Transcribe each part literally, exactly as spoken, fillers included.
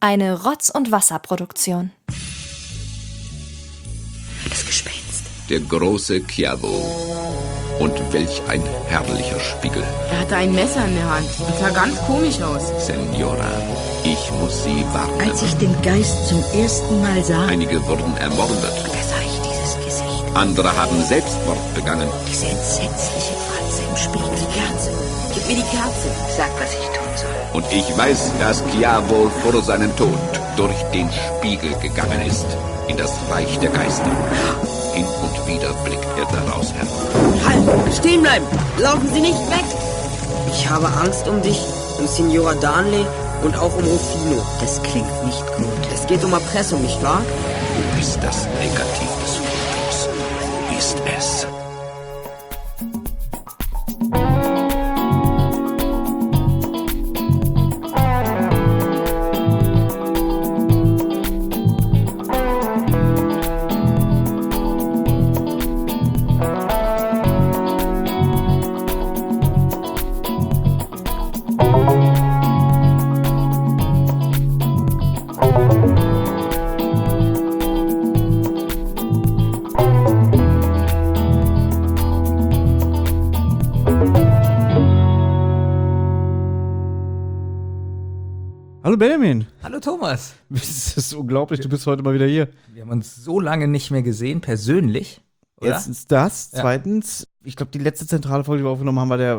Eine Rotz- und Wasserproduktion. Das Gespenst. Der große Chiavo. Und welch ein herrlicher Spiegel. Er hatte ein Messer in der Hand und sah ganz komisch aus. Senora, ich muss Sie warnen. Als ich den Geist zum ersten Mal sah, Einige wurden ermordet. da sah ich dieses Gesicht. Andere haben Selbstmord begangen. Diese entsetzliche Fratze im Spiegel. Die Kerze. Gib mir die Kerze. Sag, was ich tun soll. Und ich weiß, dass Chiavo vor seinem Tod durch den Spiegel gegangen ist. In das Reich der Geister. Hin und wieder blickt er daraus hervor. Halt! Stehen bleiben! Laufen Sie nicht weg! Ich habe Angst um dich, um Signora Darnley und auch um Rufino. Das klingt nicht gut. Es geht um Erpressung, nicht wahr? Wo ist das Negativ des Fotos? Wo ist es? Hallo Benjamin. Hallo Thomas. Das ist unglaublich, du bist heute mal wieder hier. Wir haben uns so lange nicht mehr gesehen, persönlich, oder? Erstens das, Ja. zweitens, ich glaube, die letzte zentrale Folge, die wir aufgenommen haben, war der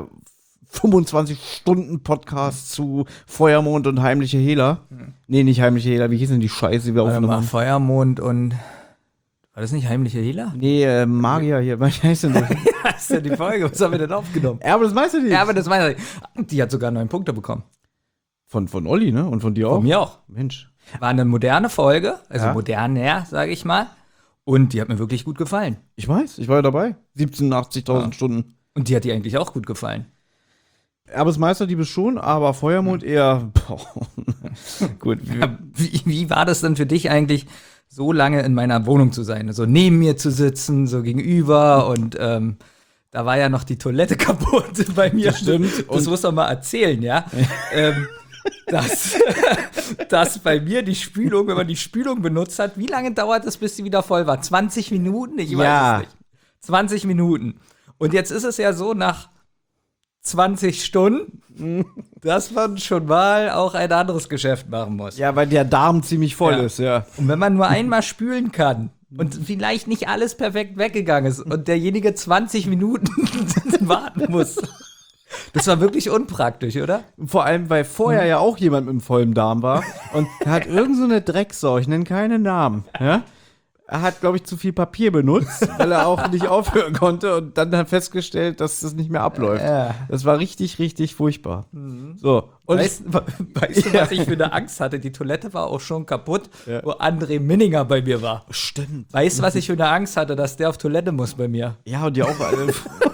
fünfundzwanzig-Stunden-Podcast zu Feuermond und Heimliche Hehler. Hm. Nee, nicht Heimliche Hehler, wie hieß denn die Scheiße, die wir Warte aufgenommen mal, haben? Feuermond und... War das nicht Heimliche Hehler? Nee, äh, Magier hier, was heißt denn das? Das ist ja die Folge, was haben wir denn aufgenommen? Erbe des Meisterdienstes. Ja, aber das meine ich. Die hat sogar neun Punkte bekommen. Von, von Olli, ne? Und von dir auch? Von mir auch. Mensch. War eine moderne Folge, also Ja. moderner, sage ich mal. Und die hat mir wirklich gut gefallen. Ich weiß, ich war ja dabei. siebzehntausend, Ja. Stunden. Und die hat dir eigentlich auch gut gefallen. Erbe des Meisterdiebes schon, aber Feuermond eher. Boah. Gut. Ja, wie, wie war das denn für dich eigentlich, so lange in meiner Wohnung zu sein? So neben mir zu sitzen, so gegenüber und ähm, da war ja noch die Toilette kaputt bei mir. Das stimmt. Das Und- muss man mal erzählen, ja. ähm, dass, dass bei mir die Spülung, wenn man die Spülung benutzt hat, wie lange dauert es, bis sie wieder voll war? zwanzig Minuten? Ich weiß Ja. es nicht. zwanzig Minuten. Und jetzt ist es ja so, nach zwanzig Stunden, dass man schon mal auch ein anderes Geschäft machen muss. Ja, weil der Darm ziemlich voll Ja. ist, ja. Und wenn man nur einmal spülen kann und vielleicht nicht alles perfekt weggegangen ist und derjenige zwanzig Minuten warten muss, das war wirklich unpraktisch, oder? Vor allem, weil vorher ja auch jemand mit einem vollen Darm war und er hat irgend so eine Drecksau, ich nenne keine Namen, ja? Er hat, glaube ich, zu viel Papier benutzt, weil er auch nicht aufhören konnte und dann hat festgestellt, dass das nicht mehr abläuft. Ja. Das war richtig, richtig furchtbar. So. Und Weißt, weißt du, was ich für eine Angst hatte? Die Toilette war auch schon kaputt, Ja. wo André Minninger bei mir war. stimmt. Weißt du, was ich für eine Angst hatte, dass der auf Toilette muss bei mir? Ja, und die auch alle.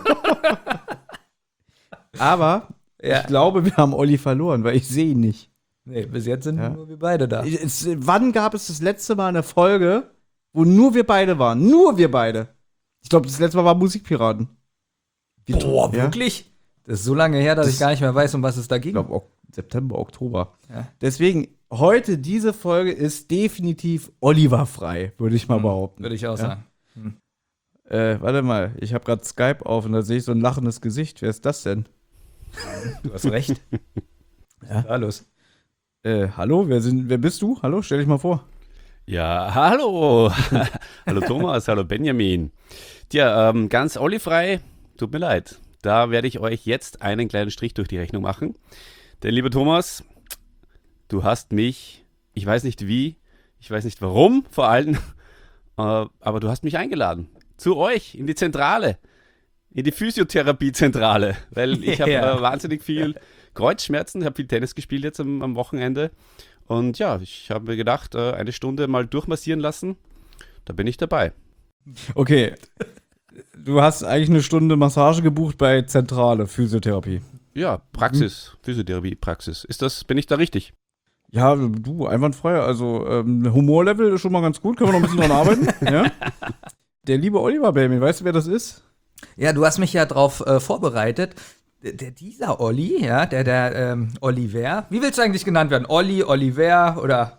Aber Ja. ich glaube, wir haben Olli verloren, weil ich sehe ihn nicht. Nee, bis jetzt sind Ja. nur wir beide da. Es, wann gab es das letzte Mal eine Folge, wo nur wir beide waren? Nur wir beide. Ich glaube, das letzte Mal war Musikpiraten. Wie- Boah, ja? wirklich? Das ist so lange her, dass Das- ich gar nicht mehr weiß, um was es da ging. Ich glaube, ok September, Oktober. Ja. Deswegen, heute, diese Folge ist definitiv Oliver-frei, würde ich mal behaupten. Würde ich auch Ja? sagen. Äh, warte mal, ich habe gerade Skype auf und da sehe ich so ein lachendes Gesicht. Wer ist das denn? Du hast recht. Ja. Ja, los. Äh, hallo, wer, sind, wer bist du? Hallo, stell dich mal vor. Ja, hallo. Hallo Thomas, hallo Benjamin. Tja, ähm, ganz Olli-frei, tut mir leid. Da werde ich euch jetzt einen kleinen Strich durch die Rechnung machen. Denn, lieber Thomas, du hast mich, ich weiß nicht wie, ich weiß nicht warum vor allem, äh, aber du hast mich eingeladen. Zu euch, in die Zentrale, in die Physiotherapie-Zentrale. Weil ich habe Ja. äh, wahnsinnig viel Kreuzschmerzen, ich habe viel Tennis gespielt jetzt am, am Wochenende. Und ja, ich habe mir gedacht, äh, eine Stunde mal durchmassieren lassen, da bin ich dabei. Okay. Du hast eigentlich eine Stunde Massage gebucht bei Zentrale Physiotherapie. Ja, Praxis, Physiotherapie, Praxis. Ist das, bin ich da richtig? Ja, du, einwandfrei. Also, ähm, Humorlevel ist schon mal ganz gut, können wir noch ein bisschen dran arbeiten. Ja? Der liebe Oliver Benjamin, weißt du, wer das ist? Ja, du hast mich ja drauf äh, vorbereitet. Der, der, dieser Olli, ja, der, der ähm, Oliver. Wie willst du eigentlich genannt werden? Olli, Oliver oder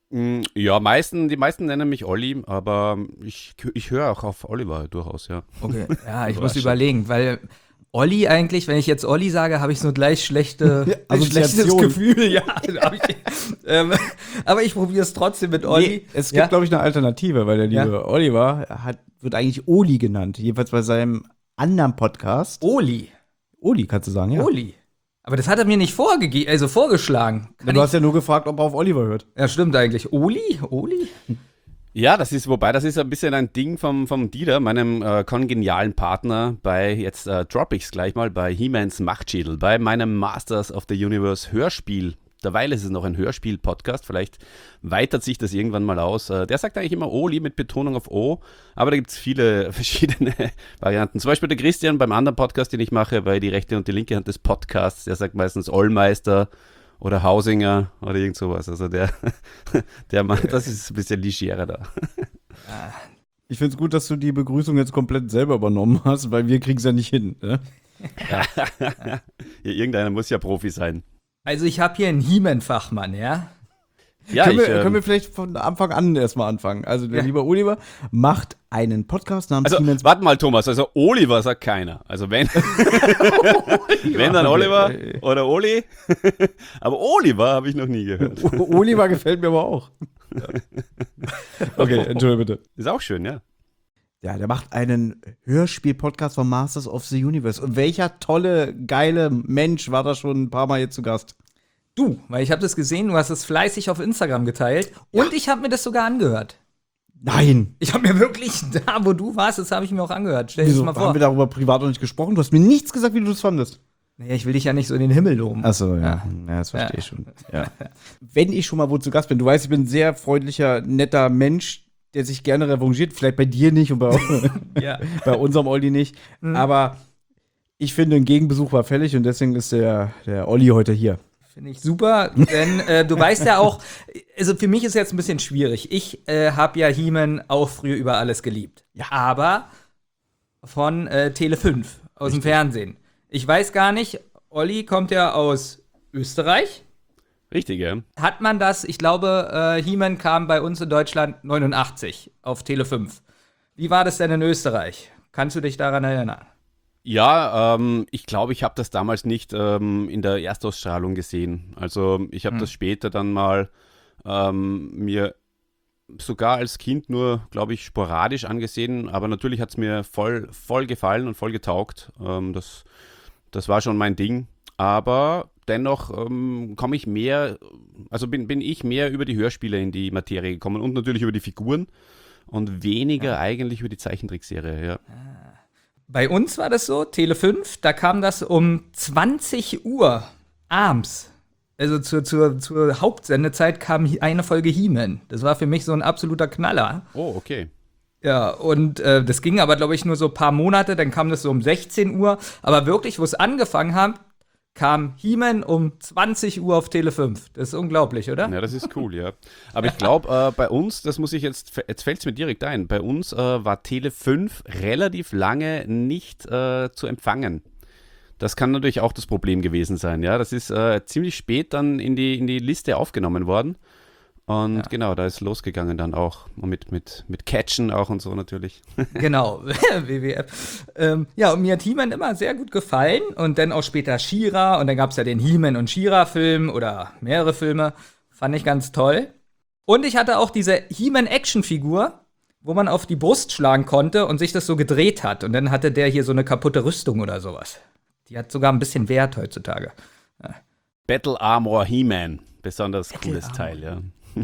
Mm, Ja, meisten, die meisten nennen mich Olli, aber ich, ich höre auch auf Oliver durchaus, ja. Okay, ja, ich So, muss schon. überlegen, weil Olli eigentlich, wenn ich jetzt Olli sage, habe ich so gleich schlechte, ein schlechtes Assoziation. Gefühl, ja. hab ich, ähm, aber ich probiere es trotzdem mit Olli. Nee, es gibt, ja? glaube ich, eine Alternative, weil der liebe Ja. Oliver hat, wird eigentlich Oli genannt. Jedenfalls bei seinem anderen Podcast. Oli. Oli, kannst du sagen, ja. Oli. Aber das hat er mir nicht vorgegeben, also vorgeschlagen. Kann Du ich, hast ja nur gefragt, ob er auf Oliver hört. ja, stimmt eigentlich. Oli? Oli? Ja, das ist, wobei, das ist ein bisschen ein Ding vom, vom Dieter, meinem äh, kongenialen Partner bei, jetzt äh, drop ich's gleich mal, bei He-Mans Machtschädel, bei meinem Masters of the Universe Hörspiel. Derweil ist es noch ein Hörspiel-Podcast, vielleicht weitet sich das irgendwann mal aus. Äh, der sagt eigentlich immer Oli mit Betonung auf O, aber da gibt es viele verschiedene Varianten. Zum Beispiel der Christian beim anderen Podcast, den ich mache, bei die rechte und die linke Hand des Podcasts, der sagt meistens Ollmeister oder Hausinger oder irgend sowas. Also der, der meint, das ist ein bisschen legerer da. Ich finde es gut, dass du die Begrüßung jetzt komplett selber übernommen hast, weil wir kriegen es ja nicht hin. Ne? Ja, irgendeiner muss ja Profi sein. Also ich habe hier einen He-Man-Fachmann, ja? Ja, können, ich, wir, ähm, können wir vielleicht von Anfang an erstmal anfangen? Also der Ja. liebe Oliver macht einen Podcast namens Also, He-Man's warte mal, Thomas, also Oliver sagt keiner. Also wenn, wenn dann Oliver oder Oli. Aber Oliver habe ich noch nie gehört. O- Oliver gefällt mir aber auch. Okay, entschuldige bitte. Ist auch schön, ja. Ja, der macht einen Hörspiel-Podcast von Masters of the Universe. Und welcher tolle, geile Mensch war da schon ein paar Mal jetzt zu Gast? Du, weil ich habe das gesehen, du hast es fleißig auf Instagram geteilt und ich habe mir das sogar angehört. Nein. Ich habe mir wirklich, da wo du warst, das habe ich mir auch angehört. Stell dir das Wieso mal haben vor. wir darüber privat noch nicht gesprochen? Du hast mir nichts gesagt, wie du das fandest. Naja, ich will dich ja nicht so in den Himmel loben. Achso, ja. Ja. ja. Das verstehe Ja. ich schon. Ja. Wenn ich schon mal wo zu Gast bin, du weißt, ich bin ein sehr freundlicher, netter Mensch, der sich gerne revanchiert. Vielleicht bei dir nicht und bei, Ja. bei unserem Olli nicht. Aber ich finde, ein Gegenbesuch war fällig und deswegen ist der, der Olli heute hier. Finde ich super, denn äh, du weißt ja auch, also für mich ist jetzt ein bisschen schwierig. Ich äh, habe ja He-Man auch früher über alles geliebt. Ja. Aber von äh, Tele fünf aus dem Fernsehen. Ich weiß gar nicht, Olli kommt ja aus Österreich. Richtig, ja. Hat man das, ich glaube, äh, He-Man kam bei uns in Deutschland neunundachtzig auf Tele fünf. Wie war das denn in Österreich? Kannst du dich daran erinnern? Ja, ähm, ich glaube, ich habe das damals nicht ähm, in der Erstausstrahlung gesehen. Also ich habe Hm. das später dann mal ähm, mir sogar als Kind nur, glaube ich, sporadisch angesehen. Aber natürlich hat es mir voll, voll gefallen und voll getaugt. Ähm, das, das war schon mein Ding. Aber dennoch ähm, komme ich mehr, also bin, bin ich mehr über die Hörspiele in die Materie gekommen und natürlich über die Figuren und weniger eigentlich über die Zeichentrickserie, ja. Bei uns war das so, Tele fünf, da kam das um zwanzig Uhr abends. Also zur, zur, zur Hauptsendezeit kam hi- eine Folge He-Man. Das war für mich so ein absoluter Knaller. Oh, okay. Ja, und äh, das ging aber, glaube ich, nur so ein paar Monate. Dann kam das so um sechzehn Uhr. Aber wirklich, wo es angefangen hat, kam He-Man um zwanzig Uhr auf Tele fünf. Das ist unglaublich, oder? Ja, das ist cool, ja. Aber ich glaube, äh, bei uns, das muss ich jetzt, jetzt fällt es mir direkt ein, bei uns äh, war Tele fünf relativ lange nicht äh, zu empfangen. Das kann natürlich auch das Problem gewesen sein, ja. Das ist äh, ziemlich spät dann in die, in die Liste aufgenommen worden. Und Ja. genau, da ist losgegangen dann auch. Mit, mit, mit Catchen auch und so natürlich. Genau, W W F. Ähm, ja, und mir hat He-Man immer sehr gut gefallen und dann auch später She-Ra und dann gab es ja den He-Man und She-Ra-Film oder mehrere Filme. Fand ich ganz toll. Und ich hatte auch diese He-Man-Action-Figur, wo man auf die Brust schlagen konnte und sich das so gedreht hat. Und dann hatte der hier so eine kaputte Rüstung oder sowas. Die hat sogar ein bisschen Wert heutzutage. Battle Armor He-Man. Besonders Battle cooles Armor. Teil, ja.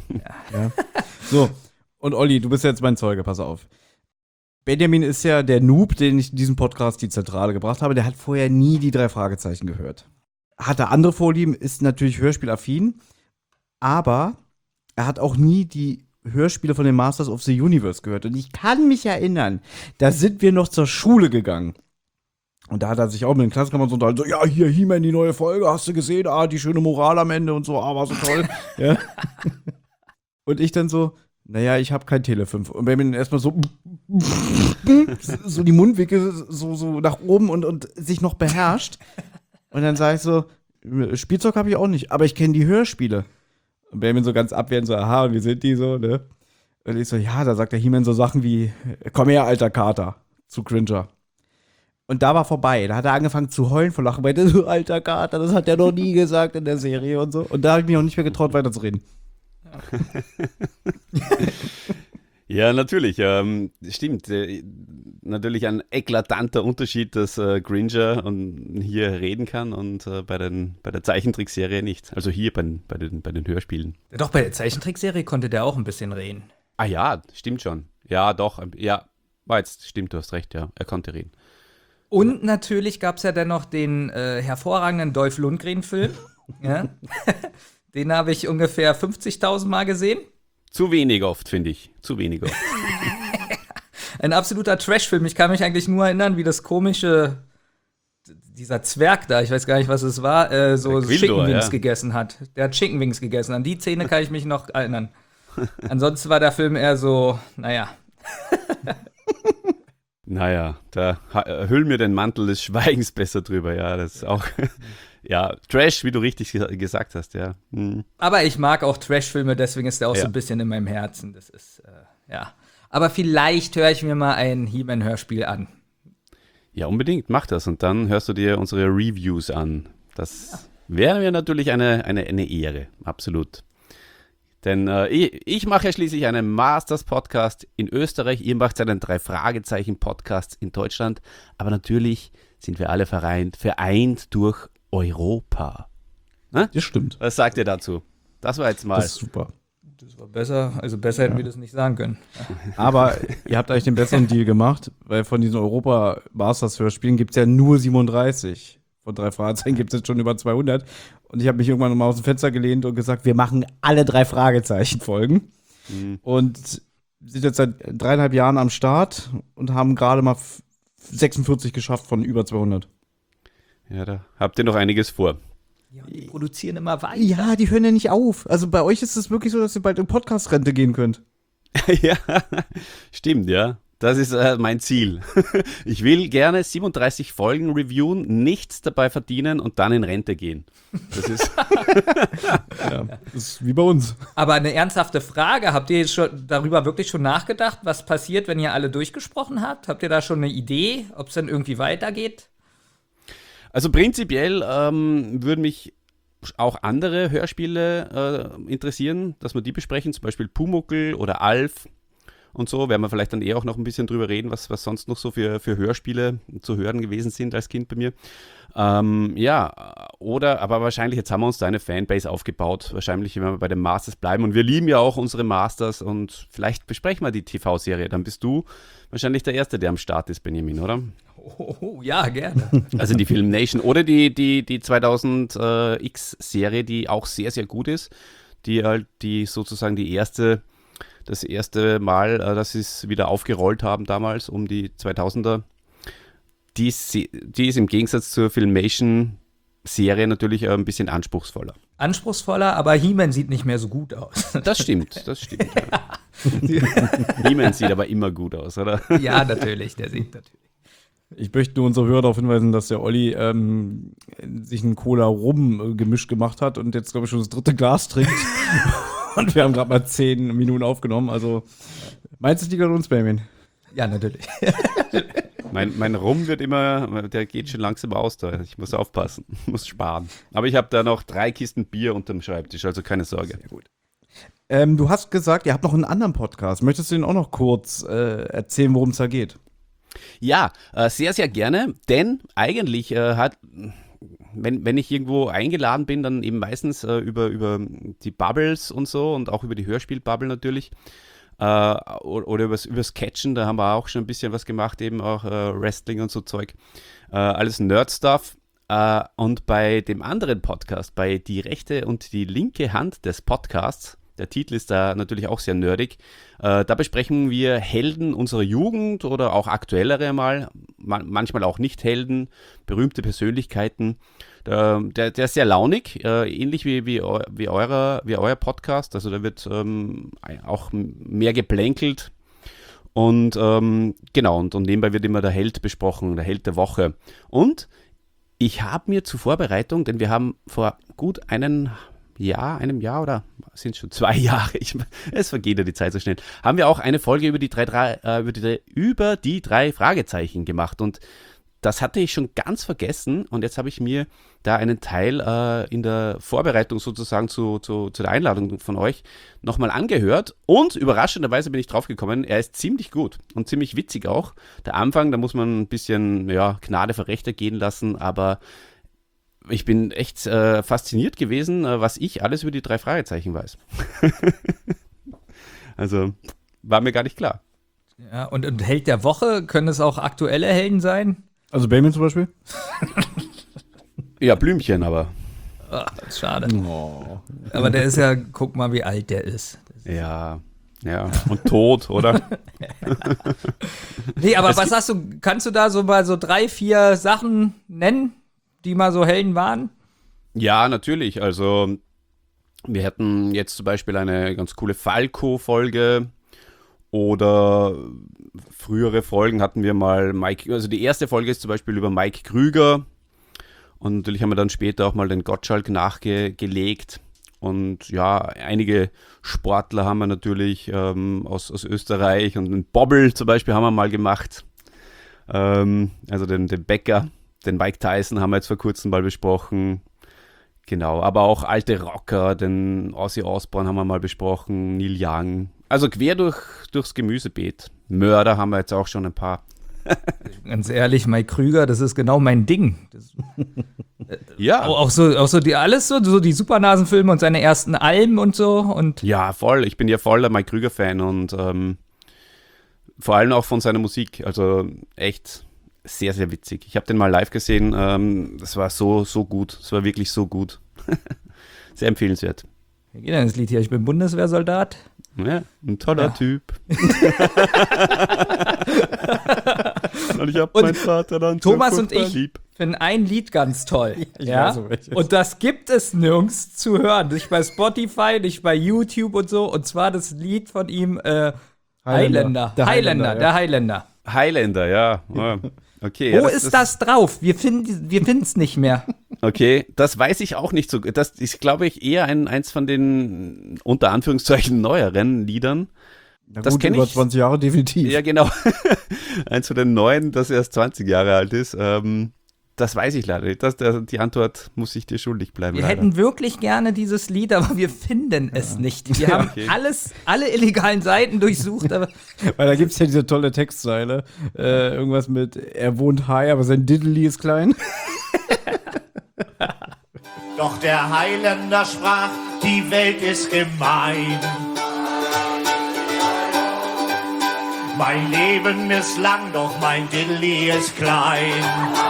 So, und Olli, du bist jetzt mein Zeuge, pass auf. Benjamin ist ja der Noob, den ich in diesem Podcast die Zentrale gebracht habe. Der hat vorher nie die drei Fragezeichen gehört. Hatte andere Vorlieben, ist natürlich hörspielaffin, aber er hat auch nie die Hörspiele von den Masters of the Universe gehört. Und ich kann mich erinnern, da sind wir noch zur Schule gegangen. Und da hat er sich auch mit den Klassenkameraden so unterhalten, so, ja, hier, He-Man, die neue Folge, hast du gesehen? Ah, die schöne Moral am Ende und so, ah, war so toll. Ja. Und ich dann so, naja, ich habe kein Tele fünf. Und Benjamin erstmal so, so die Mundwinkel so, so nach oben und, und sich noch beherrscht. Und dann sage ich so, Spielzeug habe ich auch nicht, aber ich kenne die Hörspiele. Und Benjamin so ganz abwehrend so, aha, und wie sind die so, ne? Und ich so, ja, da sagt der He-Man so Sachen wie, komm her, alter Kater, zu Cringer. Und da war vorbei. Da hat er angefangen zu heulen vor Lachen. Meinte so, alter Kater, das hat er noch nie gesagt in der Serie und so. Und da habe ich mich auch nicht mehr getraut, weiterzureden. Ja, natürlich. Ähm, stimmt. Äh, natürlich ein eklatanter Unterschied, dass äh, Cringer und hier reden kann und äh, bei, den, bei der Zeichentrickserie nicht. Also hier bei, bei, den, bei den Hörspielen. Doch, bei der Zeichentrickserie konnte der auch ein bisschen reden. Ah ja, stimmt schon. Ja, doch. Ja, war jetzt, stimmt, du hast recht, ja. Er konnte reden. Und natürlich gab es ja dann noch den äh, hervorragenden Dolph Lundgren-Film. Ja. Den habe ich ungefähr fünfzigtausend Mal gesehen. Zu wenig oft, finde ich. Zu wenig oft. Ein absoluter Trash-Film. Ich kann mich eigentlich nur erinnern, wie das komische, dieser Zwerg da, ich weiß gar nicht, was es war, äh, so Der Quildor, Chicken Wings ja. gegessen hat. Der hat Chicken Wings gegessen. An die Szene kann ich mich noch erinnern. Ansonsten war der Film eher so, naja. Naja, da ha- hüll mir den Mantel des Schweigens besser drüber. Ja, das ist auch, ja, Trash, wie du richtig ge- gesagt hast, ja. Hm. Aber ich mag auch Trash-Filme, deswegen ist der auch Ja. so ein bisschen in meinem Herzen. Das ist, äh, ja. Aber vielleicht höre ich mir mal ein He-Man-Hörspiel an. Ja, unbedingt, mach das. Und dann hörst du dir unsere Reviews an. Das wäre mir natürlich eine, eine, eine Ehre, absolut. Denn äh, ich, ich mache ja schließlich einen Masters-Podcast in Österreich. Ihr macht einen Drei-Fragezeichen-Podcast in Deutschland. Aber natürlich sind wir alle vereint, vereint durch Europa. Ne? Das stimmt. Was sagt ihr dazu? Das war jetzt mal. Das ist super. Das war besser, also besser hätten wir das nicht sagen können. Aber ihr habt eigentlich den besseren Deal gemacht, weil von diesen Europa-Masters-Hörspielen gibt es ja nur siebenunddreißig. Von drei Fragezeichen gibt es jetzt schon über zweihundert. Und ich habe mich irgendwann mal aus dem Fenster gelehnt und gesagt, wir machen alle drei Fragezeichen-Folgen. Mhm. Und sind jetzt seit dreieinhalb Jahren am Start und haben gerade mal sechsundvierzig geschafft von über zweihundert. Ja, da habt ihr noch einiges vor. Ja, die produzieren immer weiter. Ja, die hören ja nicht auf. Also bei euch ist es wirklich so, dass ihr bald in Podcast-Rente gehen könnt. Ja, stimmt, ja. Das ist äh, mein Ziel. Ich will gerne siebenunddreißig Folgen reviewen, nichts dabei verdienen und dann in Rente gehen. Das ist Ja, das ist wie bei uns. Aber eine ernsthafte Frage, habt ihr jetzt schon darüber wirklich schon nachgedacht, was passiert, wenn ihr alle durchgesprochen habt? Habt ihr da schon eine Idee, ob es dann irgendwie weitergeht? Also prinzipiell ähm, würden mich auch andere Hörspiele äh, interessieren, dass wir die besprechen, zum Beispiel Pumuckl oder Alf und so. Werden wir vielleicht dann eh auch noch ein bisschen drüber reden, was, was sonst noch so für, für Hörspiele zu hören gewesen sind als Kind bei mir. Ähm, ja, oder, aber wahrscheinlich, jetzt haben wir uns da eine Fanbase aufgebaut, wahrscheinlich, wenn wir bei den Masters bleiben. Und wir lieben ja auch unsere Masters und vielleicht besprechen wir die T V-Serie. Dann bist du wahrscheinlich der Erste, der am Start ist, Benjamin, oder? Oh, ja, gerne. Also die Film Nation oder die, die, die zweitausend X-Serie, die auch sehr, sehr gut ist, die halt die sozusagen die erste, das erste Mal, äh, dass sie es wieder aufgerollt haben damals um die zweitausender, die ist, die ist im Gegensatz zur Filmation-Serie natürlich äh, ein bisschen anspruchsvoller. Anspruchsvoller, aber He-Man sieht nicht mehr so gut aus. Das stimmt, das stimmt. Ja. Niemand sieht aber immer gut aus, oder? Ja, natürlich, der sieht natürlich. Ich möchte nur unsere Hörer darauf hinweisen, dass der Olli ähm, sich einen Cola-Rum-Gemisch gemacht hat und jetzt, glaube ich, schon das dritte Glas trinkt. Und wir haben gerade mal zehn Minuten aufgenommen. Also, meinst du, es liegt an uns, Benjamin? Ja, natürlich. Mein, mein Rum wird immer, der geht schon langsam aus da. Ich muss aufpassen, muss sparen. Aber ich habe da noch drei Kisten Bier unterm Schreibtisch, also keine Sorge. Sehr gut. Ähm, du hast gesagt, ihr habt noch einen anderen Podcast. Möchtest du den auch noch kurz äh, erzählen, worum es da geht? Ja, äh, sehr, sehr gerne, denn eigentlich äh, hat, wenn, wenn ich irgendwo eingeladen bin, dann eben meistens äh, über, über die Bubbles und so und auch über die Hörspielbubble natürlich äh, oder, oder übers, übers Catchen, da haben wir auch schon ein bisschen was gemacht, eben auch äh, Wrestling und so Zeug, äh, alles Nerd-Stuff. Äh, und bei dem anderen Podcast, bei Die rechte und die linke Hand des Podcasts, der Titel ist da natürlich auch sehr nerdig. Äh, da besprechen wir Helden unserer Jugend oder auch aktuellere mal, man, manchmal auch nicht Helden, berühmte Persönlichkeiten. Der, der, der ist sehr launig, äh, ähnlich wie, wie, wie, eurer, wie euer Podcast. Also da wird ähm, auch mehr geplänkelt. Und ähm, genau, und, und nebenbei wird immer der Held besprochen, der Held der Woche. Und ich habe mir zur Vorbereitung, denn wir haben vor gut einen Jahr, einem Jahr oder sind es schon zwei Jahre? Ich, es vergeht ja die Zeit so schnell. Haben wir auch eine Folge über die drei, drei, äh, über, die, über die drei Fragezeichen gemacht und das hatte ich schon ganz vergessen und jetzt habe ich mir da einen Teil äh, in der Vorbereitung sozusagen zu, zu, zu der Einladung von euch nochmal angehört und überraschenderweise bin ich draufgekommen, er ist ziemlich gut und ziemlich witzig auch. Der Anfang, da muss man ein bisschen ja, Gnade vor Rechte gehen lassen, aber ich bin echt äh, fasziniert gewesen, äh, was ich alles über die drei Fragezeichen weiß. Also war mir gar nicht klar. Ja, und, und Held der Woche, können es auch aktuelle Helden sein? Also Benjamin zum Beispiel? Ja, Blümchen, aber. Ach, das ist schade. Oh. Aber der ist ja, guck mal, wie alt der ist. Ja, ja. Und tot, oder? Nee, aber was hast du, kannst du da so mal so drei, vier Sachen nennen, die mal so Helden waren? Ja, natürlich. Also, wir hätten jetzt zum Beispiel eine ganz coole Falco-Folge. Oder frühere Folgen hatten wir mal Mike, also die erste Folge ist zum Beispiel über Mike Krüger und natürlich haben wir dann später auch mal den Gottschalk nachgelegt und ja, einige Sportler haben wir natürlich ähm, aus, aus Österreich und den Bobbel zum Beispiel haben wir mal gemacht, ähm, also den, den Bäcker, den Mike Tyson haben wir jetzt vor kurzem mal besprochen. Genau, aber auch alte Rocker, den Ozzy Osbourne haben wir mal besprochen, Neil Young. Also quer durch, durchs Gemüsebeet. Mörder haben wir jetzt auch schon ein paar. Ganz ehrlich, Mike Krüger, das ist genau mein Ding. Das, ja. Auch, auch so, auch so die, alles so, so die Supernasenfilme und seine ersten Alben und so. Und ja, voll. Ich bin ja voll der Mike Krüger-Fan und ähm, vor allem auch von seiner Musik. Also echt sehr, sehr witzig. Ich habe den mal live gesehen. Ähm, das war so, so gut. Das war wirklich so gut. Sehr empfehlenswert. Wie geht denn das Lied hier? Ich bin Bundeswehrsoldat. Ja, ein toller Ja. Typ. Und ich hab meinen Vater dann so Thomas und furchtbar ich lieb. finden ein Lied ganz toll. Ich ja? weiß auch welches. Und das gibt es nirgends zu hören. Nicht bei Spotify, nicht bei YouTube und so. Und zwar das Lied von ihm äh, Highlander. Der Highlander, Highlander, ja. der Highlander. Highlander, ja. Ja. Okay. Wo ja, ist das drauf? Wir finden wir es nicht mehr. Okay, das weiß ich auch nicht so. Das ist, glaube ich, eher ein, eins von den unter Anführungszeichen neueren Liedern. Na Das gut, kenn über ich. zwanzig Jahre definitiv. Ja, genau. Eins von den neuen, das erst zwanzig Jahre alt ist. Ähm, das weiß ich leider nicht. Das, der, die Antwort muss ich dir schuldig bleiben. Wir leider. hätten wirklich gerne dieses Lied, aber wir finden es nicht. Wir haben okay. alles, alle illegalen Seiten durchsucht, aber Weil da gibt es ja diese tolle Textzeile. Äh, irgendwas mit, er wohnt high, aber sein Diddley ist klein. Doch der Highlander sprach, die Welt ist gemein. Mein Leben ist lang, doch mein Diddley ist klein.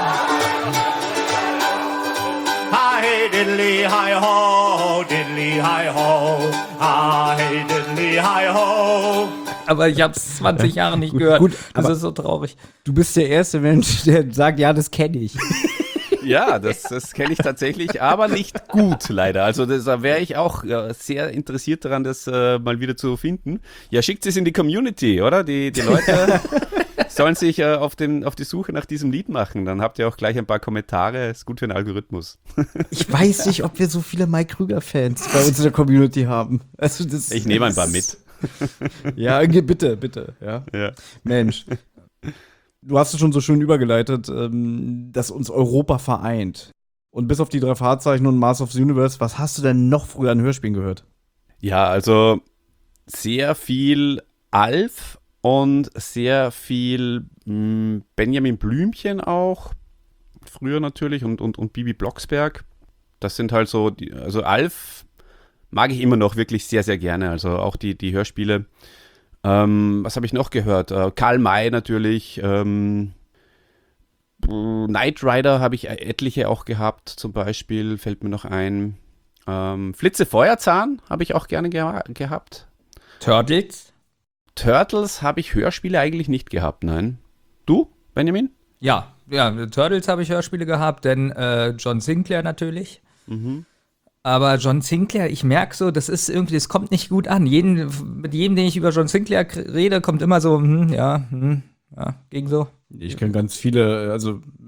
Hi Diddley, hi ho, Diddley, hi ho. Hi Diddley, hi ho. aber ich habe es zwanzig Jahre nicht gehört. gut, das aber- ist so traurig. Du bist der erste Mensch, der sagt, ja, das kenne ich. Ja, das, das kenne ich tatsächlich, aber nicht gut leider. Also das, da wäre ich auch äh, sehr interessiert daran, das äh, mal wieder zu finden. Ja, schickt es in die Community, oder? Die, die Leute sollen sich äh, auf, den, auf die Suche nach diesem Lied machen. Dann habt ihr auch gleich ein paar Kommentare. Ist gut für den Algorithmus. Ich weiß nicht, ob wir so viele Mike Krüger-Fans bei uns in der Community haben. Also das, Ich nehme ein paar mit. Ja, ge- bitte, bitte. Ja. Ja. Mensch. Du hast es schon so schön übergeleitet, ähm, dass uns Europa vereint. Und bis auf die drei Fahrzeichen und Masters of the Universe, was hast du denn noch früher an Hörspielen gehört? Ja, also sehr viel Alf und sehr viel mh, Benjamin Blümchen auch. Früher natürlich und, und, und Bibi Blocksberg. Das sind halt so, die, also Alf mag ich immer noch wirklich sehr, sehr gerne. Also auch die, die Hörspiele. Ähm, was habe ich noch gehört? Äh, Karl May natürlich. Ähm, Knight Rider habe ich etliche auch gehabt, zum Beispiel, fällt mir noch ein. Ähm, Flitze Feuerzahn habe ich auch gerne geha- gehabt. Turtles? Turtles habe ich Hörspiele eigentlich nicht gehabt, nein. Du, Benjamin? Ja, ja, Turtles habe ich Hörspiele gehabt, denn äh, John Sinclair natürlich. Mhm. Aber John Sinclair, ich merke so, das ist irgendwie, das kommt nicht gut an. Jeden, mit jedem, den ich über John Sinclair k- rede, kommt immer so, hm, ja, hm, ja, ging so. Ich kenne ganz viele, also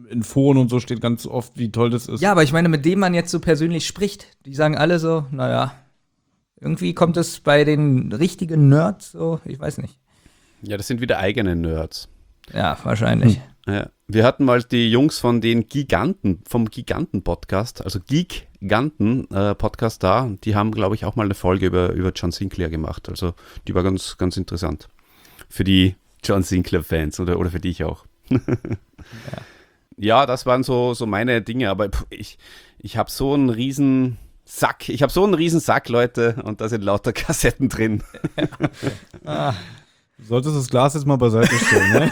in Foren und so steht ganz oft, wie toll das ist. Ja, aber ich meine, mit dem man jetzt so persönlich spricht, die sagen alle so, naja, irgendwie kommt es bei den richtigen Nerds so, ich weiß nicht. Ja, das sind wieder eigene Nerds. Ja, wahrscheinlich. Hm. Ja. Wir hatten mal die Jungs von den Giganten, vom Giganten-Podcast, also Geek-Ganten-Podcast äh, da. Die haben, glaube ich, auch mal eine Folge über, über John Sinclair gemacht. Also die war ganz, ganz interessant. Für die John Sinclair-Fans oder, oder für dich auch. ja. ja, das waren so, so meine Dinge. Aber ich, ich habe so einen riesen Sack. Ich habe so einen riesen Sack, Leute. Und da sind lauter Kassetten drin. ja. ah. Du solltest das Glas jetzt mal beiseite stellen, ne?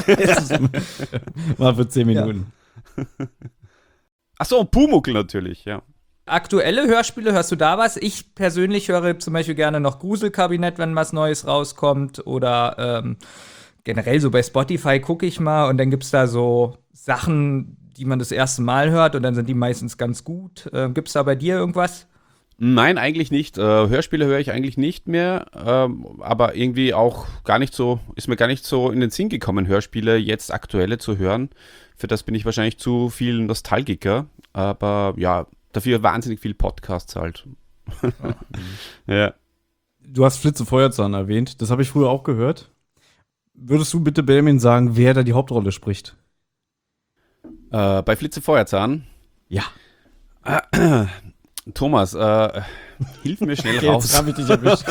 Mal für zehn Minuten. Ja. Achso, und Pumuckl natürlich, ja. Aktuelle Hörspiele, hörst du da was? Ich persönlich höre zum Beispiel gerne noch Gruselkabinett, wenn was Neues rauskommt. Oder ähm, generell so bei Spotify gucke ich mal und dann gibt es da so Sachen, die man das erste Mal hört und dann sind die meistens ganz gut. Äh, gibt es da bei dir irgendwas? Nein, eigentlich nicht. Äh, Hörspiele höre ich eigentlich nicht mehr, ähm, aber irgendwie auch gar nicht so, ist mir gar nicht so in den Sinn gekommen, Hörspiele jetzt aktuelle zu hören. Für das bin ich wahrscheinlich zu viel Nostalgiker, aber ja, dafür wahnsinnig viel Podcasts halt. ja. Du hast Flitze Feuerzahn erwähnt, das habe ich früher auch gehört. Würdest du bitte Benjamin sagen, wer da die Hauptrolle spricht? Äh, bei Flitze Feuerzahn? Ja. Äh, Thomas, äh, hilf mir schnell okay, raus. Jetzt habe ich dich erwischt.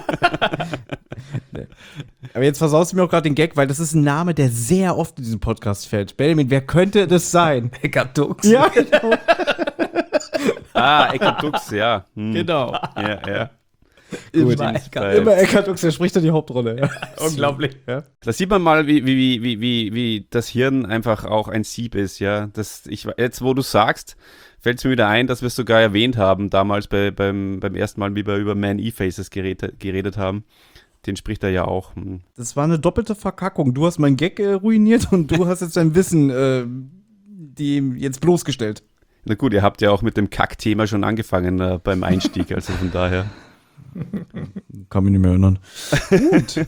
Aber jetzt versaust du mir auch gerade den Gag, weil das ist ein Name, der sehr oft in diesem Podcast fällt. Benjamin, wer könnte das sein? Eckart Dux. Ja, genau. ah, Eckart Dux, ja. Hm. Genau. Ja, ja. Gut, Immer Eckart. Immer Eckart Dux, der spricht da die Hauptrolle. Ja. Unglaublich. Ja. Da sieht man mal, wie, wie, wie, wie, wie das Hirn einfach auch ein Sieb ist, ja. Das, ich, jetzt, wo du sagst, fällt es mir wieder ein, dass wir es sogar erwähnt haben, damals bei, beim, beim ersten Mal, wie wir über Man-E-Faces geredet, geredet haben. Den spricht er ja auch. Hm. Das war eine doppelte Verkackung. Du hast mein Gag äh, ruiniert und du hast jetzt dein Wissen äh, dem jetzt bloßgestellt. Na gut, ihr habt ja auch mit dem Kack-Thema schon angefangen äh, beim Einstieg, also von daher. Kann mich nicht mehr erinnern. Gut.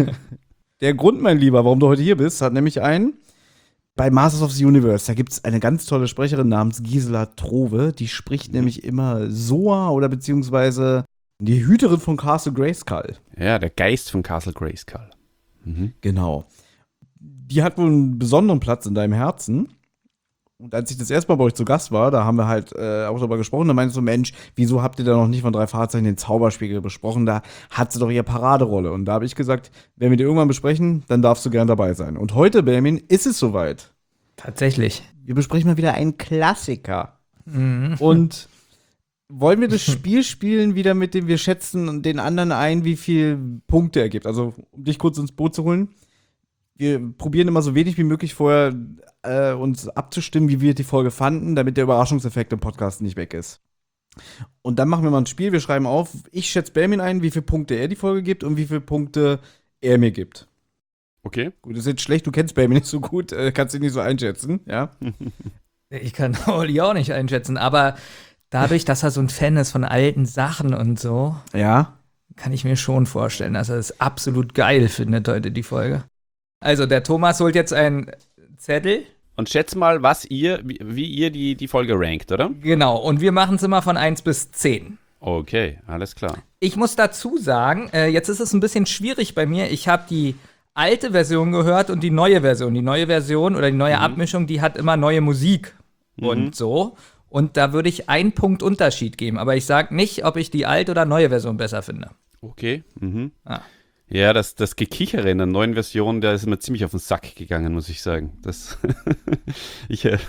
Der Grund, mein Lieber, warum du heute hier bist, hat nämlich einen. Bei Masters of the Universe, da gibt es eine ganz tolle Sprecherin namens Gisela Trove, die spricht mhm. nämlich immer Soa oder beziehungsweise die Hüterin von Castle Grayskull. Ja, der Geist von Castle Grayskull. Mhm. Genau. Die hat wohl einen besonderen Platz in deinem Herzen. Und als ich das erste Mal bei euch zu Gast war, da haben wir halt äh, auch darüber gesprochen, da meinte so, Mensch, wieso habt ihr da noch nicht von drei Fahrzeichen den Zauberspiegel besprochen? Da hat sie doch ihre Paraderolle. Und da habe ich gesagt, wenn wir die irgendwann besprechen, dann darfst du gern dabei sein. Und heute, Benjamin, ist es soweit. Tatsächlich. Wir besprechen mal wieder einen Klassiker. Mhm. Und wollen wir das Spiel spielen, wieder mit dem wir schätzen den anderen ein, wie viel Punkte er gibt? Also, um dich kurz ins Boot zu holen. Wir probieren immer so wenig wie möglich vorher äh, uns abzustimmen, wie wir die Folge fanden, damit der Überraschungseffekt im Podcast nicht weg ist. Und dann machen wir mal ein Spiel. Wir schreiben auf, ich schätze Benjamin ein, wie viele Punkte er die Folge gibt und wie viele Punkte er mir gibt. Okay. Gut, das ist jetzt schlecht, du kennst Benjamin nicht so gut, äh, kannst ihn nicht so einschätzen, ja? Ich kann Olli auch nicht einschätzen, aber dadurch, dass er so ein Fan ist von alten Sachen und so, ja, kann ich mir schon vorstellen, dass er es absolut geil findet heute, die Folge. Also, der Thomas holt jetzt einen Zettel. Und schätzt mal, was ihr, wie, wie ihr die, die Folge rankt, oder? Genau, und wir machen es immer von eins bis zehn. Okay, alles klar. Ich muss dazu sagen, äh, jetzt ist es ein bisschen schwierig bei mir. Ich habe die alte Version gehört und die neue Version. Die neue Version oder die neue mhm. Abmischung, die hat immer neue Musik mhm. und so. Und da würde ich einen Punkt Unterschied geben. Aber ich sage nicht, ob ich die alte oder neue Version besser finde. Okay. Mhm. Ah. Ja, das, das Gekichere in der neuen Version, da ist mir ziemlich auf den Sack gegangen, muss ich sagen. Das ich, äh,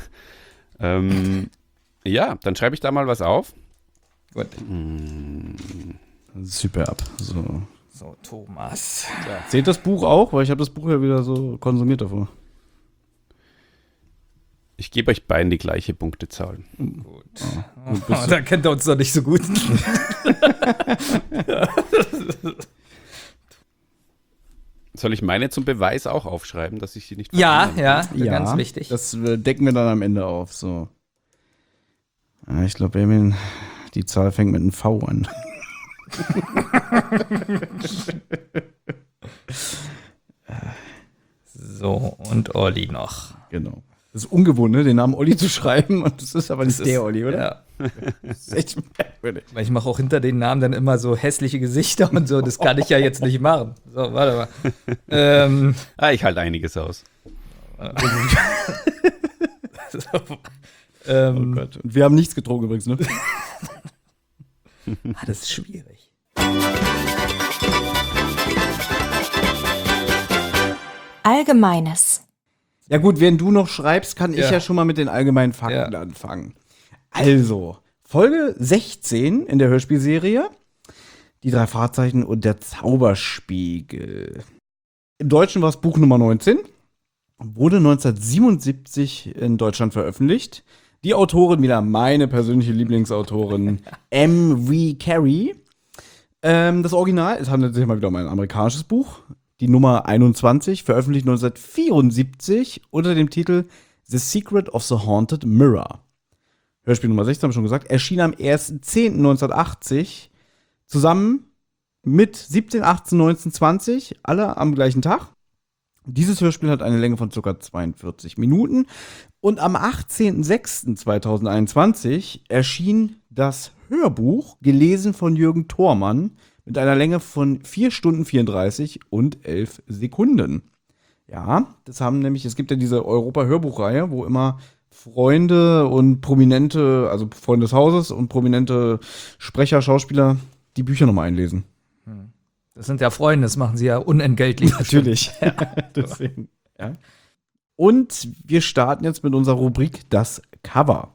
ähm, ja, dann schreibe ich da mal was auf. Gut. Mm. Super ab. So. So, Thomas. Ja. Seht das Buch auch? Weil ich habe das Buch ja wieder so konsumiert davor. Ich gebe euch beiden die gleiche Punktezahl. Gut. Oh, oh, da kennt er uns doch nicht so gut. Soll ich meine zum Beweis auch aufschreiben, dass ich sie nicht Ja, ja, ja, ganz wichtig. Das decken wir dann am Ende auf. So. Ja, ich glaube, Benjamin, die Zahl fängt mit einem V an. So, und Olli noch. Genau. Das ist ungewohnt, ne? Den Namen Olli zu schreiben. Und das ist aber nicht Das der ist- Olli, oder? Ja. Das ist echt merkwürdig. Weil ich mache auch hinter den Namen dann immer so hässliche Gesichter und so. Das kann ich ja jetzt nicht machen. So, warte mal. ähm, Ah, ich halte einiges aus. so, Oh ähm, Gott. Und wir haben nichts getrunken übrigens, ne? ah, das ist schwierig. Allgemeines. Ja gut, während du noch schreibst, kann ich Ja. ja schon mal mit den allgemeinen Fakten Ja. anfangen. Also, Folge sechzehn in der Hörspielserie. Die drei Fahrzeichen und der Zauberspiegel. Im Deutschen war es Buch Nummer neunzehn. Wurde neunzehnhundertsiebenundsiebzig in Deutschland veröffentlicht. Die Autorin, wieder meine persönliche Lieblingsautorin, M V Carey. Ähm, das Original, es handelt sich mal wieder um ein amerikanisches Buch. Die Nummer einundzwanzig, veröffentlicht neunzehnhundertvierundsiebzig unter dem Titel The Secret of the Haunted Mirror. Hörspiel Nummer sechzehn, haben wir schon gesagt, erschien am ersten zehnten neunzehnhundertachtzig zusammen mit siebzehn, achtzehn, neunzehn, zwanzig, alle am gleichen Tag. Dieses Hörspiel hat eine Länge von ca. zweiundvierzig Minuten. Und am achtzehnten sechsten zweitausendeinundzwanzig erschien das Hörbuch, gelesen von Jürgen Thormann, mit einer Länge von vier Stunden vierunddreißig und elf Sekunden. Ja, das haben nämlich, es gibt ja diese Europa-Hörbuchreihe, wo immer Freunde und Prominente, also Freunde des Hauses und prominente Sprecher, Schauspieler, die Bücher nochmal einlesen. Das sind ja Freunde, das machen sie ja unentgeltlich. Natürlich. Deswegen, ja. Und wir starten jetzt mit unserer Rubrik Das Cover.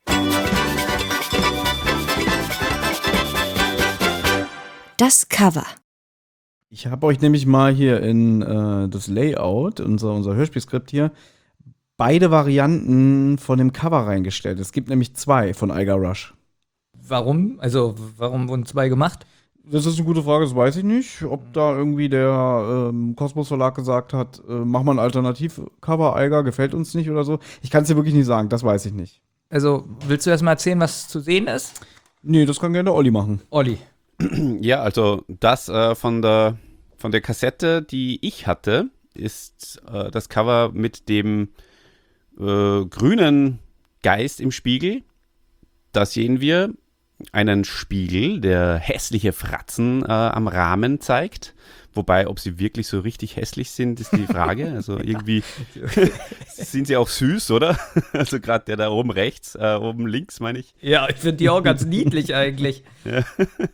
Das Cover. Ich habe euch nämlich mal hier in äh, das Layout, unser, unser Hörspielskript hier, beide Varianten von dem Cover reingestellt. Es gibt nämlich zwei von Iger Rush. Warum? Also, warum wurden zwei gemacht? Das ist eine gute Frage, das weiß ich nicht. Ob da irgendwie der ähm, Kosmos Verlag gesagt hat, äh, mach mal ein Alternativcover, Iger, gefällt uns nicht oder so. Ich kann es dir wirklich nicht sagen, das weiß ich nicht. Also, willst du erst mal erzählen, was zu sehen ist? Nee, das kann gerne der Olli machen. Olli. Ja, also das äh, von der von der Kassette, die ich hatte, ist äh, das Cover mit dem äh, grünen Geist im Spiegel. Da sehen wir einen Spiegel, der hässliche Fratzen äh, am Rahmen zeigt. Wobei, ob sie wirklich so richtig hässlich sind, ist die Frage. Also irgendwie sind sie auch süß, oder? Also gerade der da oben rechts, äh, oben links, meine ich. Ja, ich finde die auch ganz niedlich eigentlich. Ja,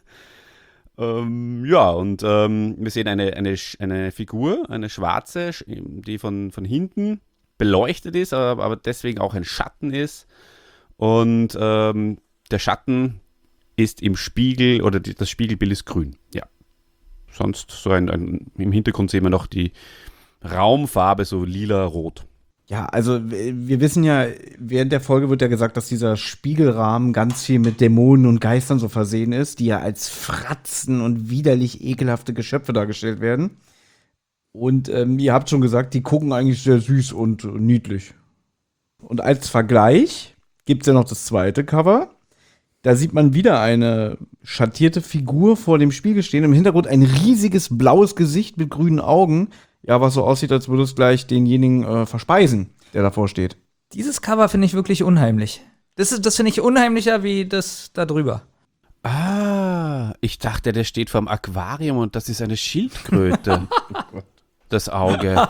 ähm, ja und ähm, wir sehen eine, eine, eine Figur, eine schwarze, die von, von hinten beleuchtet ist, aber, aber deswegen auch ein Schatten ist. Und ähm, der Schatten ist im Spiegel, oder die, das Spiegelbild ist grün. Ja. Sonst so ein, ein, im Hintergrund sehen wir noch die Raumfarbe, so lila-rot. Ja, also wir wissen ja, während der Folge wird ja gesagt, dass dieser Spiegelrahmen ganz viel mit Dämonen und Geistern so versehen ist, die ja als Fratzen und widerlich ekelhafte Geschöpfe dargestellt werden. Und ähm, ihr habt schon gesagt, die gucken eigentlich sehr süß und niedlich. Und als Vergleich gibt es ja noch das zweite Cover. Da sieht man wieder eine schattierte Figur vor dem Spiegel stehen. Im Hintergrund ein riesiges blaues Gesicht mit grünen Augen. Ja, was so aussieht, als würde es gleich denjenigen äh, verspeisen, der davor steht. Dieses Cover finde ich wirklich unheimlich. Das, ist- das finde ich unheimlicher wie das da drüber. Ah, ich dachte, der steht vorm Aquarium und das ist eine Schildkröte. Das Auge.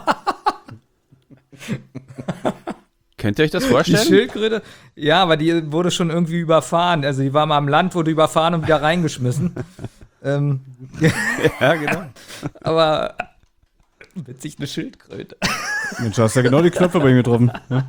Könnt ihr euch das Die vorstellen? Schildkröte, ja, aber die wurde schon irgendwie überfahren. Also die war mal am Land, wurde überfahren und wieder reingeschmissen. ähm, Ja, genau. aber witzig, eine Schildkröte. Mensch, du hast ja genau die Knöpfe bei mir getroffen. Ja.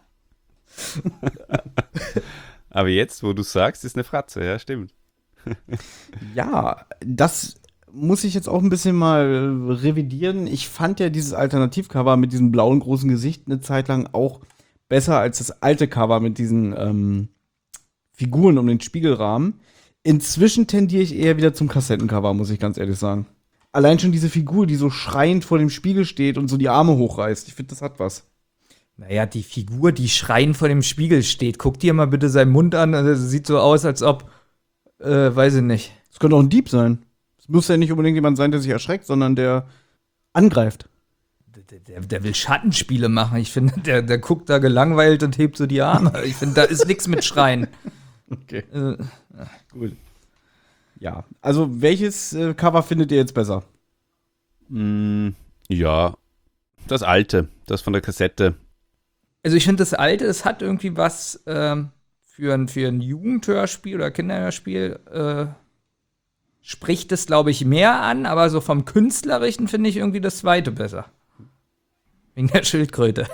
Aber jetzt, wo du sagst, ist eine Fratze, ja, stimmt. Ja, das muss ich jetzt auch ein bisschen mal revidieren. Ich fand ja dieses Alternativcover mit diesem blauen großen Gesicht eine Zeit lang auch besser als das alte Cover mit diesen ähm, Figuren um den Spiegelrahmen. Inzwischen tendiere ich eher wieder zum Kassettencover, muss ich ganz ehrlich sagen. Allein schon diese Figur, die so schreiend vor dem Spiegel steht und so die Arme hochreißt. Ich finde, das hat was. Naja, die Figur, die schreiend vor dem Spiegel steht. Guck dir mal bitte seinen Mund an. Also, es sieht so aus, als ob, äh, weiß ich nicht. Es könnte auch ein Dieb sein. Es muss ja nicht unbedingt jemand sein, der sich erschreckt, sondern der angreift. Der, der, der will Schattenspiele machen. Ich finde, der, der guckt da gelangweilt und hebt so die Arme. Ich finde, da ist nichts mit Schreien. Okay. Äh, Gut. Ja, also welches äh, Cover findet ihr jetzt besser? Mm, ja, das alte, das von der Kassette. Also ich finde, das Alte, es hat irgendwie was ähm, für ein, für ein Jugendhörspiel oder Kinderhörspiel, äh, spricht es, glaube ich, mehr an, aber so vom Künstlerischen finde ich irgendwie das Zweite besser. Wegen der Schildkröte.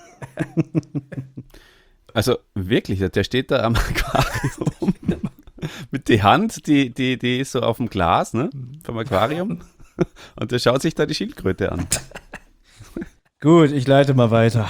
Also wirklich, der steht da am Aquarium mit der Hand, die, die, die ist so auf dem Glas, ne, vom Aquarium. Und der schaut sich da die Schildkröte an. Gut, ich leite mal weiter.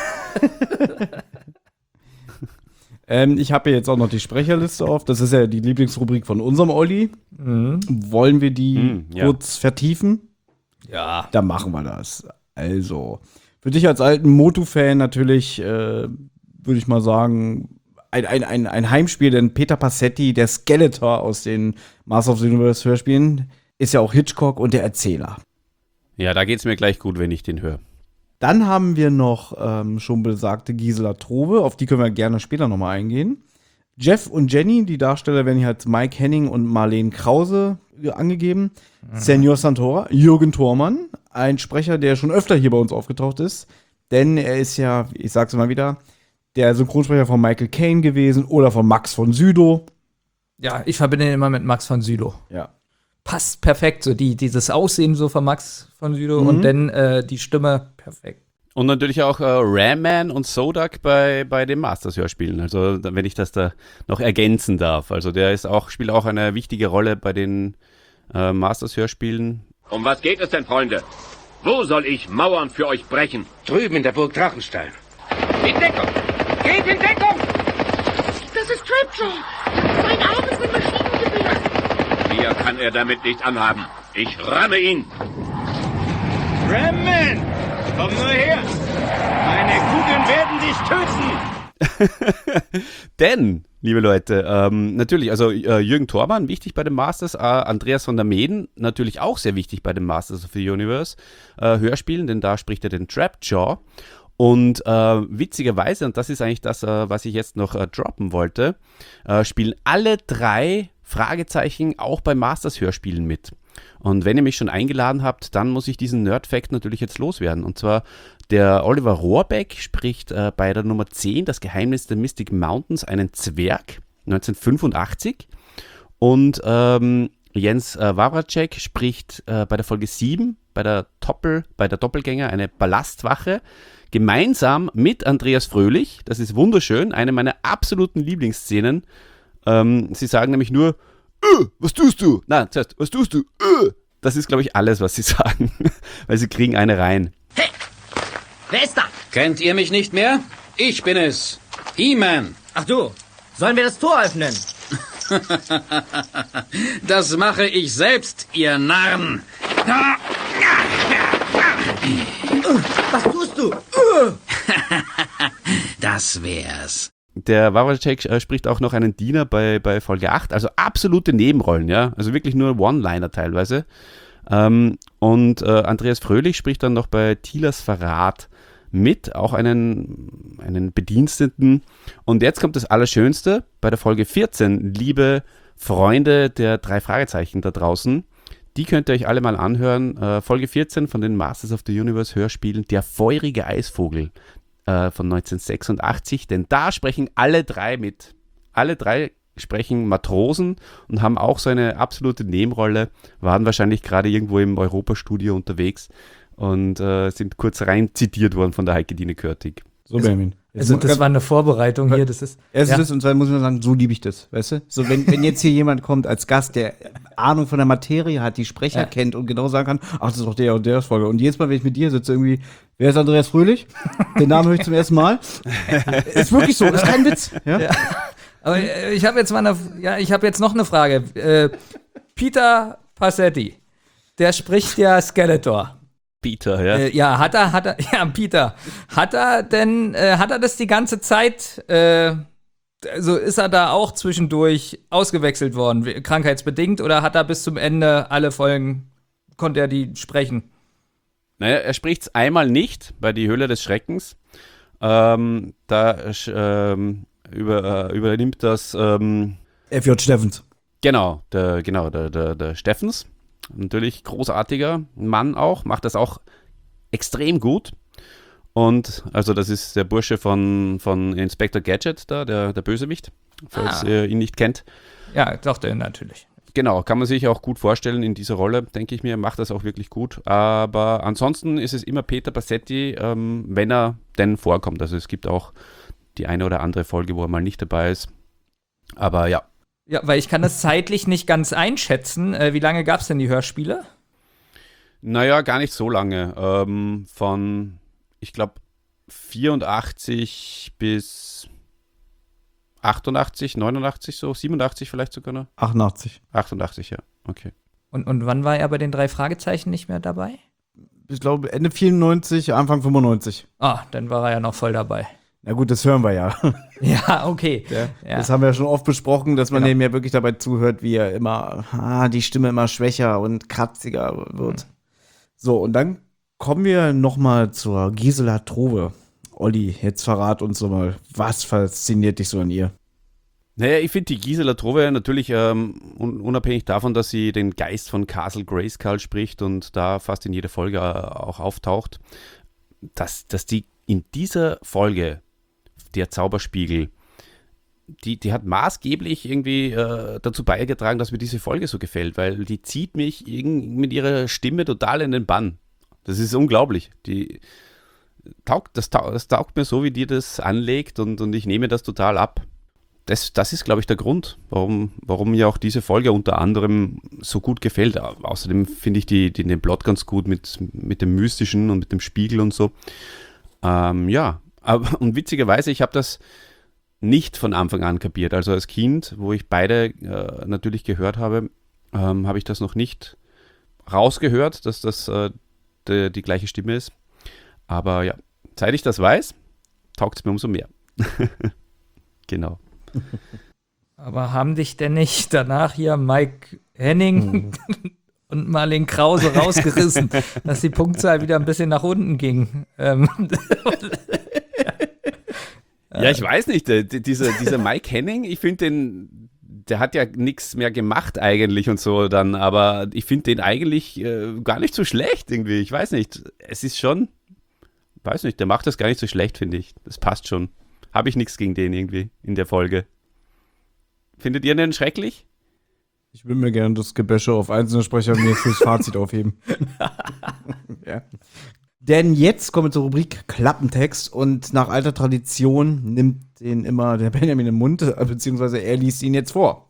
ähm, ich habe hier jetzt auch noch die Sprecherliste auf. Das ist ja die Lieblingsrubrik von unserem Olli. Mhm. Wollen wir die Mhm, ja. kurz vertiefen? Ja. Dann machen wir das. Also, für dich als alten Motu-Fan natürlich, äh, würde ich mal sagen, ein, ein, ein, ein Heimspiel, denn Peter Passetti, der Skeletor aus den Master of the Universe Hörspielen, ist ja auch Hitchcock und der Erzähler. Ja, da geht's mir gleich gut, wenn ich den höre. Dann haben wir noch ähm, schon besagte Gisela Trove, auf die können wir gerne später nochmal eingehen. Jeff und Jenny, die Darsteller werden hier als Mike Henning und Marlene Krause angegeben. Mhm. Senor Santora, Jürgen Thormann, ein Sprecher, der schon öfter hier bei uns aufgetaucht ist. Denn er ist ja, ich sag's immer wieder, der Synchronsprecher von Michael Caine gewesen oder von Max von Sydow. Ja, ich verbinde ihn immer mit Max von Sydow. Ja. Passt perfekt, so die, dieses Aussehen so von Max von Sydow Mhm. und dann äh, die Stimme perfekt. Und natürlich auch äh, Ram Man und Sodak bei, bei den Masters-Hörspielen. Also da- wenn ich das da noch ergänzen darf. Also der ist auch, spielt auch eine wichtige Rolle bei den äh, Masters-Hörspielen. Um was geht es denn, Freunde? Wo soll ich Mauern für euch brechen? Drüben in der Burg Drachenstein. In Deckung! Geht in Deckung! Das ist Tripjaw. Sein Auge sind Maschinengewehr. Mir kann er damit nicht anhaben. Ich ramme ihn! Ramman! Komm nur her! Meine Kugeln werden dich töten! Denn, liebe Leute, ähm, natürlich, also äh, Jürgen Thormann, wichtig bei den Masters, äh, Andreas von der Meeden, natürlich auch sehr wichtig bei den Masters of the Universe äh, Hörspielen, denn da spricht er den Trapjaw. Und äh, witzigerweise, und das ist eigentlich das, äh, was ich jetzt noch äh, droppen wollte, äh, spielen alle drei Fragezeichen auch bei Masters-Hörspielen mit. Und wenn ihr mich schon eingeladen habt, dann muss ich diesen Nerd-Fact natürlich jetzt loswerden. Und zwar, der Oliver Rohrbeck spricht äh, bei der Nummer zehn, das Geheimnis der Mystic Mountains, einen Zwerg, neunzehnhundertfünfundachtzig. Und ähm, Jens äh, Wawracek spricht äh, bei der Folge sieben, bei der, Doppel, bei der Doppelgänger, eine Ballastwache, gemeinsam mit Andreas Fröhlich. Das ist wunderschön, eine meiner absoluten Lieblingsszenen. Ähm, sie sagen nämlich nur, äh, was tust du? Nein, zuerst, was tust du? Äh. Das ist, glaube ich, alles, was sie sagen, weil sie kriegen eine rein. Hey, wer ist da? Kennt ihr mich nicht mehr? Ich bin es. He-Man. Ach du, sollen wir das Tor öffnen? Das mache ich selbst, ihr Narren. Was tust du? Das wär's. Der Wawracek äh, spricht auch noch einen Diener bei, bei Folge acht, also absolute Nebenrollen, ja, also wirklich nur One-Liner teilweise. Ähm, und äh, Andreas Fröhlich spricht dann noch bei Tilas Verrat mit, auch einen, einen Bediensteten. Und jetzt kommt das Allerschönste, bei der Folge vierzehn, liebe Freunde der drei Fragezeichen da draußen, die könnt ihr euch alle mal anhören. Äh, Folge vierzehn von den Masters of the Universe Hörspielen, Der feurige Eisvogel äh, von neunzehnhundertsechsundachtzig, denn da sprechen alle drei mit. Alle drei sprechen Matrosen und haben auch so eine absolute Nebenrolle, waren wahrscheinlich gerade irgendwo im Europastudio unterwegs und äh, sind kurz rein zitiert worden von der Heike Dine Körtig. So, Benjamin. Also das war eine Vorbereitung hier, das ist... Erstens ja. das und zweitens muss ich nur sagen, so liebe ich das, weißt du? So, wenn, wenn jetzt hier jemand kommt als Gast, der Ahnung von der Materie hat, die Sprecher Ja. kennt und genau sagen kann, ach, das ist doch der und der Folge. Und jedes Mal, wenn ich mit dir sitze, irgendwie, wer ist Andreas Fröhlich? Den Namen höre ich zum ersten Mal. Ist wirklich so, ist kein Witz. Ja? Ja. Aber äh, ich habe jetzt mal eine, ja, ich habe jetzt noch eine Frage. Äh, Peter Passetti, der spricht ja Skeletor. Peter, ja. Äh, ja, hat er, hat er, ja, Peter, hat er denn, äh, hat er das die ganze Zeit, äh, also ist er da auch zwischendurch ausgewechselt worden, wie- krankheitsbedingt, oder hat er bis zum Ende alle Folgen, konnte er die sprechen? Naja, er spricht es einmal nicht bei Die Höhle des Schreckens. Ähm, da ähm, über, äh, übernimmt das ähm, F J Steffens. Genau, der, genau, der, der, der Steffens. Natürlich großartiger Mann auch, macht das auch extrem gut. Und also das ist der Bursche von, von Inspector Gadget da, der, der Bösewicht, falls Ah. ihr ihn nicht kennt. Ja, doch, der natürlich. Genau, kann man sich auch gut vorstellen in dieser Rolle, denke ich mir, macht das auch wirklich gut. Aber ansonsten ist es immer Peter Bassetti, ähm, wenn er denn vorkommt. Also es gibt auch die eine oder andere Folge, wo er mal nicht dabei ist. Aber ja. Ja, weil ich kann das zeitlich nicht ganz einschätzen. Äh, wie lange gab es denn die Hörspiele? Naja, gar nicht so lange. Ähm, von, ich glaube, vierundachtzig bis achtundachtzig, neunundachtzig, so, siebenundachtzig vielleicht sogar noch. achtundachtzig. achtundachtzig, ja, okay. Und, und wann war er bei den drei Fragezeichen nicht mehr dabei? Ich glaube Ende vierundneunzig, Anfang fünfundneunzig. Ah, dann war er ja noch voll dabei. Na gut, das hören wir ja. Ja, okay. Ja, Ja. Das haben wir ja schon oft besprochen, dass man Genau. dem ja wirklich dabei zuhört, wie er immer, ah, die Stimme immer schwächer und kratziger wird. So, und dann kommen wir noch mal zur Gisela Trove. Olli, jetzt verrat uns doch mal, was fasziniert dich so an ihr? Naja, ich finde die Gisela Trove natürlich ähm, un- unabhängig davon, dass sie den Geist von Castle Grayskull spricht und da fast in jeder Folge äh, auch auftaucht, dass, dass die in dieser Folge, der Zauberspiegel, die, die hat maßgeblich irgendwie äh, dazu beigetragen, dass mir diese Folge so gefällt, weil die zieht mich irgend- mit ihrer Stimme total in den Bann. Das ist unglaublich. Die taugt, das, taugt, das taugt mir so, wie die das anlegt und, und ich nehme das total ab. Das, das ist, glaube ich, der Grund, warum, warum mir auch diese Folge unter anderem so gut gefällt. Au- Außerdem finde ich die, die, den Plot ganz gut mit, mit dem Mystischen und mit dem Spiegel und so. Ähm, ja, aber, und witzigerweise, ich habe das nicht von Anfang an kapiert. Also als Kind, wo ich beide äh, natürlich gehört habe, ähm, habe ich das noch nicht rausgehört, dass das äh, die, die gleiche Stimme ist. Aber ja, seit ich das weiß, taugt es mir umso mehr. Genau. Aber haben dich denn nicht danach hier Mike Henning und Marlene Krause rausgerissen, dass die Punktzahl wieder ein bisschen nach unten ging? Ähm, Ja, ich weiß nicht, der, der, dieser, dieser Mike Henning, ich finde den, der hat ja nichts mehr gemacht eigentlich und so dann, aber ich finde den eigentlich äh, gar nicht so schlecht irgendwie, ich weiß nicht, es ist schon, weiß nicht, der macht das gar nicht so schlecht, finde ich, das passt schon. Habe ich nichts gegen den irgendwie in der Folge. Findet ihr den schrecklich? Ich will mir gerne das Gebäsche auf einzelne Sprecher mir fürs Fazit aufheben. Ja. Denn jetzt kommen wir zur Rubrik Klappentext und nach alter Tradition nimmt den immer der Benjamin im Mund, beziehungsweise er liest ihn jetzt vor.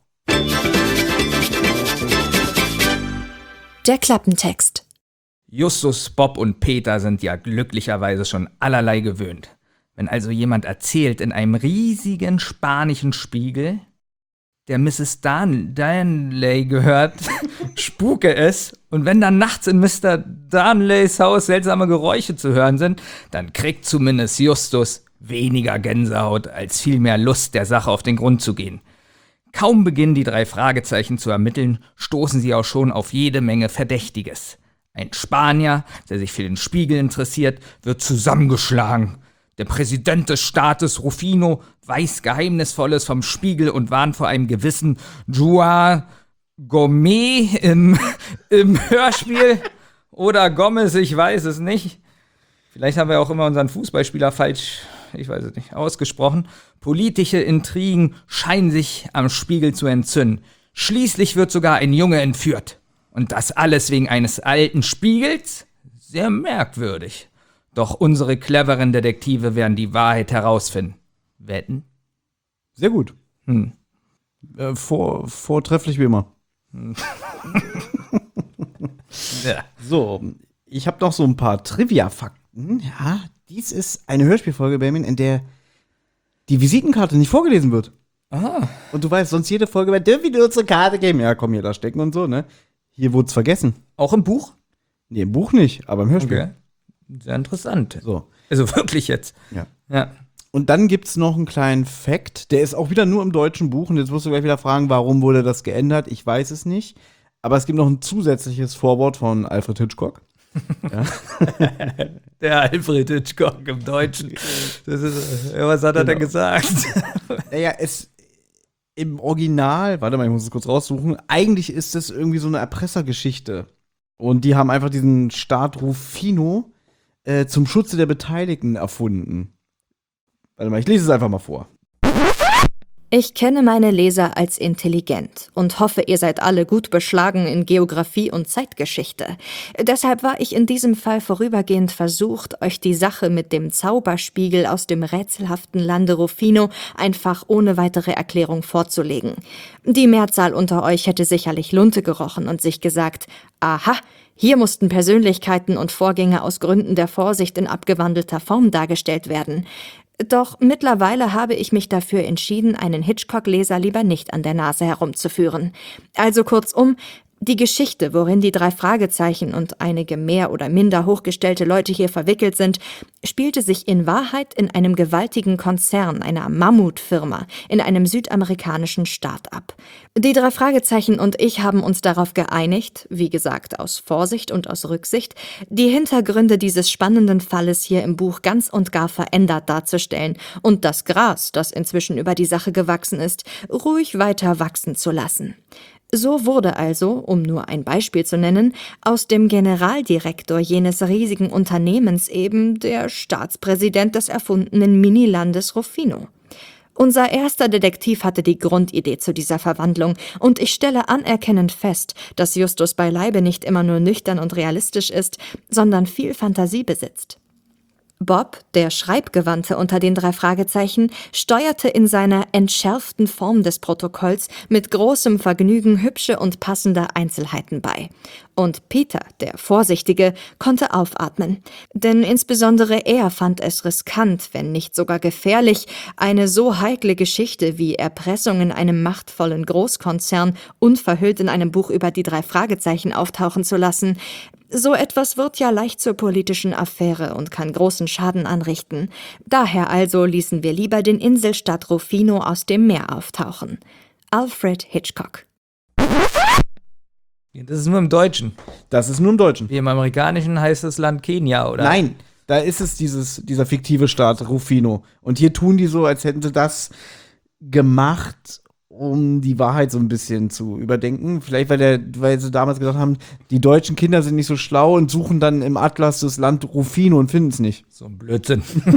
Der Klappentext. Justus, Bob und Peter sind ja glücklicherweise schon allerlei gewöhnt. Wenn also jemand erzählt in einem riesigen spanischen Spiegel, der Misses Dan Danley gehört, spuke es, und wenn dann nachts in Mister Danleys Haus seltsame Geräusche zu hören sind, dann kriegt zumindest Justus weniger Gänsehaut als vielmehr Lust, der Sache auf den Grund zu gehen. Kaum beginnen die drei Fragezeichen zu ermitteln, stoßen sie auch schon auf jede Menge Verdächtiges. Ein Spanier, der sich für den Spiegel interessiert, wird zusammengeschlagen. Der Präsident des Staates, Rufino, weiß Geheimnisvolles vom Spiegel und warnt vor einem gewissen Joa Gomez im, im Hörspiel. Oder Gomez, ich weiß es nicht. Vielleicht haben wir auch immer unseren Fußballspieler falsch, ich weiß es nicht, ausgesprochen. Politische Intrigen scheinen sich am Spiegel zu entzünden. Schließlich wird sogar ein Junge entführt. Und das alles wegen eines alten Spiegels? Sehr merkwürdig. Doch unsere cleveren Detektive werden die Wahrheit herausfinden. Wetten? Sehr gut. Hm. Äh, vor, vortrefflich wie immer. Ja. So, ich habe noch so ein paar Trivia-Fakten. Ja, dies ist eine Hörspielfolge, Benjamin, in der die Visitenkarte nicht vorgelesen wird. Ah. Und du weißt, sonst jede Folge, wer dürfen wir unsere Karte geben? Ja, komm, hier da stecken und so, ne? Hier wurde es vergessen. Auch im Buch? Nee, im Buch nicht, aber im Hörspiel. Okay. Sehr interessant. So. Also wirklich jetzt. Ja. Ja. Und dann gibt's noch einen kleinen Fact, der ist auch wieder nur im deutschen Buch. Und jetzt musst du gleich wieder fragen, warum wurde das geändert? Ich weiß es nicht. Aber es gibt noch ein zusätzliches Vorwort von Alfred Hitchcock. Ja. Der Alfred Hitchcock im Deutschen. Das ist, ja, was hat er Genau. denn gesagt? Naja, es im Original, warte mal, ich muss es kurz raussuchen, eigentlich ist es irgendwie so eine Erpressergeschichte. Und die haben einfach diesen Staat Rufino äh, zum Schutze der Beteiligten erfunden. Warte mal, ich lese es einfach mal vor. Ich kenne meine Leser als intelligent und hoffe, ihr seid alle gut beschlagen in Geographie und Zeitgeschichte. Deshalb war ich in diesem Fall vorübergehend versucht, euch die Sache mit dem Zauberspiegel aus dem rätselhaften Lande Rufino einfach ohne weitere Erklärung vorzulegen. Die Mehrzahl unter euch hätte sicherlich Lunte gerochen und sich gesagt, aha, hier mussten Persönlichkeiten und Vorgänge aus Gründen der Vorsicht in abgewandelter Form dargestellt werden. Doch mittlerweile habe ich mich dafür entschieden, einen Hitchcock-Leser lieber nicht an der Nase herumzuführen. Also kurzum, die Geschichte, worin die drei Fragezeichen und einige mehr oder minder hochgestellte Leute hier verwickelt sind, spielte sich in Wahrheit in einem gewaltigen Konzern, einer Mammutfirma, in einem südamerikanischen Staat ab. Die drei Fragezeichen und ich haben uns darauf geeinigt, wie gesagt aus Vorsicht und aus Rücksicht, die Hintergründe dieses spannenden Falles hier im Buch ganz und gar verändert darzustellen und das Gras, das inzwischen über die Sache gewachsen ist, ruhig weiter wachsen zu lassen. So wurde also, um nur ein Beispiel zu nennen, aus dem Generaldirektor jenes riesigen Unternehmens eben der Staatspräsident des erfundenen Minilandes Rufino. Unser erster Detektiv hatte die Grundidee zu dieser Verwandlung und ich stelle anerkennend fest, dass Justus beileibe nicht immer nur nüchtern und realistisch ist, sondern viel Fantasie besitzt. Bob, der Schreibgewandte unter den drei Fragezeichen, steuerte in seiner entschärften Form des Protokolls mit großem Vergnügen hübsche und passende Einzelheiten bei. Und Peter, der Vorsichtige, konnte aufatmen. Denn insbesondere er fand es riskant, wenn nicht sogar gefährlich, eine so heikle Geschichte wie Erpressung in einem machtvollen Großkonzern unverhüllt in einem Buch über die drei Fragezeichen auftauchen zu lassen. So etwas wird ja leicht zur politischen Affäre und kann großen Schaden anrichten. Daher also ließen wir lieber den Inselstaat Rufino aus dem Meer auftauchen. Alfred Hitchcock. Das ist nur im Deutschen. Das ist nur im Deutschen. Wie im Amerikanischen heißt das Land Kenia, oder? Nein, da ist es dieses, dieser fiktive Staat Rufino. Und hier tun die so, als hätten sie das gemacht, um die Wahrheit so ein bisschen zu überdenken. Vielleicht, weil, der, weil sie damals gesagt haben, die deutschen Kinder sind nicht so schlau und suchen dann im Atlas das Land Rufino und finden es nicht. So ein Blödsinn.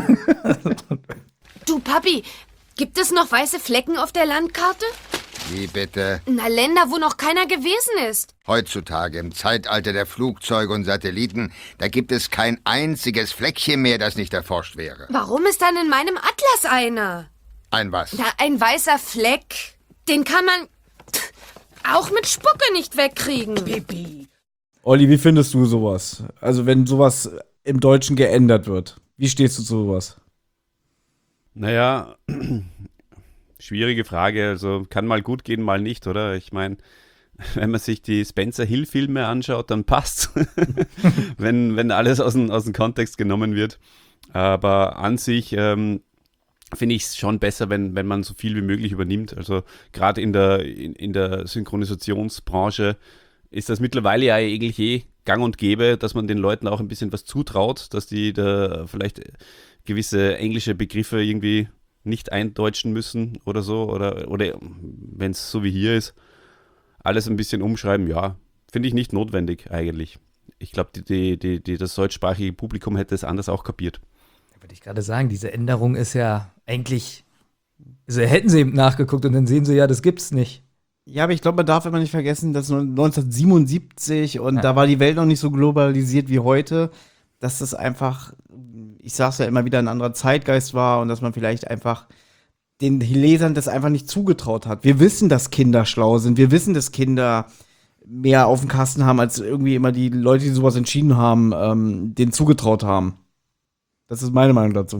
Du, Papi, gibt es noch weiße Flecken auf der Landkarte? Wie bitte? Na, Länder, wo noch keiner gewesen ist. Heutzutage, im Zeitalter der Flugzeuge und Satelliten, da gibt es kein einziges Fleckchen mehr, das nicht erforscht wäre. Warum ist dann in meinem Atlas einer? Ein was? Na, ein weißer Fleck. Den kann man auch mit Spucke nicht wegkriegen. Pipi. Olli, wie findest du sowas? Also wenn sowas im Deutschen geändert wird. Wie stehst du zu sowas? Naja, schwierige Frage. Also kann mal gut gehen, mal nicht, oder? Ich meine, wenn man sich die Spencer-Hill-Filme anschaut, dann passt's. wenn, wenn alles aus dem, aus dem Kontext genommen wird. Aber an sich ähm, finde ich es schon besser, wenn, wenn man so viel wie möglich übernimmt. Also gerade in der, in, in der Synchronisationsbranche ist das mittlerweile ja eigentlich eh gang und gäbe, dass man den Leuten auch ein bisschen was zutraut, dass die da vielleicht gewisse englische Begriffe irgendwie nicht eindeutschen müssen oder so. Oder, oder wenn es so wie hier ist, alles ein bisschen umschreiben, ja, finde ich nicht notwendig eigentlich. Ich glaube, die, die, die, die, das deutschsprachige Publikum hätte es anders auch kapiert. Würde ich gerade sagen, diese Änderung ist ja eigentlich, also hätten sie eben nachgeguckt und dann sehen sie ja, das gibt's nicht. Ja, aber ich glaube, man darf immer nicht vergessen, dass neunzehnhundertsiebenundsiebzig und Ja. da war die Welt noch nicht so globalisiert wie heute, dass das einfach, ich sag's ja immer wieder, ein anderer Zeitgeist war und dass man vielleicht einfach den Lesern das einfach nicht zugetraut hat. Wir wissen, dass Kinder schlau sind. Wir wissen, dass Kinder mehr auf dem Kasten haben, als irgendwie immer die Leute, die sowas entschieden haben, ähm, denen zugetraut haben. Das ist meine Meinung dazu.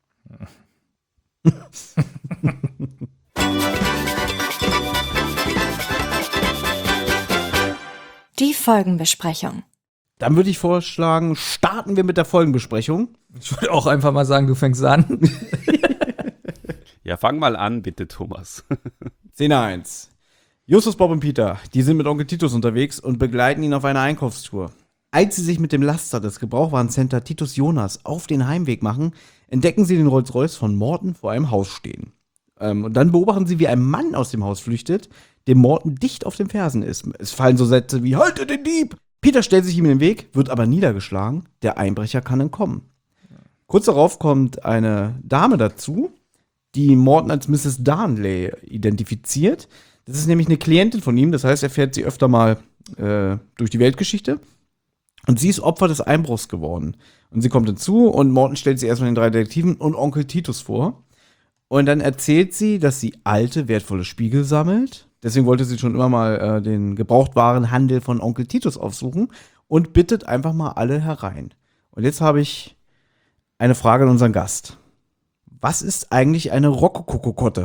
Die Folgenbesprechung. Dann würde ich vorschlagen, starten wir mit der Folgenbesprechung. Ich würde auch einfach mal sagen, du fängst an. Ja, fang mal an, bitte, Thomas. Szene eins. Justus, Bob und Peter, die sind mit Onkel Titus unterwegs und begleiten ihn auf einer Einkaufstour. Als sie sich mit dem Laster des Gebrauchtwarencenter Titus Jonas auf den Heimweg machen, entdecken sie den Rolls-Royce von Morton vor einem Haus stehen. Ähm, und dann beobachten sie, wie ein Mann aus dem Haus flüchtet, dem Morton dicht auf den Fersen ist. Es fallen so Sätze wie „Haltet den Dieb!" Peter stellt sich ihm in den Weg, wird aber niedergeschlagen. Der Einbrecher kann entkommen. Kurz darauf kommt eine Dame dazu, die Morton als Misses Darnley identifiziert. Das ist nämlich eine Klientin von ihm, das heißt, er fährt sie öfter mal äh, durch die Weltgeschichte. Und sie ist Opfer des Einbruchs geworden. Und sie kommt hinzu und Morton stellt sie erstmal den drei Detektiven und Onkel Titus vor. Und dann erzählt sie, dass sie alte, wertvolle Spiegel sammelt. Deswegen wollte sie schon immer mal äh, den Gebrauchtwarenhandel von Onkel Titus aufsuchen und bittet einfach mal alle herein. Und jetzt habe ich eine Frage an unseren Gast. Was ist eigentlich eine Rokoko-Kokotte?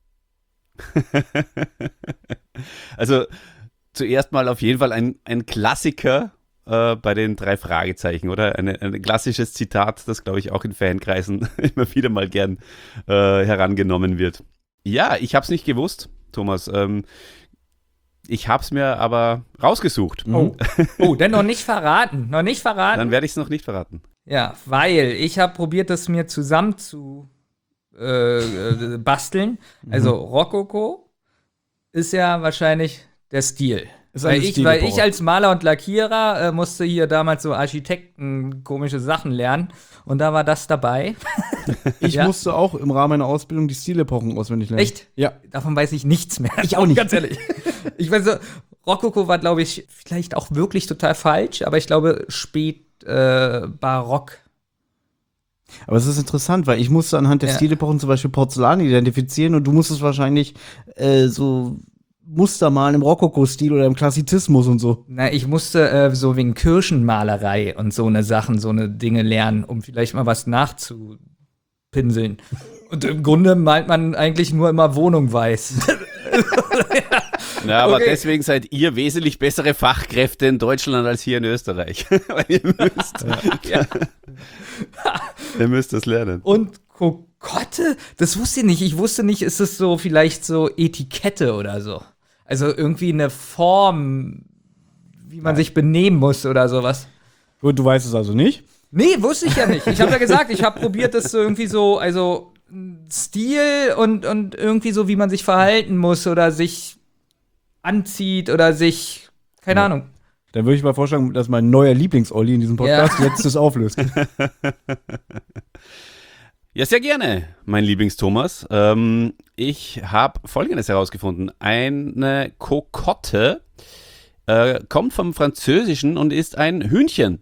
Also zuerst mal auf jeden Fall ein, ein Klassiker äh, bei den drei Fragezeichen, oder? Eine, ein klassisches Zitat, das, glaube ich, auch in Fankreisen immer wieder mal gern äh, herangenommen wird. Ja, ich habe es nicht gewusst, Thomas. Ähm, ich habe es mir aber rausgesucht. Oh. oh, denn noch nicht verraten. Noch nicht verraten. Dann werde ich es noch nicht verraten. Ja, weil ich habe probiert, das mir zusammen zu äh, äh, basteln. Also Rokoko ist ja wahrscheinlich der Stil. Weil ich, weil ich als Maler und Lackierer äh, musste hier damals so Architekten komische Sachen lernen. Und da war das dabei. Ich ja. musste auch im Rahmen meiner Ausbildung die Stilepochen auswendig lernen. Echt? Ja. Davon weiß ich nichts mehr. Ich auch nicht. Ganz ehrlich. Ich weiß so, Rokoko war, glaube ich, vielleicht auch wirklich total falsch, aber ich glaube spät äh, Barock. Aber es ist interessant, weil ich musste anhand der Ja. Stilepochen zum Beispiel Porzellan identifizieren und du musstest wahrscheinlich äh, so Muster malen im Rokoko-Stil oder im Klassizismus und so. Na, ich musste äh, so wegen Kirchenmalerei und so eine Sachen, so eine Dinge lernen, um vielleicht mal was nachzupinseln. Und im Grunde malt man eigentlich nur immer Wohnung weiß. Ja, aber Okay. deswegen seid ihr wesentlich bessere Fachkräfte in Deutschland als hier in Österreich. Weil ihr müsst, Ja. ihr müsst das lernen. Und Kokotte? Das wusste ich nicht. Ich wusste nicht, ist es so vielleicht so Etikette oder so. Also irgendwie eine Form, wie man sich benehmen muss oder sowas. Gut, du weißt es also nicht. Nee, wusste ich ja nicht. Ich habe ja gesagt, ich habe probiert, das so irgendwie so, also Stil und, und irgendwie so, wie man sich verhalten muss oder sich anzieht oder sich, keine Ja. Ahnung. Dann würde ich mal vorschlagen, dass mein neuer Lieblings-Olli in diesem Podcast Ja. jetzt das auflöst. Ja, sehr gerne, mein Lieblings-Thomas. Ähm, ich habe Folgendes herausgefunden. Eine Kokotte äh, kommt vom Französischen und ist ein Hühnchen.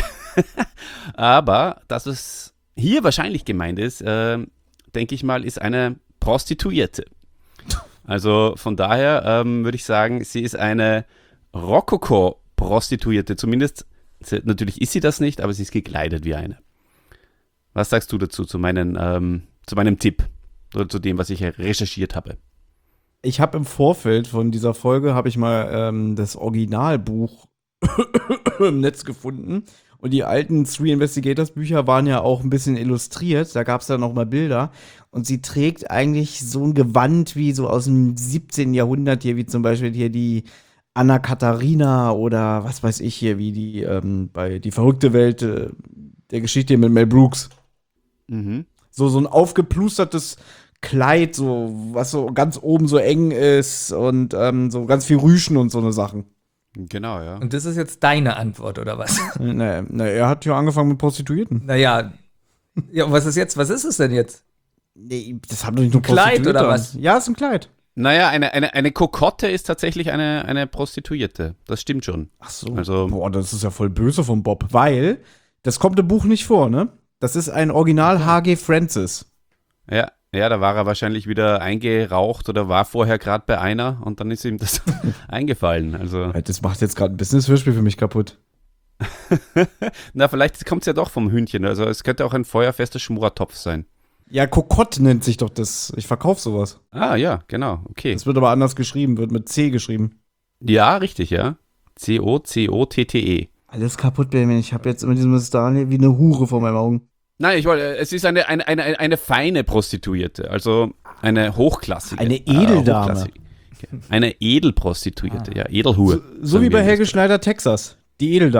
Aber dass es hier wahrscheinlich gemeint ist, äh, denke ich mal, ist eine Prostituierte. Also von daher ähm, würde ich sagen, sie ist eine Rokoko-Prostituierte. Zumindest, sie, natürlich ist sie das nicht, aber sie ist gekleidet wie eine. Was sagst du dazu, zu, meinen, ähm, zu meinem Tipp oder zu dem, was ich recherchiert habe? Ich habe im Vorfeld von dieser Folge habe ich mal ähm, das Originalbuch im Netz gefunden. Und die alten Three Investigators Bücher waren ja auch ein bisschen illustriert. Da gab es dann noch mal Bilder. Und sie trägt eigentlich so ein Gewand wie so aus dem siebzehnten Jahrhundert hier, wie zum Beispiel hier die Anna Katharina oder was weiß ich hier, wie die ähm, bei Die verrückte Welt äh, der Geschichte mit Mel Brooks. Mhm. So, so ein aufgeplustertes Kleid, so, was so ganz oben so eng ist und ähm, so ganz viel Rüschen und so eine Sachen. Genau, ja. Und das ist jetzt deine Antwort, oder was? Naja, na, er hat ja angefangen mit Prostituierten. Naja. Ja, und was ist jetzt? Was ist es denn jetzt? Nee, das haben doch nicht nur Kleid Prostituierte oder an. was? Ja, ist ein Kleid. Naja, eine, eine, eine Kokotte ist tatsächlich eine, eine Prostituierte. Das stimmt schon. Ach so. Also, Boah, das ist ja voll böse von Bob, weil das kommt im Buch nicht vor, ne? Das ist ein Original H G Francis. ja, ja, da war er wahrscheinlich wieder eingeraucht oder war vorher gerade bei einer und dann ist ihm das eingefallen. Also, Das macht jetzt gerade ein Business-Hörspiel für mich kaputt. na, vielleicht kommt es ja doch vom Hühnchen. Also es könnte auch ein feuerfester Schmortopf sein. Ja, Kokotte nennt sich doch das. Ich verkaufe sowas. Ah, ja, genau, okay. Das wird aber anders geschrieben, wird mit C geschrieben. Ja, richtig, ja. C O C O T T E. Alles kaputt, Benjamin. Ich habe jetzt immer diesen Mister Daniel wie eine Hure vor meinen Augen. Nein, ich wollte, es ist eine, eine, eine, eine feine Prostituierte, also eine hochklassige. Eine Edeldame. Äh, hochklassige. Eine Edelprostituierte, ja, Edelhure. So, so wie bei Helge Schneider Texas. Die Edeldamen.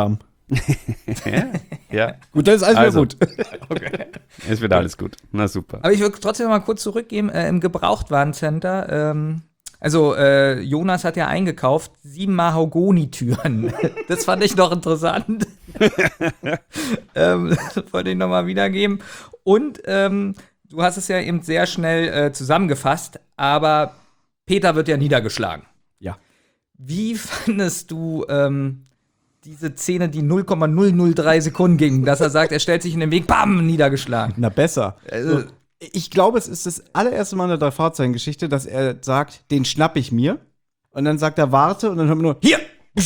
ja, ja. Gut, dann ist alles also, wieder gut. Okay. Es wird alles gut. Na super. Aber ich würde trotzdem noch mal kurz zurückgeben, äh, im Gebrauchtwarencenter, ähm, also äh, Jonas hat ja eingekauft, sieben Mahagoni-Türen. Das fand ich noch interessant. ähm, das wollte ich noch mal wiedergeben. Und ähm, du hast es ja eben sehr schnell äh, zusammengefasst, aber Peter wird ja niedergeschlagen. Ja. Wie fandest du ähm, diese Szene, die null Komma null null drei Sekunden ging, dass er sagt, er stellt sich in den Weg, bam, niedergeschlagen? Na, besser. Also, Ich glaube, es ist das allererste Mal in der Drei-Fahrzeichen-Geschichte, dass er sagt, den schnapp ich mir. Und dann sagt er, warte, und dann hören wir nur, hier!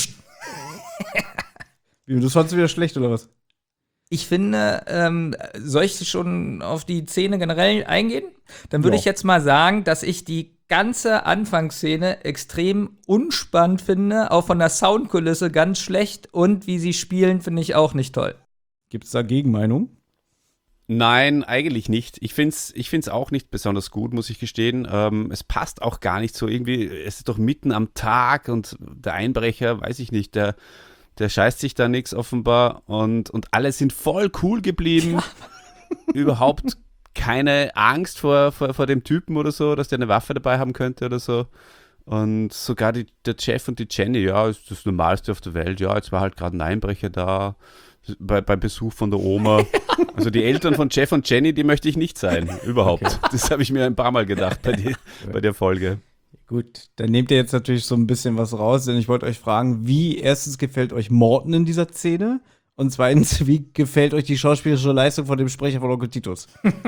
Wie, das fandst du wieder schlecht, oder was? Ich finde, ähm, soll ich schon auf die Szene generell eingehen? Dann würde Ja. ich jetzt mal sagen, dass ich die ganze Anfangsszene extrem unspannend finde, auch von der Soundkulisse ganz schlecht und wie sie spielen, finde ich auch nicht toll. Gibt es da Gegenmeinung? Nein, eigentlich nicht. Ich finde es ich find's auch nicht besonders gut, muss ich gestehen. Ähm, es passt auch gar nicht so irgendwie. Es ist doch mitten am Tag und der Einbrecher, weiß ich nicht, der, der scheißt sich da nichts offenbar und, und alle sind voll cool geblieben. Überhaupt keine Angst vor, vor, vor dem Typen oder so, dass der eine Waffe dabei haben könnte oder so. Und sogar die, der Jeff und die Jenny, ja, ist das Normalste auf der Welt. Ja, jetzt war halt gerade ein Einbrecher da. Bei, beim Besuch von der Oma. Also die Eltern von Jeff und Jenny, die möchte ich nicht sein. Überhaupt. Okay. Das habe ich mir ein paar Mal gedacht bei, die, bei der Folge. Gut, dann nehmt ihr jetzt natürlich so ein bisschen was raus, denn ich wollte euch fragen, wie erstens gefällt euch Morten in dieser Szene und zweitens, wie gefällt euch die schauspielerische Leistung von dem Sprecher von Onkel Titus?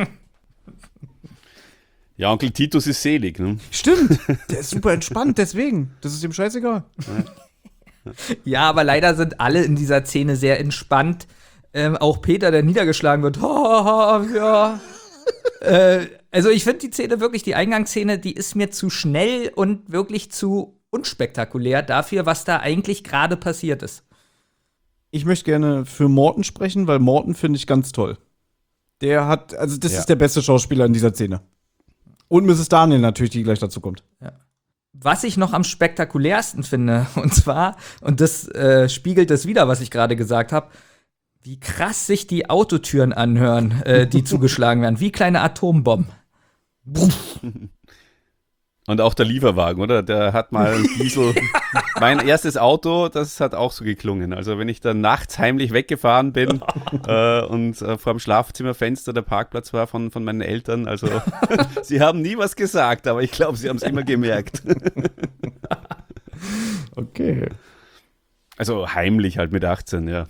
Ja, Onkel Titus ist selig, ne? Stimmt, der ist super entspannt, deswegen. Das ist ihm scheißegal. Ja. Ja, aber leider sind alle in dieser Szene sehr entspannt. Ähm, auch Peter, der niedergeschlagen wird. Ha, ha, ja. äh, also ich finde die Szene wirklich, die Eingangsszene, die ist mir zu schnell und wirklich zu unspektakulär dafür, was da eigentlich gerade passiert ist. Ich möchte gerne für Morten sprechen, weil Morten finde ich ganz toll. Der hat, also das Ja. ist der beste Schauspieler in dieser Szene. Und Misses Daniel natürlich, die gleich dazu kommt. Ja. Was ich noch am spektakulärsten finde, und zwar, und das äh, spiegelt das wieder, was ich gerade gesagt habe, wie krass sich die Autotüren anhören, äh, die zugeschlagen werden, wie kleine Atombomben. Und auch der Lieferwagen, oder? Der hat mal einen Diesel. Mein erstes Auto, das hat auch so geklungen. Also wenn ich dann nachts heimlich weggefahren bin äh, und äh, vor dem Schlafzimmerfenster der Parkplatz war von, von meinen Eltern, also sie haben nie was gesagt, aber ich glaube, sie haben es immer gemerkt. Okay. Also heimlich halt mit achtzehn, ja.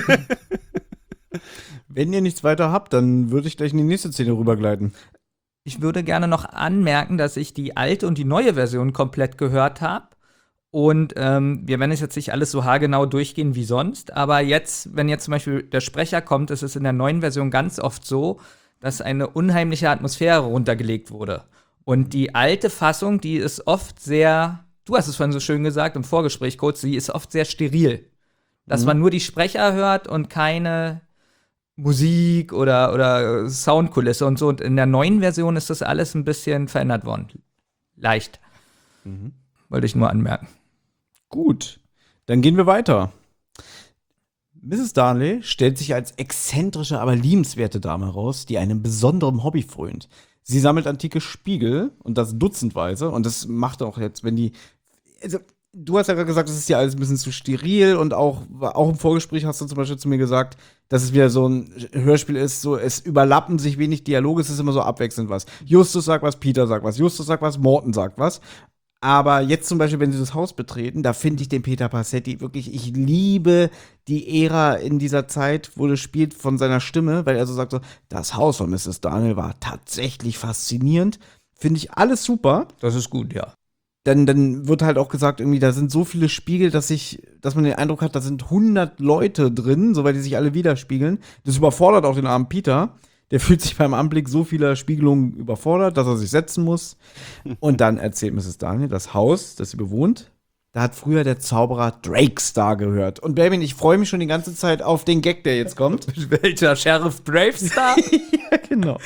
Wenn ihr nichts weiter habt, dann würde ich gleich in die nächste Szene rübergleiten. Ich würde gerne noch anmerken, dass ich die alte und die neue Version komplett gehört habe. Und ähm, wir werden es jetzt nicht alles so haargenau durchgehen wie sonst. Aber jetzt, wenn jetzt zum Beispiel der Sprecher kommt, ist es in der neuen Version ganz oft so, dass eine unheimliche Atmosphäre runtergelegt wurde. Und die alte Fassung, die ist oft sehr, du hast es vorhin so schön gesagt im Vorgespräch kurz, die ist oft sehr steril. Dass Mhm. man nur die Sprecher hört und keine Musik oder, oder Soundkulisse und so. Und in der neuen Version ist das alles ein bisschen verändert worden. Leicht. Mhm. Wollte ich nur anmerken. Gut, dann gehen wir weiter. Misses Darnley stellt sich als exzentrische, aber liebenswerte Dame heraus, die einem besonderen Hobby frönt. Sie sammelt antike Spiegel und das dutzendweise. Und das macht auch jetzt, wenn die. Also, du hast ja gerade gesagt, das ist ja alles ein bisschen zu steril. Und auch, auch im Vorgespräch hast du zum Beispiel zu mir gesagt, dass es wieder so ein Hörspiel ist, so es überlappen sich wenig Dialoge, es ist immer so abwechselnd was. Justus sagt was, Peter sagt was, Justus sagt was, Morten sagt was. Aber jetzt zum Beispiel, wenn sie das Haus betreten, da finde ich den Peter Passetti wirklich, ich liebe die Ära in dieser Zeit, wo das spielt von seiner Stimme, weil er so sagt so, das Haus von Misses Daniel war tatsächlich faszinierend. Finde ich alles super. Das ist gut, ja. Dann, dann wird halt auch gesagt, irgendwie, da sind so viele Spiegel, dass ich, dass man den Eindruck hat, da sind hundert Leute drin, so weil die sich alle widerspiegeln. Das überfordert auch den armen Peter. Der fühlt sich beim Anblick so vieler Spiegelungen überfordert, dass er sich setzen muss. Und dann erzählt Misses Daniel, das Haus, das sie bewohnt, da hat früher der Zauberer Drakestar gehört. Und Baby, ich freue mich schon die ganze Zeit auf den Gag, der jetzt kommt. Welcher Sheriff Bravestar? Ja, genau.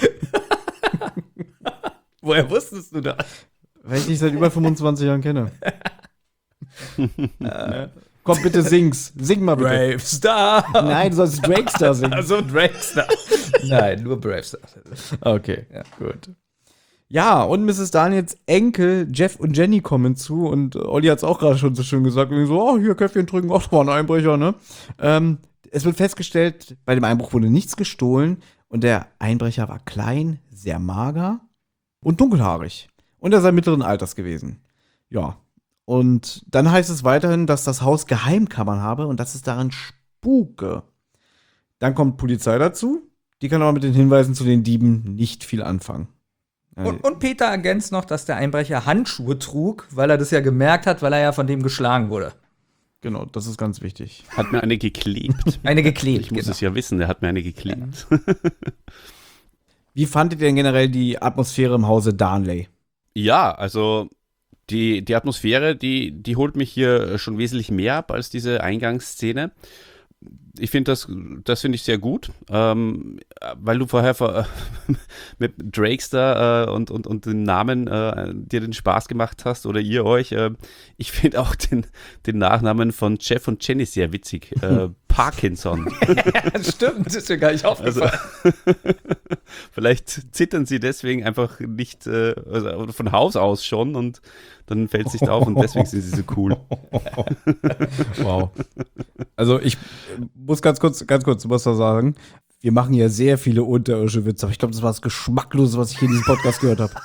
Woher wusstest du das? Weil ich dich seit über fünfundzwanzig Jahren kenne. äh, kommt Komm, bitte sing's. Sing mal bitte. Bravestar. Nein, du sollst Drakestar singen. Also Drakestar. Nein, nur Bravestar. Okay, ja, gut. Ja, und Misses Daniels Enkel Jeff und Jenny kommen zu und Olli hat es auch gerade schon so schön gesagt, so, oh, hier Köpfchen drücken, ach, das war ein Einbrecher, ne? Ähm, es wird festgestellt, bei dem Einbruch wurde nichts gestohlen und der Einbrecher war klein, sehr mager und dunkelhaarig. Und er sei mittleren Alters gewesen. Ja, und dann heißt es weiterhin, dass das Haus Geheimkammern habe und dass es darin spuke. Dann kommt Polizei dazu, die kann aber mit den Hinweisen zu den Dieben nicht viel anfangen. Und, und Peter ergänzt noch, dass der Einbrecher Handschuhe trug, weil er das ja gemerkt hat, weil er ja von dem geschlagen wurde. Genau, das ist ganz wichtig. Hat mir eine geklebt. Eine geklebt, Ich muss genau. es ja wissen, der hat mir eine geklebt. Wie fandet ihr denn generell die Atmosphäre im Hause Darnley? Ja, also die, die Atmosphäre, die, die holt mich hier schon wesentlich mehr ab als diese Eingangsszene. Ich finde das, das finde ich sehr gut, ähm, weil du vorher vor, mit Drakestar äh, und, und, und den Namen äh, dir den Spaß gemacht hast oder ihr euch. Äh, ich finde auch den, den Nachnamen von Jeff und Jenny sehr witzig. Äh, Parkinson. Ja, stimmt, das ist mir gar nicht aufgefallen. Also, vielleicht zittern sie deswegen einfach nicht äh, also von Haus aus schon und dann fällt es nicht auf und deswegen sind sie so cool. Wow. Also ich muss ganz kurz, ganz kurz was da sagen. Wir machen ja sehr viele unterirdische Witze, aber ich glaube, das war das Geschmacklose, was ich hier in diesem Podcast gehört habe.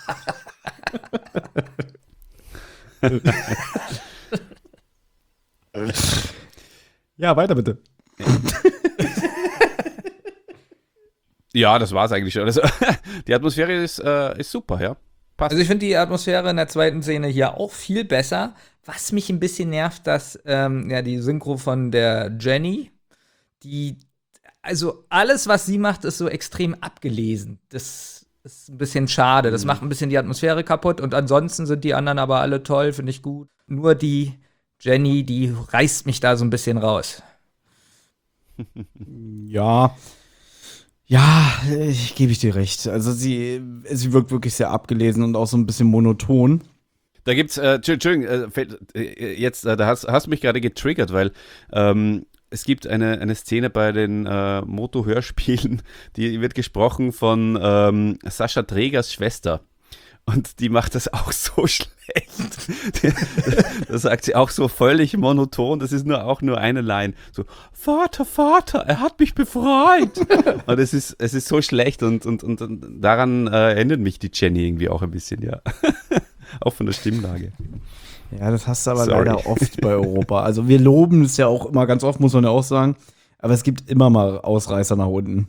Ja, weiter bitte. Ja, das war's eigentlich schon. Also, die Atmosphäre ist, äh, ist super, ja. Passt. Also ich finde die Atmosphäre in der zweiten Szene hier auch viel besser. Was mich ein bisschen nervt, dass ähm, ja die Synchro von der Jenny, die, also alles, was sie macht, ist so extrem abgelesen. Das ist ein bisschen schade. Das macht ein bisschen die Atmosphäre kaputt. Und ansonsten sind die anderen aber alle toll, finde ich gut. Nur die Jenny, die reißt mich da so ein bisschen raus. Ja. Ja, ich gebe ich dir recht. Also sie, sie wirkt wirklich sehr abgelesen und auch so ein bisschen monoton. Da gibt's, äh, Entschuldigung, äh, jetzt, äh, da hast, hast du mich gerade getriggert, weil ähm, es gibt eine, eine Szene bei den äh, Moto-Hörspielen, die wird gesprochen von ähm, Sascha Trägers Schwester. Und die macht das auch so schlecht. Das sagt sie auch so völlig monoton. Das ist nur auch nur eine Line. So, Vater, Vater, er hat mich befreit. Und es ist, es ist so schlecht und, und, und, und daran äh, erinnert mich die Jenny irgendwie auch ein bisschen, ja. Auch von der Stimmlage. Ja, das hast du aber Sorry. leider oft bei Europa. Also wir loben es ja auch immer ganz oft, muss man ja auch sagen. Aber es gibt immer mal Ausreißer nach unten.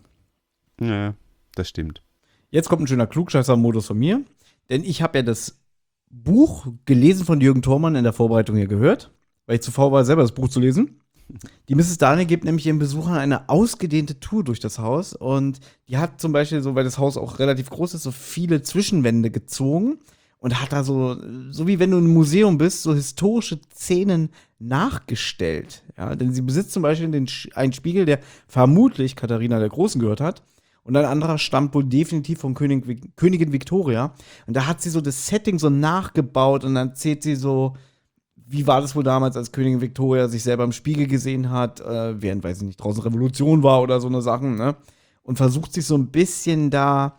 Ja, das stimmt. Jetzt kommt ein schöner Klugscheißer-Modus von mir. Denn ich habe ja das Buch gelesen von Jürgen Thormann in der Vorbereitung hier gehört, weil ich zu faul war, selber das Buch zu lesen. Die Misses Darnley gibt nämlich ihren Besuchern eine ausgedehnte Tour durch das Haus und die hat zum Beispiel, so weil das Haus auch relativ groß ist, so viele Zwischenwände gezogen und hat da so, so wie wenn du im Museum bist, so historische Szenen nachgestellt. Ja, denn sie besitzt zum Beispiel den, einen Spiegel, der vermutlich Katharina der Großen gehört hat. Und ein anderer stammt wohl definitiv von König, Königin Victoria. Und da hat sie so das Setting so nachgebaut und dann erzählt sie so, wie war das wohl damals, als Königin Victoria sich selber im Spiegel gesehen hat, äh, während, weiß ich nicht, draußen Revolution war oder so eine Sachen, ne? Und versucht sich so ein bisschen da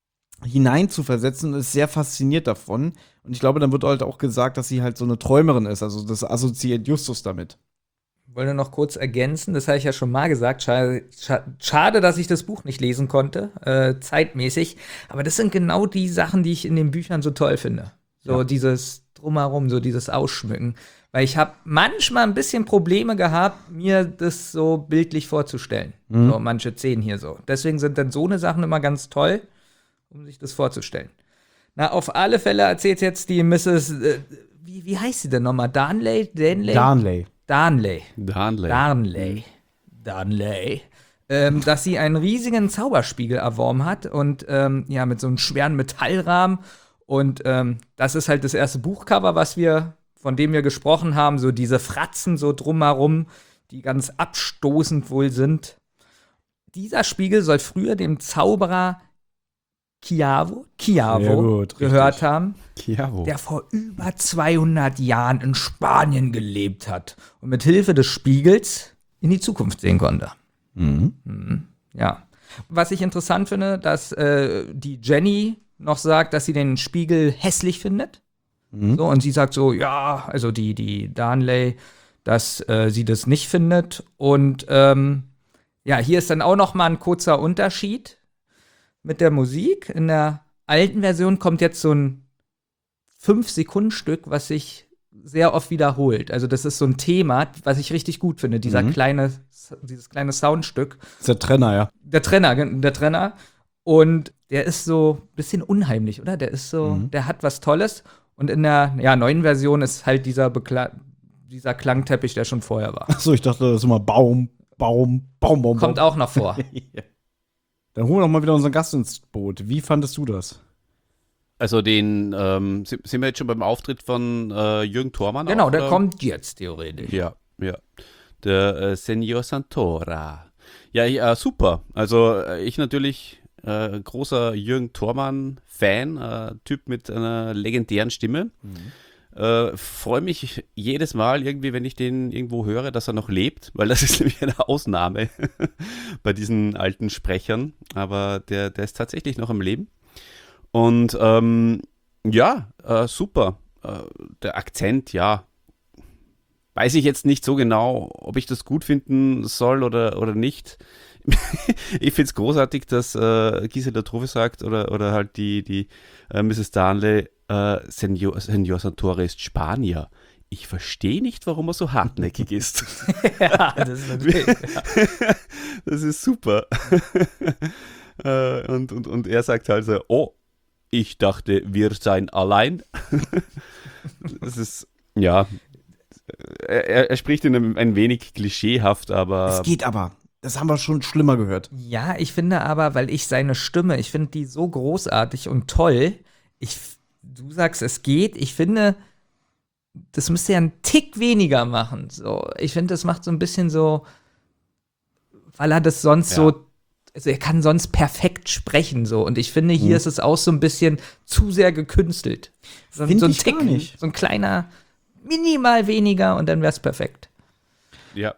hinein zu versetzen und ist sehr fasziniert davon. Und ich glaube, dann wird halt auch gesagt, dass sie halt so eine Träumerin ist. Also das assoziiert Justus damit. Ich wollte noch kurz ergänzen, das habe ich ja schon mal gesagt. Schade, schade, dass ich das Buch nicht lesen konnte, äh, zeitmäßig. Aber das sind genau die Sachen, die ich in den Büchern so toll finde. So Ja. dieses Drumherum, so dieses Ausschmücken. Weil ich habe manchmal ein bisschen Probleme gehabt, mir das so bildlich vorzustellen. Mhm. So manche Szenen hier so. Deswegen sind dann so eine Sachen immer ganz toll, um sich das vorzustellen. Na, auf alle Fälle erzählt jetzt die Misses Äh, wie, wie heißt sie denn nochmal? Darnley? Darnley? Darnley. Darnley. Darnley. Darnley. Darnley. Ähm, dass sie einen riesigen Zauberspiegel erworben hat und ähm, ja, mit so einem schweren Metallrahmen. Und ähm, das ist halt das erste Buchcover, was wir, von dem wir gesprochen haben, so diese Fratzen so drumherum, die ganz abstoßend wohl sind. Dieser Spiegel soll früher dem Zauberer Kiavo, Kiavo Sehr gut, gehört richtig. haben, Kiavo. der vor über zweihundert Jahren in Spanien gelebt hat und mit Hilfe des Spiegels in die Zukunft sehen konnte. Mhm. Mhm. Ja. Was ich interessant finde, dass äh, die Jenny noch sagt, dass sie den Spiegel hässlich findet. Mhm. So, und sie sagt so, ja, also die, die Darnley, dass äh, sie das nicht findet. Und ähm, ja, hier ist dann auch noch mal ein kurzer Unterschied mit der Musik. In der alten Version kommt jetzt so ein fünf Sekunden Stück, was sich sehr oft wiederholt. Also das ist so ein Thema, was ich richtig gut finde, dieser Mhm. kleine, dieses kleine Soundstück. Das ist der Trenner, ja. Der Trenner, gen- der Trenner. Und der ist so ein bisschen unheimlich, oder? Der ist so, Mhm. der hat was Tolles. Und in der ja, neuen Version ist halt dieser, Bekla dieser Klangteppich, der schon vorher war. Achso, ich dachte, das ist immer Baum, Baum, Baum, Baum. Kommt Baum. auch noch vor. Dann holen wir doch mal wieder unseren Gast ins Boot. Wie fandest du das? Also den, ähm, sind sind wir jetzt schon beim Auftritt von äh, Jürgen Thormann? Genau, auch, der oder? kommt jetzt theoretisch. Ja, ja. Der äh, Senor Santora. Ja, ja, super. Also äh, ich natürlich äh, großer Jürgen Thormann-Fan, äh, Typ mit einer legendären Stimme. Äh, freue mich jedes Mal irgendwie, wenn ich den irgendwo höre, dass er noch lebt, weil das ist nämlich eine Ausnahme bei diesen alten Sprechern. Aber der, der ist tatsächlich noch am Leben. Und ähm, ja, äh, super. Äh, der Akzent, ja, weiß ich jetzt nicht so genau, ob ich das gut finden soll oder, oder nicht. Ich finde es großartig, dass äh, Gisela Trove sagt oder, oder halt die, die äh, Misses Darnley, äh, Senor, Senor Santora ist Spanier. Ich verstehe nicht, warum er so hartnäckig ist. Ja, das ist natürlich. Ja. Das ist super. äh, und, und, und er sagt halt so, oh, ich dachte, wir seien allein. Das ist, ja, er, er spricht in einem ein wenig klischeehaft, aber. Es geht aber. Das haben wir schon schlimmer gehört. Ja, ich finde aber, weil ich seine Stimme, ich finde die so großartig und toll. Ich, du sagst, es geht. Ich finde, das müsste ja einen Tick weniger machen. So, ich finde, das macht so ein bisschen so, weil er das sonst Ja. so, also er kann sonst perfekt sprechen so. Und ich finde, hier Mhm. ist es auch so ein bisschen zu sehr gekünstelt. So, Find so ein ich gar Tick, nicht. so ein kleiner, minimal weniger und dann wäre es perfekt. Ja.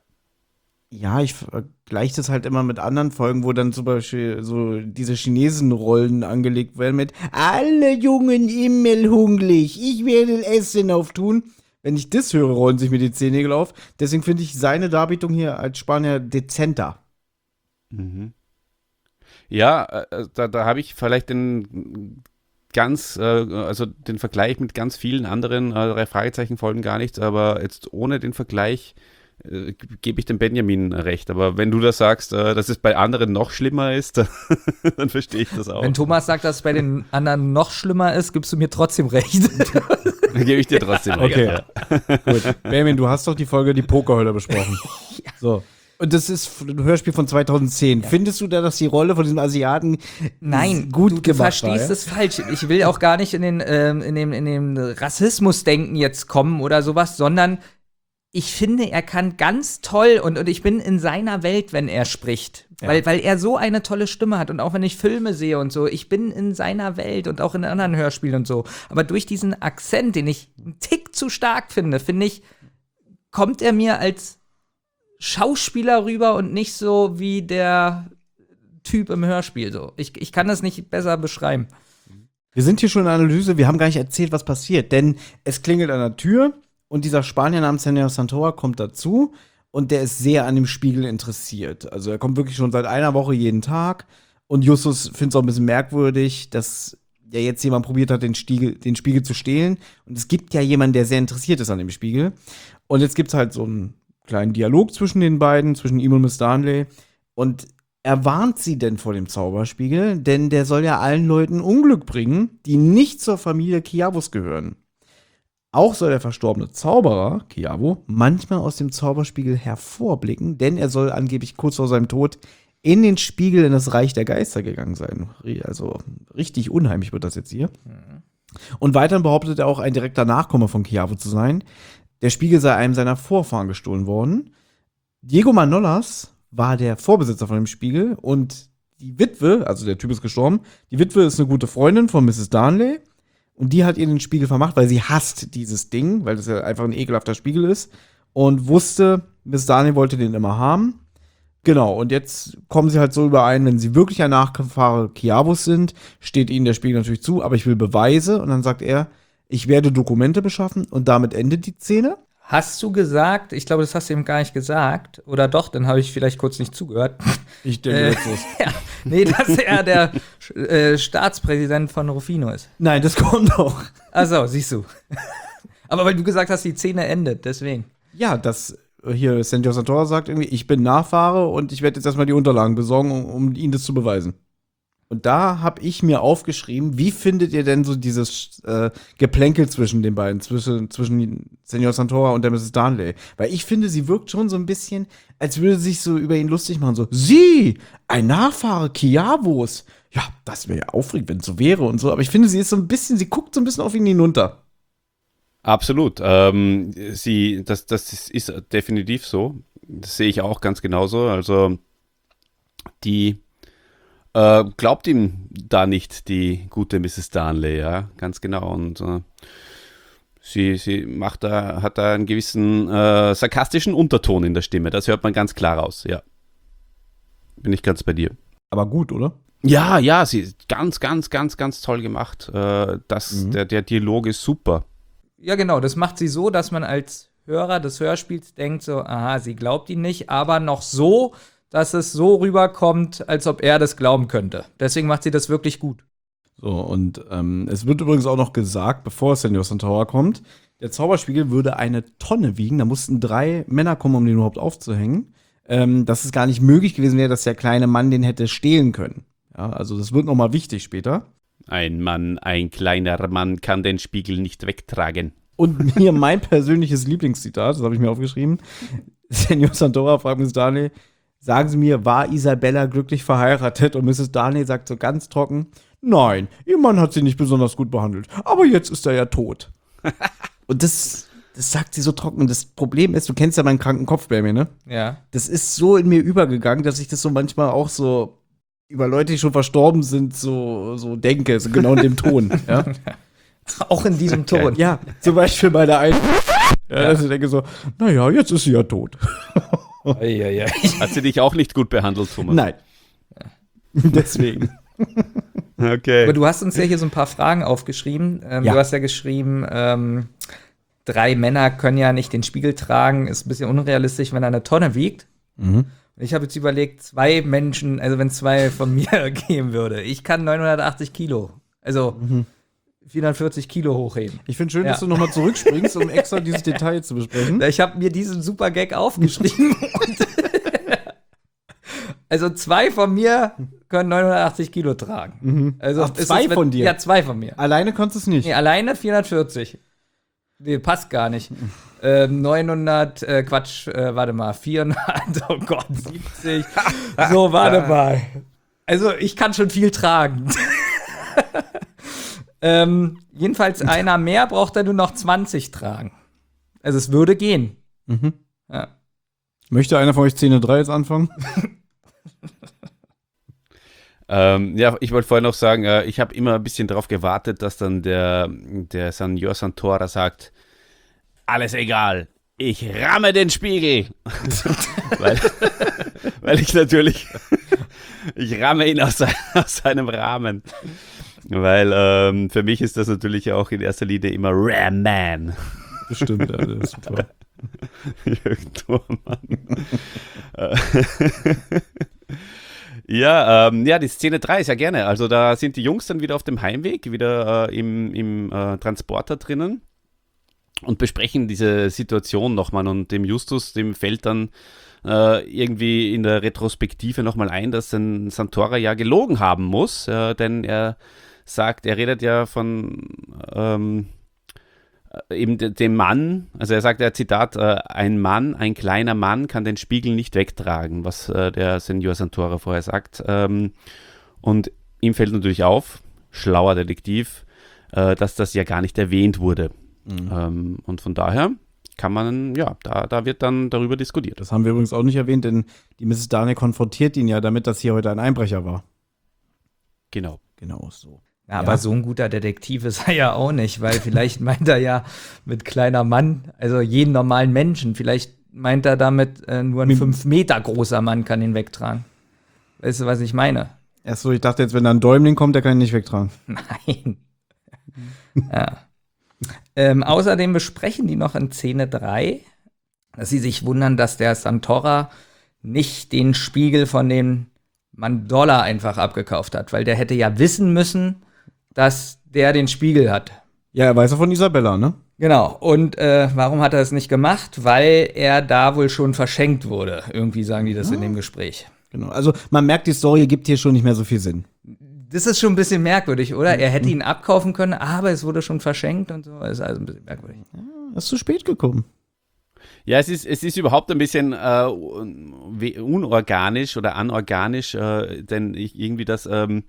Ja, ich vergleiche das halt immer mit anderen Folgen, wo dann zum Beispiel so diese Chinesen-Rollen angelegt werden mit alle Jungen immer hungrig, ich werde Essen auftun. Wenn ich das höre, rollen sich mir die Zehennägel auf. Deswegen finde ich seine Darbietung hier als Spanier dezenter. Mhm. Ja, äh, da, da habe ich vielleicht den ganz, äh, also den Vergleich mit ganz vielen anderen äh, drei Fragezeichen-Folgen gar nichts, aber jetzt ohne den Vergleich äh, gebe ich dem Benjamin recht. Aber wenn du das sagst, äh, dass es bei anderen noch schlimmer ist, dann, dann verstehe ich das auch. Wenn Thomas sagt, dass es bei den anderen noch schlimmer ist, gibst du mir trotzdem recht. Dann gebe ich dir trotzdem recht. Okay. Ja. Gut. Benjamin, du hast doch die Folge Die Pokerhölle besprochen. So. Und das ist ein Hörspiel von zweitausendzehn. Findest du da, dass die Rolle von diesem Asiaten Nein, gut du, du gemacht verstehst war, ja? es falsch. Ich will auch gar nicht in den, ähm, in dem, in dem Rassismusdenken jetzt kommen oder sowas, sondern ich finde, er kann ganz toll und, und ich bin in seiner Welt, wenn er spricht. Ja. Weil, weil er so eine tolle Stimme hat und auch wenn ich Filme sehe und so, ich bin in seiner Welt und auch in anderen Hörspielen und so. Aber durch diesen Akzent, den ich einen Tick zu stark finde, finde ich, kommt er mir als Schauspieler rüber und nicht so wie der Typ im Hörspiel. So. Ich, ich kann das nicht besser beschreiben. Wir sind hier schon in der Analyse, wir haben gar nicht erzählt, was passiert. Denn es klingelt an der Tür und dieser Spanier namens Senor Santora kommt dazu und der ist sehr an dem Spiegel interessiert. Also er kommt wirklich schon seit einer Woche jeden Tag und Justus findet es auch ein bisschen merkwürdig, dass ja jetzt jemand probiert hat, den Spiegel, den Spiegel zu stehlen. Und es gibt ja jemanden, der sehr interessiert ist an dem Spiegel. Und jetzt gibt es halt so einen kleinen Dialog zwischen den beiden, zwischen ihm und Miss Darnley. Und er warnt sie denn vor dem Zauberspiegel, denn der soll ja allen Leuten Unglück bringen, die nicht zur Familie Kiavos gehören. Auch soll der verstorbene Zauberer, Kiavo, manchmal aus dem Zauberspiegel hervorblicken, denn er soll angeblich kurz vor seinem Tod in den Spiegel in das Reich der Geister gegangen sein. Also richtig unheimlich wird das jetzt hier. Mhm. Und weiterhin behauptet er auch, ein direkter Nachkomme von Kiavo zu sein. Der Spiegel sei einem seiner Vorfahren gestohlen worden. Diego Manolas war der Vorbesitzer von dem Spiegel und die Witwe, also der Typ ist gestorben, die Witwe ist eine gute Freundin von Misses Darnley und die hat ihr den Spiegel vermacht, weil sie hasst dieses Ding, weil das ja einfach ein ekelhafter Spiegel ist und wusste, Miss Darnley wollte den immer haben. Genau, und jetzt kommen sie halt so überein, wenn sie wirklich ein Nachfahre Kiavos sind, steht ihnen der Spiegel natürlich zu, aber ich will Beweise. Und dann sagt er, ich werde Dokumente beschaffen und damit endet die Szene. Hast du gesagt, ich glaube, das hast du eben gar nicht gesagt, oder doch, dann habe ich vielleicht kurz nicht zugehört. Ich denke, äh, das ist. Ja, nee, dass er der äh, Staatspräsident von Rufino ist. Nein, das kommt doch. Ach so, siehst du. Aber weil du gesagt hast, die Szene endet, deswegen. Ja, das hier Senor Santora sagt irgendwie, ich bin Nachfahre und ich werde jetzt erstmal die Unterlagen besorgen, um, um ihnen das zu beweisen. Und da habe ich mir aufgeschrieben, wie findet ihr denn so dieses äh, Geplänkel zwischen den beiden, zwischen, zwischen Senor Santora und der Misses Darnley? Weil ich finde, sie wirkt schon so ein bisschen, als würde sie sich so über ihn lustig machen. So, sie, ein Nachfahre Kiavos. Ja, das wäre ja aufregend, wenn es so wäre und so. Aber ich finde, sie ist so ein bisschen, sie guckt so ein bisschen auf ihn hinunter. Absolut. Ähm, sie, das, das ist, ist definitiv so. Das sehe ich auch ganz genauso. Also die äh, glaubt ihm da nicht, die gute Misses Darnley, ja, ganz genau. Und äh, sie, sie macht da, hat da einen gewissen äh, sarkastischen Unterton in der Stimme. Das hört man ganz klar raus, ja. Bin ich ganz bei dir. Aber gut, oder? Ja, ja, sie ist ganz, ganz, ganz, ganz toll gemacht. Äh, das, mhm. der, der Dialog ist super. Ja, genau, das macht sie so, dass man als Hörer des Hörspiels denkt so, aha, sie glaubt ihn nicht, aber noch so, dass es so rüberkommt, als ob er das glauben könnte. Deswegen macht sie das wirklich gut. So, und ähm, es wird übrigens auch noch gesagt, bevor Senor Santora kommt, der Zauberspiegel würde eine Tonne wiegen, da mussten drei Männer kommen, um den überhaupt aufzuhängen, ähm, dass es gar nicht möglich gewesen wäre, dass der kleine Mann den hätte stehlen können. Ja, also das wird nochmal wichtig später. Ein Mann, ein kleiner Mann kann den Spiegel nicht wegtragen. Und mir mein persönliches Lieblingszitat, das habe ich mir aufgeschrieben. Senor Santora fragt Miss Darnley, sagen Sie mir, war Isabella glücklich verheiratet? Und Misses Darnley sagt so ganz trocken, nein, ihr Mann hat sie nicht besonders gut behandelt, aber jetzt ist er ja tot. Und das, das sagt sie so trocken. Und das Problem ist, du kennst ja meinen kranken Kopf bei mir, ne? Ja. Das ist so in mir übergegangen, dass ich das so manchmal auch so über Leute, die schon verstorben sind, so, so denke, so genau in dem Ton. Ja? Auch in diesem Ton. Ja, zum Beispiel bei der einen. Ja, dass ich denke so, naja, jetzt ist sie ja tot. Eieiei. Hat sie dich auch nicht gut behandelt, Thomas? Nein. Deswegen. Okay. Aber du hast uns ja hier so ein paar Fragen aufgeschrieben. Ähm, Ja. Du hast ja geschrieben, ähm, drei Männer können ja nicht den Spiegel tragen, ist ein bisschen unrealistisch, wenn er eine Tonne wiegt. Mhm. Ich habe jetzt überlegt, zwei Menschen, also wenn zwei von mir gehen würde. Ich kann neunhundertachtzig Kilo, also Mhm. vierhundertvierzig Kilo hochheben. Ich finde schön, Ja. dass du nochmal zurückspringst, um extra dieses Detail zu besprechen. Ich habe mir diesen super Gag aufgeschrieben. und also zwei von mir können neunhundertachtzig Kilo tragen. Mhm. Also Ach, ist zwei es, wenn- von dir? Ja, zwei von mir. Alleine konntest du es nicht. Nee, alleine vierhundertvierzig. Nee, passt gar nicht. Ähm, neunhundert, äh, Quatsch, äh, warte mal, vierhundert, oh Gott, siebzig. So, warte mal. Also, ich kann schon viel tragen. ähm, jedenfalls einer mehr braucht er nur noch zwanzig tragen. Also, es würde gehen. Mhm. Ja. Möchte einer von euch Szene drei jetzt anfangen? Ähm, ja, ich wollte vorher noch sagen, äh, ich habe immer ein bisschen darauf gewartet, dass dann der, der Senor Santora sagt, alles egal, ich ramme den Spiegel. weil, weil ich natürlich, ich ramme ihn aus, sein, aus seinem Rahmen. Weil ähm, für mich ist das natürlich auch in erster Linie immer Ram Man. Bestimmt, ja, das ist super. Jürgen Thormann. Ja, ähm, ja, die Szene drei ist ja gerne. Also da sind die Jungs dann wieder auf dem Heimweg, wieder äh, im, im äh, Transporter drinnen und besprechen diese Situation nochmal. Und dem Justus, dem fällt dann äh, irgendwie in der Retrospektive nochmal ein, dass ein Santora ja gelogen haben muss, äh, denn er sagt, er redet ja von ähm, eben de- dem Mann, also er sagt ja, Zitat, äh, ein Mann, ein kleiner Mann kann den Spiegel nicht wegtragen, was äh, der Senor Santora vorher sagt. Ähm, und ihm fällt natürlich auf, schlauer Detektiv, äh, dass das ja gar nicht erwähnt wurde. Mhm. Ähm, und von daher kann man, ja, da, da wird dann darüber diskutiert. Das haben wir übrigens auch nicht erwähnt, denn die Misses Darnley konfrontiert ihn ja damit, dass hier heute ein Einbrecher war. Genau. Genau so. Ja, aber Ja. so ein guter Detektiv ist er ja auch nicht, weil vielleicht meint er ja mit kleiner Mann, also jeden normalen Menschen, vielleicht meint er damit, äh, nur ein fünf Meter großer Mann kann ihn wegtragen. Weißt du, was ich meine? Achso, ich dachte jetzt, wenn da ein Däumling kommt, der kann ihn nicht wegtragen. Nein. ja. Ähm, außerdem besprechen die noch in Szene drei, dass sie sich wundern, dass der Santora nicht den Spiegel von dem Mandola einfach abgekauft hat, weil der hätte ja wissen müssen, dass der den Spiegel hat. Ja, er weiß ja von Isabella, ne? Genau. Und äh, warum hat er es nicht gemacht? Weil er da wohl schon verschenkt wurde. Irgendwie sagen die das in dem Gespräch. Genau. Also man merkt, die Story gibt hier schon nicht mehr so viel Sinn. Das ist schon ein bisschen merkwürdig, oder? Er hätte ihn abkaufen können, aber es wurde schon verschenkt und so. Das ist also ein bisschen merkwürdig. Er ist zu spät gekommen. Ja, es ist, es ist überhaupt ein bisschen äh, unorganisch oder anorganisch, äh, denn ich, irgendwie das, ähm,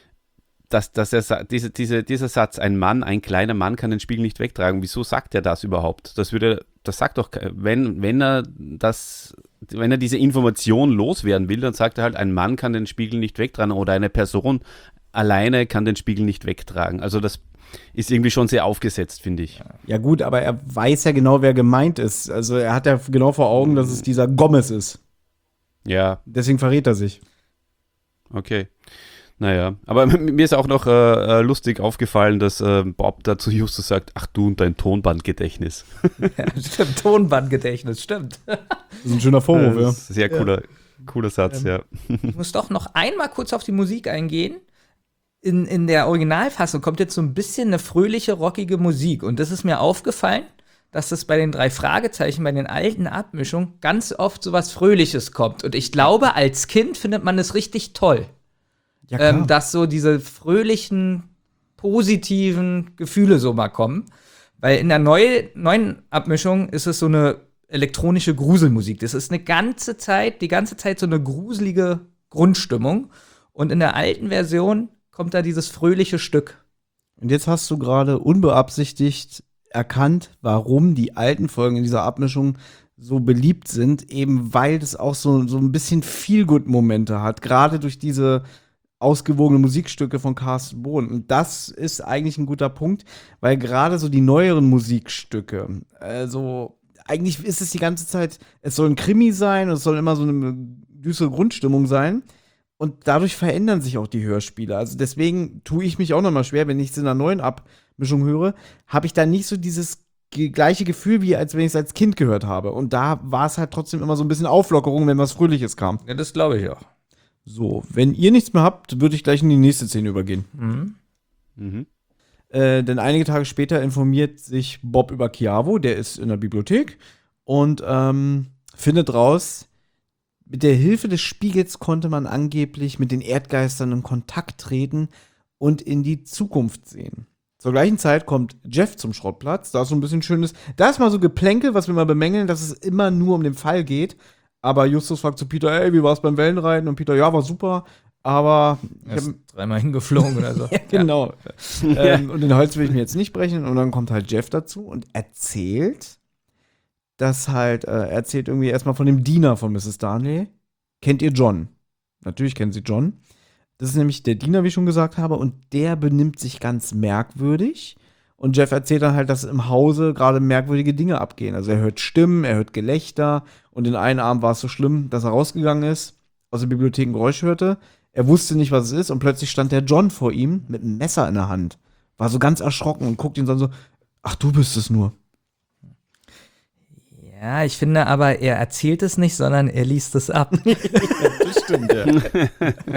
dass, dass er, diese, diese, dieser Satz, ein Mann, ein kleiner Mann kann den Spiegel nicht wegtragen. Wieso sagt er das überhaupt? Das würde, das sagt doch, wenn, wenn er das, wenn er diese Information loswerden will, dann sagt er halt, ein Mann kann den Spiegel nicht wegtragen oder eine Person alleine kann den Spiegel nicht wegtragen. Also das ist irgendwie schon sehr aufgesetzt, finde ich. Ja gut, aber er weiß ja genau, wer gemeint ist. Also er hat ja genau vor Augen, dass es dieser Gomez ist. Ja. Deswegen verrät er sich. Okay. Naja, aber mir ist auch noch äh, lustig aufgefallen, dass äh, Bob da zu Justus sagt, ach du und dein Tonbandgedächtnis. Ja, stimmt, Tonbandgedächtnis, stimmt. Das ist ein schöner Vorwurf, ja. Sehr cooler, cooler Satz, ähm, ja. Ich muss doch noch einmal kurz auf die Musik eingehen. In, in der Originalfassung kommt jetzt so ein bisschen eine fröhliche, rockige Musik. Und das ist mir aufgefallen, dass das bei den drei Fragezeichen, bei den alten Abmischungen, ganz oft so was Fröhliches kommt. Und ich glaube, als Kind findet man das richtig toll. Ja, klar. Ähm, dass so diese fröhlichen, positiven Gefühle so mal kommen. Weil in der neu, neuen Abmischung ist es so eine elektronische Gruselmusik. Das ist eine ganze Zeit, die ganze Zeit so eine gruselige Grundstimmung. Und in der alten Version kommt da dieses fröhliche Stück. Und jetzt hast du gerade unbeabsichtigt erkannt, warum die alten Folgen in dieser Abmischung so beliebt sind, eben weil das auch so, so ein bisschen Feel-Good-Momente hat, gerade durch diese ausgewogene Musikstücke von Carsten Bohn. Und das ist eigentlich ein guter Punkt, weil gerade so die neueren Musikstücke, also eigentlich ist es die ganze Zeit, es soll ein Krimi sein und es soll immer so eine düstere Grundstimmung sein. Und dadurch verändern sich auch die Hörspiele. Also deswegen tue ich mich auch noch mal schwer, wenn ich es in einer neuen Abmischung höre, habe ich da nicht so dieses ge- gleiche Gefühl, wie als wenn ich es als Kind gehört habe. Und da war es halt trotzdem immer so ein bisschen Auflockerung, wenn was Fröhliches kam. Ja, das glaube ich auch. So, wenn ihr nichts mehr habt, würde ich gleich in die nächste Szene übergehen. Mhm. Mhm. Äh, denn einige Tage später informiert sich Bob über Chiavo, der ist in der Bibliothek und ähm, findet raus, mit der Hilfe des Spiegels konnte man angeblich mit den Erdgeistern in Kontakt treten und in die Zukunft sehen. Zur gleichen Zeit kommt Jeff zum Schrottplatz, da ist so ein bisschen schönes, da ist mal so Geplänkel, was wir mal bemängeln, dass es immer nur um den Fall geht. Aber Justus fragt zu Peter, ey, wie war's beim Wellenreiten? Und Peter, ja, war super, aber Er ist dreimal hingeflogen oder so. ja, genau. ähm, und den Holz will ich mir jetzt nicht brechen. Und dann kommt halt Jeff dazu und erzählt, dass halt, äh, er erzählt irgendwie erstmal von dem Diener von Misses Darnley. Kennt ihr John? Natürlich kennen sie John. Das ist nämlich der Diener, wie ich schon gesagt habe, und der benimmt sich ganz merkwürdig. Und Jeff erzählt dann halt, dass im Hause gerade merkwürdige Dinge abgehen. Also er hört Stimmen, er hört Gelächter. Und in einem Abend war es so schlimm, dass er rausgegangen ist, aus der Bibliothek ein Geräusch hörte. Er wusste nicht, was es ist. Und plötzlich stand der John vor ihm mit einem Messer in der Hand. War so ganz erschrocken und guckt ihn dann so, ach, du bist es nur. Ja, ich finde aber, er erzählt es nicht, sondern er liest es ab. Das stimmt, ja.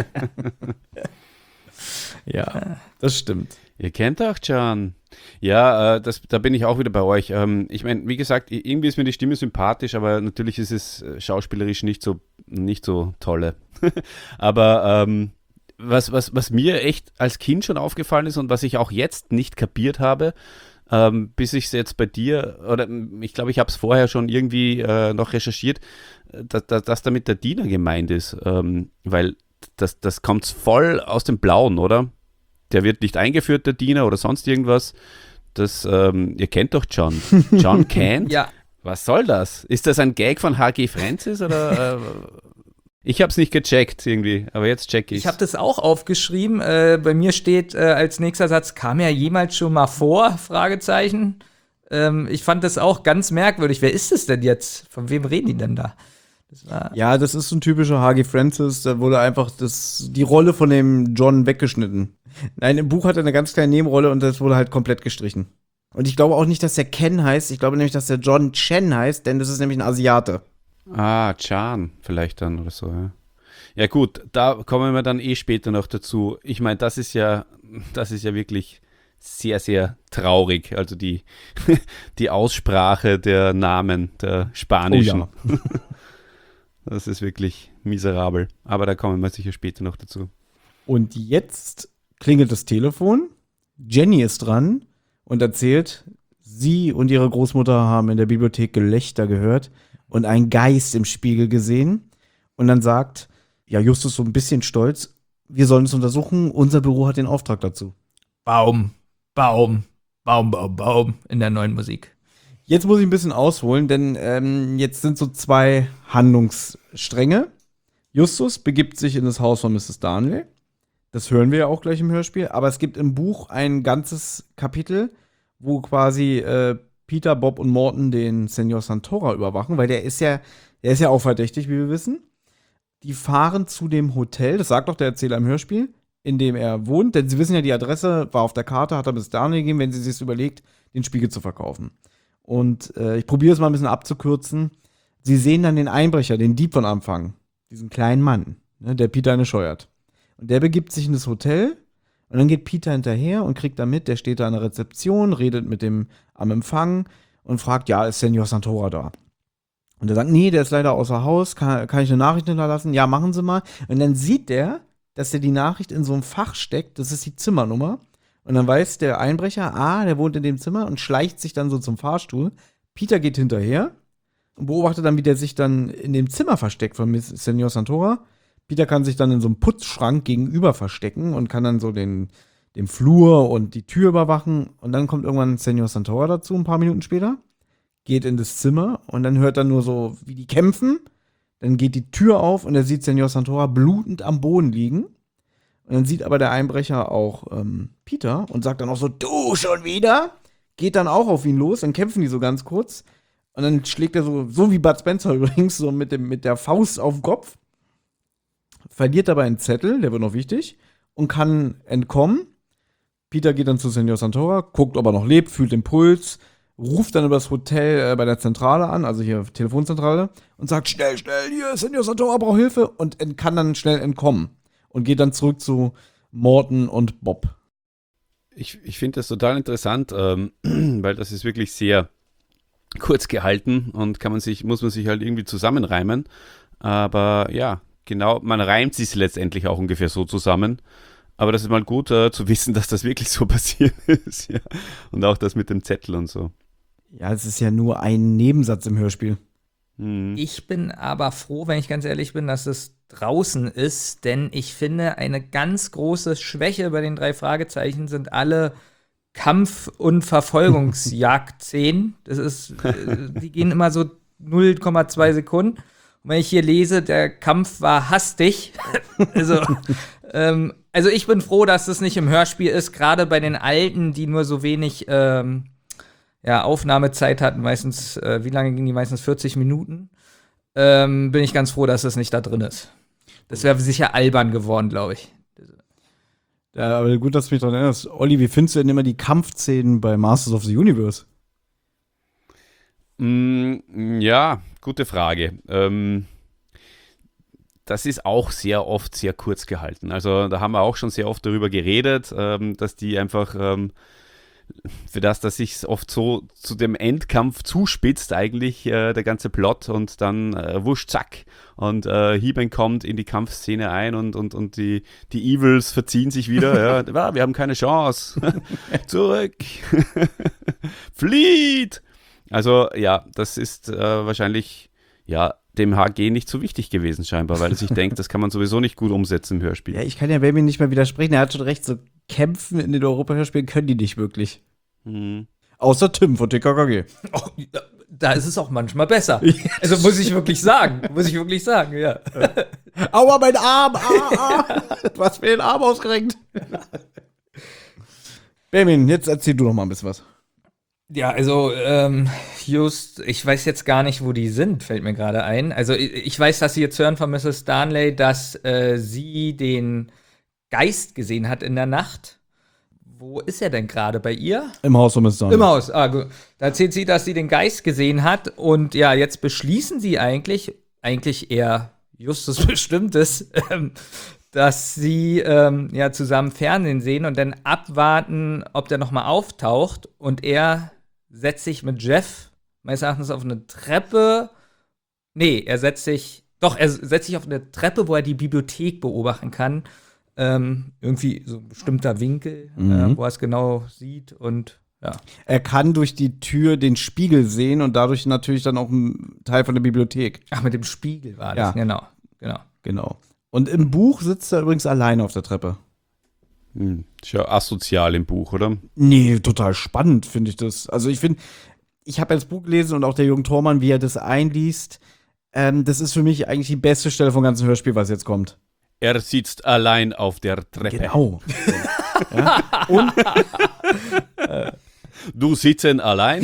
Ja, das stimmt. Ihr kennt doch John. Ja, äh, das, da bin ich auch wieder bei euch. Ähm, ich meine, wie gesagt, irgendwie ist mir die Stimme sympathisch, aber natürlich ist es äh, schauspielerisch nicht so, nicht so tolle. aber ähm, was, was, was mir echt als Kind schon aufgallen ist und was ich auch jetzt nicht kapiert habe, ähm, bis ich es jetzt bei dir, oder ich glaube, ich habe es vorher schon irgendwie äh, noch recherchiert, dass, dass, dass damit der Diener gemeint ist, ähm, weil das, das kommt voll aus dem Blauen, oder? Der wird nicht eingeführt, der Diener, oder sonst irgendwas. Das, ähm, ihr kennt doch John. John Kent? Ja. Was soll das? Ist das ein Gag von H G Francis, oder? äh, Ich habe es nicht gecheckt irgendwie, aber jetzt check ich's. Ich habe das auch aufgeschrieben. Äh, bei mir steht äh, als nächster Satz, kam er jemals schon mal vor? Fragezeichen. Ähm, ich fand das auch ganz merkwürdig. Wer ist es denn jetzt? Von wem reden die denn da? Das war ja, das ist so ein typischer H G Francis. Da wurde einfach das, die Rolle von dem John weggeschnitten. Nein, im Buch hat er eine ganz kleine Nebenrolle und das wurde halt komplett gestrichen. Und ich glaube auch nicht, dass der Ken heißt. Ich glaube nämlich, dass der John Chen heißt, denn das ist nämlich ein Asiate. Ah, Chan vielleicht dann oder so, ja. Ja gut, da kommen wir dann eh später noch dazu. Ich meine, das ist ja, das ist ja wirklich sehr, sehr traurig. Also die, die Aussprache der Namen, der spanischen. Oh ja. Das ist wirklich miserabel. Aber da kommen wir sicher später noch dazu. Und jetzt klingelt das Telefon. Jenny ist dran und erzählt, sie und ihre Großmutter haben in der Bibliothek Gelächter gehört und einen Geist im Spiegel gesehen. Und dann sagt, ja, Justus so ein bisschen stolz, wir sollen es untersuchen, unser Büro hat den Auftrag dazu. Baum, Baum, Baum, Baum, Baum in der neuen Musik. Jetzt muss ich ein bisschen ausholen, denn ähm, jetzt sind so zwei Handlungsstränge. Justus begibt sich in das Haus von Misses Darnley. Das hören wir ja auch gleich im Hörspiel. Aber es gibt im Buch ein ganzes Kapitel, wo quasi äh, Peter, Bob und Morton den Senor Santora überwachen, weil der ist ja, der ist ja auch verdächtig, wie wir wissen. Die fahren zu dem Hotel, das sagt doch der Erzähler im Hörspiel, in dem er wohnt, denn sie wissen ja, die Adresse war auf der Karte, hat er bis Darnley gegeben, wenn sie sich überlegt, den Spiegel zu verkaufen. Und äh, ich probiere es mal ein bisschen abzukürzen. Sie sehen dann den Einbrecher, den Dieb von Anfang, diesen kleinen Mann, ne, der Peter eine scheuert. Und der begibt sich in das Hotel und dann geht Peter hinterher und kriegt da mit, der steht da an der Rezeption, redet mit dem am Empfang und fragt, ja, ist Senor Santora da? Und er sagt, nee, der ist leider außer Haus, kann, kann ich eine Nachricht hinterlassen? Ja, machen Sie mal. Und dann sieht der, dass er die Nachricht in so einem Fach steckt, das ist die Zimmernummer. Und dann weiß der Einbrecher, ah, der wohnt in dem Zimmer und schleicht sich dann so zum Fahrstuhl. Peter geht hinterher und beobachtet dann, wie der sich dann in dem Zimmer versteckt von Miss Senor Santora. Peter kann sich dann in so einem Putzschrank gegenüber verstecken und kann dann so den, den Flur und die Tür überwachen. Und dann kommt irgendwann Senor Santora dazu, ein paar Minuten später, geht in das Zimmer und dann hört er nur so, wie die kämpfen. Dann geht die Tür auf und er sieht Senor Santora blutend am Boden liegen. Und dann sieht aber der Einbrecher auch ähm, Peter und sagt dann auch so, du schon wieder? Geht dann auch auf ihn los, dann kämpfen die so ganz kurz. Und dann schlägt er so, so wie Bud Spencer übrigens, so mit, dem, mit der Faust auf den Kopf. Verliert dabei einen Zettel, der wird noch wichtig, und kann entkommen. Peter geht dann zu Senor Santora, guckt, ob er noch lebt, fühlt den Puls, ruft dann über das Hotel äh, bei der Zentrale an, also hier Telefonzentrale, und sagt, schnell, schnell, hier, Senor Santora braucht Hilfe, und ent- kann dann schnell entkommen. Und geht dann zurück zu Morton und Bob. Ich, ich finde das total interessant, ähm, weil das ist wirklich sehr kurz gehalten und kann man sich, muss man sich halt irgendwie zusammenreimen. Aber ja, genau, man reimt sich letztendlich auch ungefähr so zusammen. Aber das ist mal gut äh, zu wissen, dass das wirklich so passiert ist. Ja. Und auch das mit dem Zettel und so. Ja, es ist ja nur ein Nebensatz im Hörspiel. Mhm. Ich bin aber froh, wenn ich ganz ehrlich bin, dass es draußen ist, denn ich finde, eine ganz große Schwäche bei den drei Fragezeichen sind alle Kampf- und Verfolgungsjagd-Szenen. Das ist, äh, die gehen immer so null Komma zwei Sekunden. Und wenn ich hier lese, der Kampf war hastig. also, ähm, also ich bin froh, dass das nicht im Hörspiel ist, gerade bei den Alten, die nur so wenig ähm, ja, Aufnahmezeit hatten, meistens, äh, wie lange gingen die? Meistens vierzig Minuten. Ähm, bin ich ganz froh, dass das nicht da drin ist. Das wäre sicher albern geworden, glaube ich. Ja, aber gut, dass du mich daran erinnerst. Olli, wie findest du denn immer die Kampfszenen bei Masters of the Universe? Mm, ja, gute Frage. Ähm, das ist auch sehr oft sehr kurz gehalten. Also da haben wir auch schon sehr oft darüber geredet, ähm, dass die einfach ähm, für das, dass sich oft so zu dem Endkampf zuspitzt eigentlich äh, der ganze Plot und dann äh, wusch, zack und äh, He-Man kommt in die Kampfszene ein und, und, und die, die Evils verziehen sich wieder. Ja, wir haben keine Chance. Zurück. Flieht. Also ja, das ist äh, wahrscheinlich ja dem H G nicht so wichtig gewesen scheinbar, weil er sich denkt, das kann man sowieso nicht gut umsetzen im Hörspiel. Ja, ich kann ja Baby nicht mehr widersprechen. Er hat schon recht, so kämpfen in den Europa-Hörspielen können die nicht wirklich. Mhm. Außer Tim von T K K G. Oh, da ist es auch manchmal besser. Also muss ich wirklich sagen, muss ich wirklich sagen, ja. Aua, mein Arm! Ah, ah. Du hast mir den Arm ausgerenkt. Benjamin, jetzt erzähl du noch mal ein bisschen was. Ja, also, ähm, just, ich weiß jetzt gar nicht, wo die sind, fällt mir gerade ein. Also, ich, ich weiß, dass sie jetzt hören von Misses Darnley, dass äh, sie den Geist gesehen hat in der Nacht. Wo ist er denn gerade? Bei ihr? Im Haus von Misses Darnley. Im Haus, ah, gut. Da erzählt sie, dass sie den Geist gesehen hat. Und ja, jetzt beschließen sie eigentlich, eigentlich eher Justus Bestimmtes, ähm, dass sie ähm, ja zusammen Fernsehen sehen und dann abwarten, ob der noch mal auftaucht. Und er setzt sich mit Jeff meines Erachtens auf eine Treppe. Nee, er setzt sich, doch, er setzt sich auf eine Treppe, wo er die Bibliothek beobachten kann. Ähm, irgendwie so ein bestimmter Winkel, Mhm. äh, wo er es genau sieht und ja. Er kann durch die Tür den Spiegel sehen und dadurch natürlich dann auch ein Teil von der Bibliothek. Ach, mit dem Spiegel war das, Ja. genau, genau. Genau. Und im Buch sitzt er übrigens alleine auf der Treppe. Hm, ist ja asozial im Buch, oder? Nee, total spannend finde ich das. Also ich finde, ich habe ja das Buch gelesen und auch der Jürgen Thormann, wie er das einliest, ähm, das ist für mich eigentlich die beste Stelle vom ganzen Hörspiel, was jetzt kommt. Er sitzt allein auf der Treppe. Genau. Ja. Und du sitzen allein?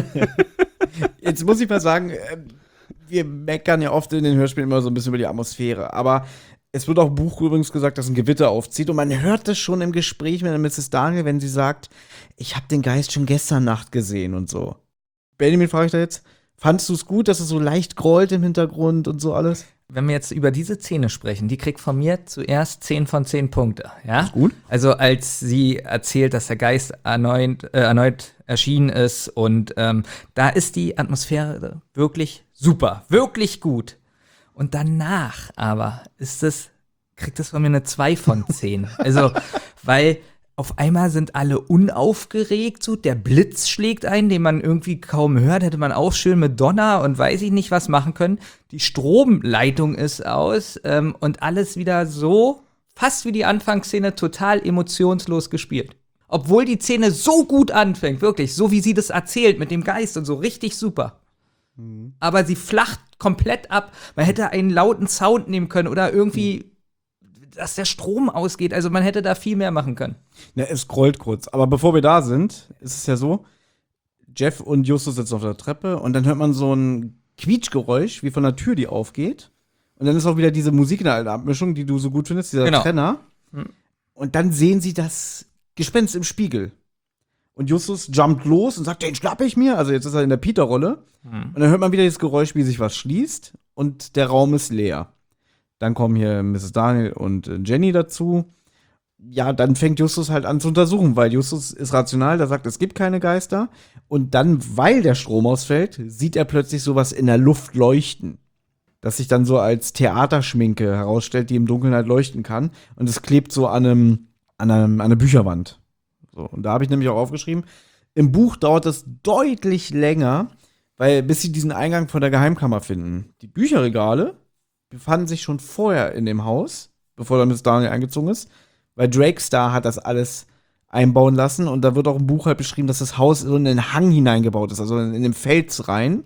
jetzt muss ich mal sagen, äh, wir meckern ja oft in den Hörspielen immer so ein bisschen über die Atmosphäre, aber es wird auch im Buch übrigens gesagt, dass ein Gewitter aufzieht und man hört das schon im Gespräch mit der Misses Darnley, wenn sie sagt, ich habe den Geist schon gestern Nacht gesehen und so. Benjamin, frage ich da jetzt, fandst du es gut, dass es so leicht grollt im Hintergrund und so alles? Wenn wir jetzt über diese Szene sprechen, die kriegt von mir zuerst zehn von zehn Punkte, ja? Gut. Also als sie erzählt, dass der Geist erneut, äh, erneut erschienen ist und ähm, da ist die Atmosphäre wirklich super, wirklich gut. Und danach aber ist es, kriegt es von mir eine zwei von zehn. Also, weil auf einmal sind alle unaufgeregt, so der Blitz schlägt ein, den man irgendwie kaum hört, hätte man auch schön mit Donner und weiß ich nicht was machen können. Die Stromleitung ist aus ähm, und alles wieder so, fast wie die Anfangsszene, total emotionslos gespielt. Obwohl die Szene so gut anfängt, wirklich, so wie sie das erzählt mit dem Geist und so, richtig super. Mhm. Aber sie flacht komplett ab. Man hätte einen lauten Sound nehmen können oder irgendwie, dass der Strom ausgeht. Also man hätte da viel mehr machen können. Ne, es scrollt kurz. Aber bevor wir da sind, ist es ja so, Jeff und Justus sitzen auf der Treppe und dann hört man so ein Quietschgeräusch, wie von der Tür, die aufgeht. Und dann ist auch wieder diese Musik in der Abmischung, die du so gut findest, dieser Genau. Trenner. Hm. Und dann sehen sie das Gespenst im Spiegel. Und Justus jumpt los und sagt, den schnapp ich mir. Also jetzt ist er in der Peter-Rolle. Hm. Und dann hört man wieder das Geräusch, wie sich was schließt. Und der Raum ist leer. Dann kommen hier Misses Darnley und äh, Jenny dazu. Ja, dann fängt Justus halt an zu untersuchen, weil Justus ist rational, der sagt, es gibt keine Geister. Und dann, weil der Strom ausfällt, sieht er plötzlich sowas in der Luft leuchten. Das sich dann so als Theaterschminke herausstellt, die im Dunkeln halt leuchten kann. Und es klebt so an einem, an einem, an einer Bücherwand. So, und da habe ich nämlich auch aufgeschrieben, im Buch dauert es deutlich länger, weil bis sie diesen Eingang von der Geheimkammer finden. Die Bücherregale befanden sich schon vorher in dem Haus, bevor dann Miss Darnley eingezogen ist, weil Drakestar hat das alles einbauen lassen und da wird auch im Buch halt beschrieben, dass das Haus so in den Hang hineingebaut ist, also in, in den Fels rein.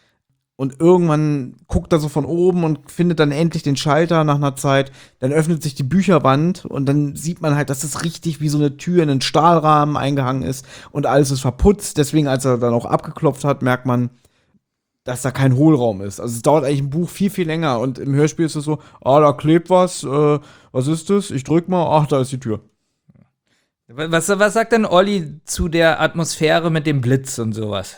Und irgendwann guckt er so von oben und findet dann endlich den Schalter nach einer Zeit. Dann öffnet sich die Bücherwand und dann sieht man halt, dass es richtig wie so eine Tür in einen Stahlrahmen eingehangen ist und alles ist verputzt. Deswegen, als er dann auch abgeklopft hat, merkt man, dass da kein Hohlraum ist. Also es dauert eigentlich im Buch viel, viel länger. Und im Hörspiel ist es so, ah, da klebt was, äh, was ist das? Ich drück mal, ach, da ist die Tür. Was, was sagt denn Olli zu der Atmosphäre mit dem Blitz und sowas?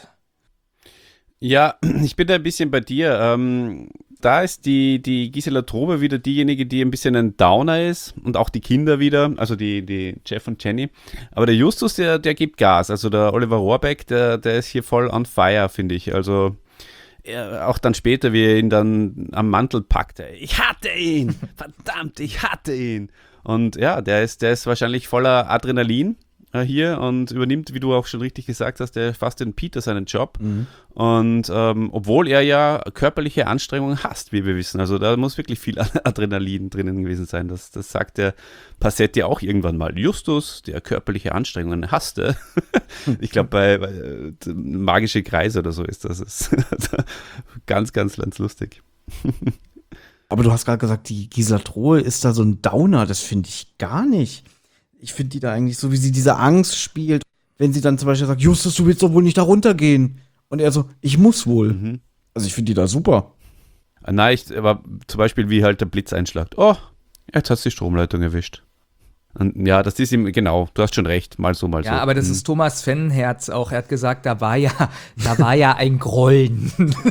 Ja, ich bin da ein bisschen bei dir. Ähm, da ist die, die Gisela Trobe wieder diejenige, die ein bisschen ein Downer ist und auch die Kinder wieder, also die, die Jeff und Jenny. Aber der Justus, der, der gibt Gas. Also der Oliver Rohrbeck, der, der ist hier voll on fire, finde ich. Also er, auch dann später, wie er ihn dann am Mantel packt. Ich hatte ihn! Verdammt, ich hatte ihn! Und ja, der ist, der ist wahrscheinlich voller Adrenalin äh, hier und übernimmt, wie du auch schon richtig gesagt hast, der fast den Peter seinen Job. Mhm. Und ähm, obwohl er ja körperliche Anstrengungen hasst, wie wir wissen. Also da muss wirklich viel Adrenalin drinnen gewesen sein. Das, das sagt der Passetti auch irgendwann mal. Justus, der körperliche Anstrengungen hasste. Ich glaube, bei, bei äh, Magische Kreise oder so ist das. das ist ganz, ganz, ganz lustig. Aber du hast gerade gesagt, die Gisela Trohe ist da so ein Downer. Das finde ich gar nicht. Ich finde die da eigentlich so, wie sie diese Angst spielt. Wenn sie dann zum Beispiel sagt, Justus, du willst doch wohl nicht da runtergehen. Und er so, ich muss wohl. Mhm. Also ich finde die da super. Nein, ich, aber zum Beispiel wie halt der Blitz einschlägt. Oh, jetzt hat die Stromleitung erwischt. Und ja, das ist ihm, genau, du hast schon recht, mal so, mal Ja, so. aber das Mhm. ist Thomas Fennenherz auch. Er hat gesagt, da war ja, da war ja ein Grollen.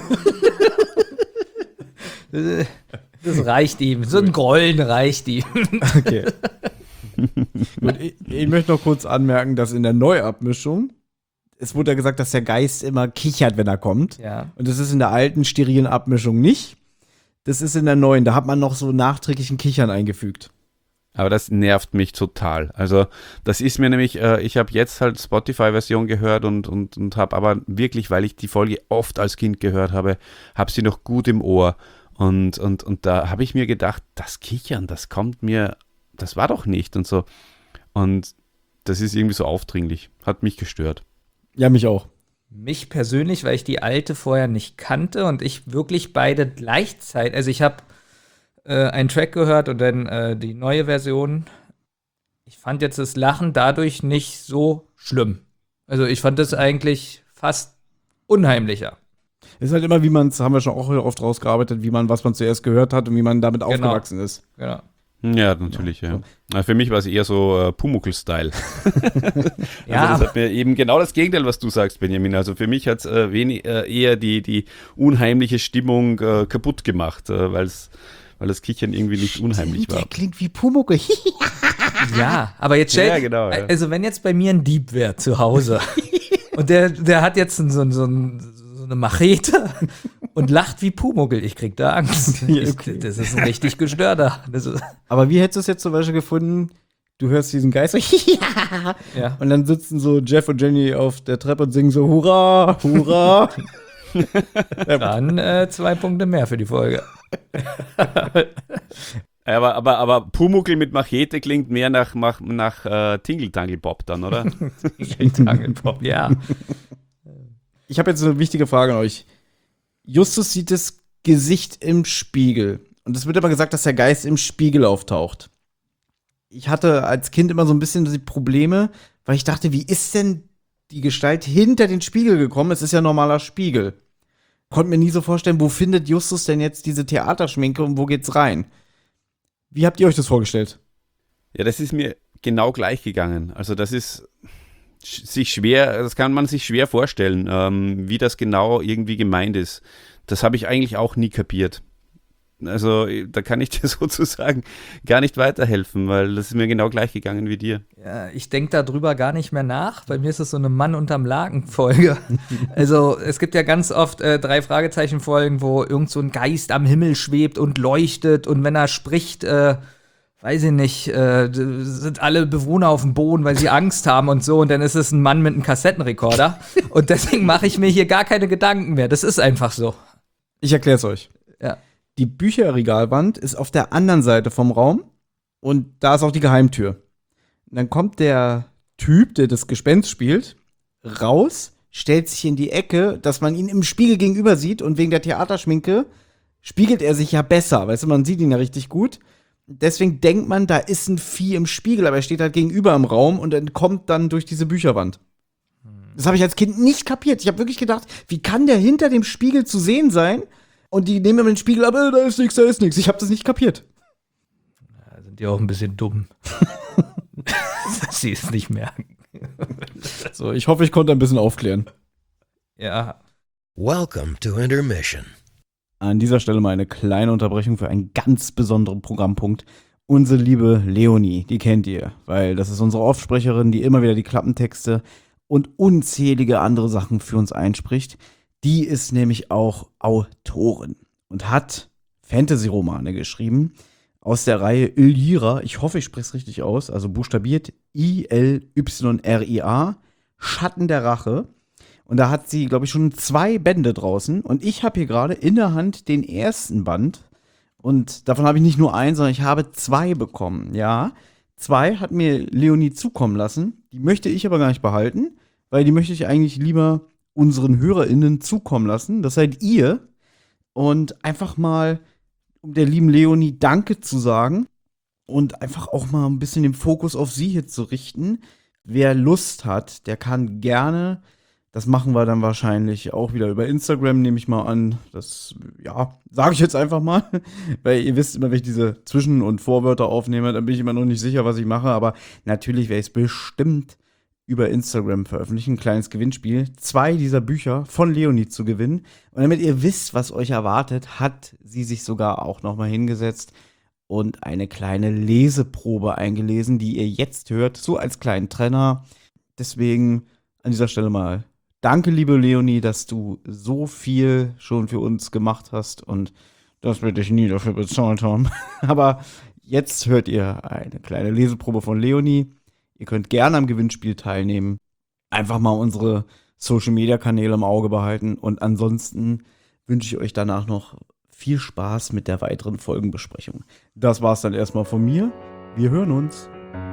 Das reicht ihm. So ein Grollen reicht ihm. Okay. Und ich, ich möchte noch kurz anmerken, dass in der Neuabmischung, es wurde ja gesagt, dass der Geist immer kichert, wenn er kommt. Ja. Und das ist in der alten, sterilen Abmischung nicht. Das ist in der neuen. Da hat man noch so nachträglichen Kichern eingefügt. Aber das nervt mich total. Also das ist mir nämlich, äh, ich habe jetzt halt Spotify-Version gehört und, und, und habe aber wirklich, weil ich die Folge oft als Kind gehört habe, habe sie noch gut im Ohr. Und, und, und da habe ich mir gedacht, das Kichern, das kommt mir, das war doch nicht und so. Und das ist irgendwie so aufdringlich. Hat mich gestört. Ja, mich auch. Mich persönlich, weil ich die alte vorher nicht kannte und ich wirklich beide gleichzeitig, also ich habe äh, einen Track gehört und dann äh, die neue Version. Ich fand jetzt das Lachen dadurch nicht so schlimm. Also ich fand das eigentlich fast unheimlicher. Ist halt immer, wie man es, haben wir schon auch oft rausgearbeitet, wie man, was man zuerst gehört hat und wie man damit Genau. aufgewachsen ist. Genau. Ja, natürlich, ja. ja. Für mich war es eher so äh, Pumuckl-Style. Ja. Also das hat mir eben genau das Gegenteil, was du sagst, Benjamin. Also für mich hat es äh, wenig, äh, eher die, die unheimliche Stimmung äh, kaputt gemacht, äh, weil's, weil das Kichern irgendwie nicht unheimlich war. Der klingt wie Pumuckl. Ja, aber jetzt stell, Ja, genau, ja. also wenn jetzt bei mir ein Dieb wäre zu Hause und der, der hat jetzt so, so, so eine Machete und lacht wie Pumuckl, ich krieg da Angst. Ja, okay. Ich, das ist ein richtig gestörter. Das ist, Aber wie hättest du es jetzt zum Beispiel gefunden? Du hörst diesen Geist so, ja. und dann sitzen so Jeff und Jenny auf der Treppe und singen so Hurra, Hurra. Dann äh, zwei Punkte mehr für die Folge. Aber, aber, aber Pumuckl mit Machete klingt mehr nach, nach, nach äh, Tingle-Tangle-Bob dann, oder? Tingle-Tangle-Bob, ja. Ich habe jetzt eine wichtige Frage an euch. Justus sieht das Gesicht im Spiegel. Und es wird aber gesagt, dass der Geist im Spiegel auftaucht. Ich hatte als Kind immer so ein bisschen die Probleme, weil ich dachte, wie ist denn die Gestalt hinter den Spiegel gekommen? Es ist ja ein normaler Spiegel. Konnte mir nie so vorstellen, wo findet Justus denn jetzt diese Theaterschminke und wo geht's rein? Wie habt ihr euch das vorgestellt? Ja, das ist mir genau gleich gegangen. Also das ist sich schwer, das kann man sich schwer vorstellen, ähm, wie das genau irgendwie gemeint ist. Das habe ich eigentlich auch nie kapiert. Also da kann ich dir sozusagen gar nicht weiterhelfen, weil das ist mir genau gleich gegangen wie dir. Ja, ich denke darüber gar nicht mehr nach. Bei mir ist es so eine Mann unterm Laken-Folge. Also es gibt ja ganz oft äh, drei Fragezeichen-Folgen, wo irgend so ein Geist am Himmel schwebt und leuchtet und wenn er spricht, äh, weiß ich nicht, äh, sind alle Bewohner auf dem Boden, weil sie Angst haben und so und dann ist es ein Mann mit einem Kassettenrekorder und deswegen mache ich mir hier gar keine Gedanken mehr. Das ist einfach so. Ich erkläre es euch. Ja. Die Bücherregalwand ist auf der anderen Seite vom Raum und da ist auch die Geheimtür. Und dann kommt der Typ, der das Gespenst spielt, raus, stellt sich in die Ecke, dass man ihn im Spiegel gegenüber sieht und wegen der Theaterschminke spiegelt er sich ja besser, weißt du, man sieht ihn ja richtig gut. Deswegen denkt man, da ist ein Vieh im Spiegel, aber er steht halt gegenüber im Raum und entkommt dann durch diese Bücherwand. Das habe ich als Kind nicht kapiert. Ich habe wirklich gedacht, wie kann der hinter dem Spiegel zu sehen sein? Und die nehmen immer den Spiegel ab, äh, da ist nichts, da ist nichts. Ich habe das nicht kapiert. Da sind die auch ein bisschen dumm. Dass sie es nicht merken. So, ich hoffe, ich konnte ein bisschen aufklären. Ja. Welcome to Intermission. An dieser Stelle mal eine kleine Unterbrechung für einen ganz besonderen Programmpunkt. Unsere liebe Leonie, die kennt ihr, weil das ist unsere Offsprecherin, die immer wieder die Klappentexte und unzählige andere Sachen für uns einspricht. Die ist nämlich auch Autorin und hat Fantasy-Romane geschrieben aus der Reihe Illyria. Ich hoffe, ich spreche es richtig aus, also buchstabiert I L Y R I A, Schatten der Rache. Und da hat sie, glaube ich, schon zwei Bände draußen. Und ich habe hier gerade in der Hand den ersten Band. Und davon habe ich nicht nur einen, sondern ich habe zwei bekommen. Ja, zwei hat mir Leonie zukommen lassen. Die möchte ich aber gar nicht behalten, weil die möchte ich eigentlich lieber unseren HörerInnen zukommen lassen. Das seid ihr. Und einfach mal um der lieben Leonie Danke zu sagen und einfach auch mal ein bisschen den Fokus auf sie hier zu richten. Wer Lust hat, der kann gerne, das machen wir dann wahrscheinlich auch wieder über Instagram, nehme ich mal an. Das, ja, sage ich jetzt einfach mal, weil ihr wisst immer, wenn ich diese Zwischen- und Vorwörter aufnehme, dann bin ich immer noch nicht sicher, was ich mache, aber natürlich werde ich es bestimmt über Instagram veröffentlichen, ein kleines Gewinnspiel, zwei dieser Bücher von Leonie zu gewinnen. Und damit ihr wisst, was euch erwartet, hat sie sich sogar auch nochmal hingesetzt und eine kleine Leseprobe eingelesen, die ihr jetzt hört, so als kleinen Trenner. Deswegen an dieser Stelle mal danke, liebe Leonie, dass du so viel schon für uns gemacht hast und das werde ich nie dafür bezahlt haben. Aber jetzt hört ihr eine kleine Leseprobe von Leonie. Ihr könnt gerne am Gewinnspiel teilnehmen. Einfach mal unsere Social-Media-Kanäle im Auge behalten. Und ansonsten wünsche ich euch danach noch viel Spaß mit der weiteren Folgenbesprechung. Das war's dann erstmal von mir. Wir hören uns.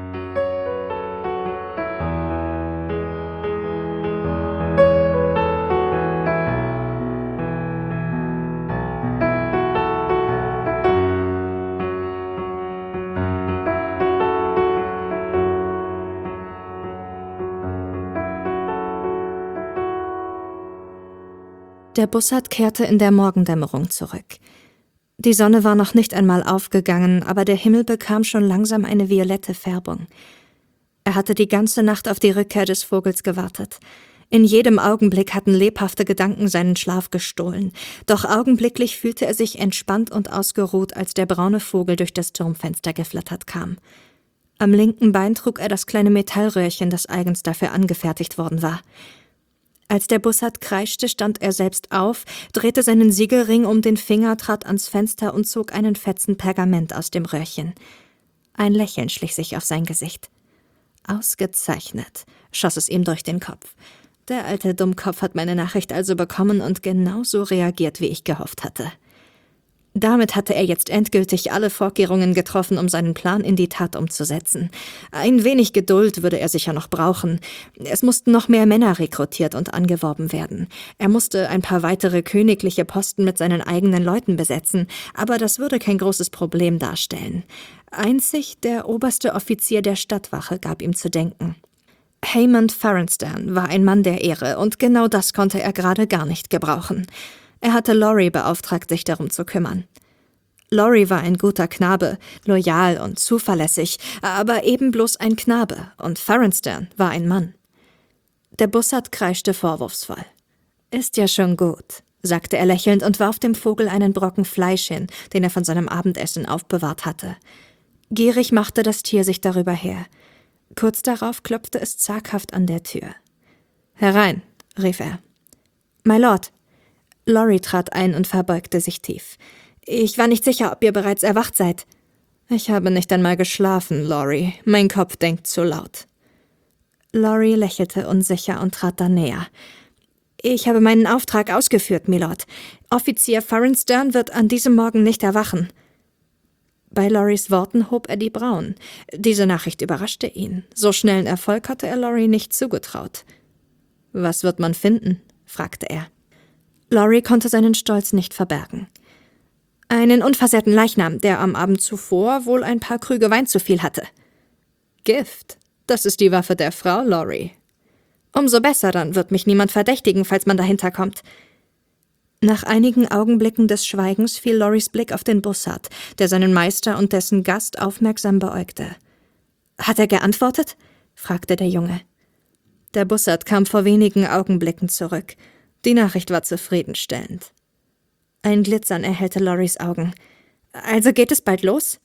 Der Bussard kehrte in der Morgendämmerung zurück. Die Sonne war noch nicht einmal aufgegangen, aber der Himmel bekam schon langsam eine violette Färbung. Er hatte die ganze Nacht auf die Rückkehr des Vogels gewartet. In jedem Augenblick hatten lebhafte Gedanken seinen Schlaf gestohlen, doch augenblicklich fühlte er sich entspannt und ausgeruht, als der braune Vogel durch das Turmfenster geflattert kam. Am linken Bein trug er das kleine Metallröhrchen, das eigens dafür angefertigt worden war. Als der Bussard kreischte, stand er selbst auf, drehte seinen Siegelring um den Finger, trat ans Fenster und zog einen Fetzen Pergament aus dem Röhrchen. Ein Lächeln schlich sich auf sein Gesicht. Ausgezeichnet, schoss es ihm durch den Kopf. Der alte Dummkopf hat meine Nachricht also bekommen und genauso reagiert, wie ich gehofft hatte. Damit hatte er jetzt endgültig alle Vorkehrungen getroffen, um seinen Plan in die Tat umzusetzen. Ein wenig Geduld würde er sicher noch brauchen. Es mussten noch mehr Männer rekrutiert und angeworben werden. Er musste ein paar weitere königliche Posten mit seinen eigenen Leuten besetzen, aber das würde kein großes Problem darstellen. Einzig der oberste Offizier der Stadtwache gab ihm zu denken. Haymond Farenstan war ein Mann der Ehre, und genau das konnte er gerade gar nicht gebrauchen. Er hatte Laurie beauftragt, sich darum zu kümmern. Laurie war ein guter Knabe, loyal und zuverlässig, aber eben bloß ein Knabe, und Farenstan war ein Mann. Der Bussard kreischte vorwurfsvoll. »Ist ja schon gut«, sagte er lächelnd und warf dem Vogel einen Brocken Fleisch hin, den er von seinem Abendessen aufbewahrt hatte. Gierig machte das Tier sich darüber her. Kurz darauf klopfte es zaghaft an der Tür. »Herein«, rief er. »My Lord.« Laurie trat ein und verbeugte sich tief. »Ich war nicht sicher, ob ihr bereits erwacht seid.« »Ich habe nicht einmal geschlafen, Laurie. Mein Kopf denkt zu laut.« Laurie lächelte unsicher und trat dann näher. »Ich habe meinen Auftrag ausgeführt, Milord. Offizier Farenstan wird an diesem Morgen nicht erwachen.« Bei Lauries Worten hob er die Brauen. Diese Nachricht überraschte ihn. So schnellen Erfolg hatte er Laurie nicht zugetraut. »Was wird man finden?« fragte er. Laurie konnte seinen Stolz nicht verbergen. »Einen unversehrten Leichnam, der am Abend zuvor wohl ein paar Krüge Wein zu viel hatte.« »Gift? Das ist die Waffe der Frau, Laurie.« »Umso besser, dann wird mich niemand verdächtigen, falls man dahinter kommt.« Nach einigen Augenblicken des Schweigens fiel Lauries Blick auf den Bussard, der seinen Meister und dessen Gast aufmerksam beäugte. »Hat er geantwortet?« fragte der Junge. Der Bussard kam vor wenigen Augenblicken zurück. Die Nachricht war zufriedenstellend. Ein Glitzern erhellte Lauries Augen. »Also geht es bald los?«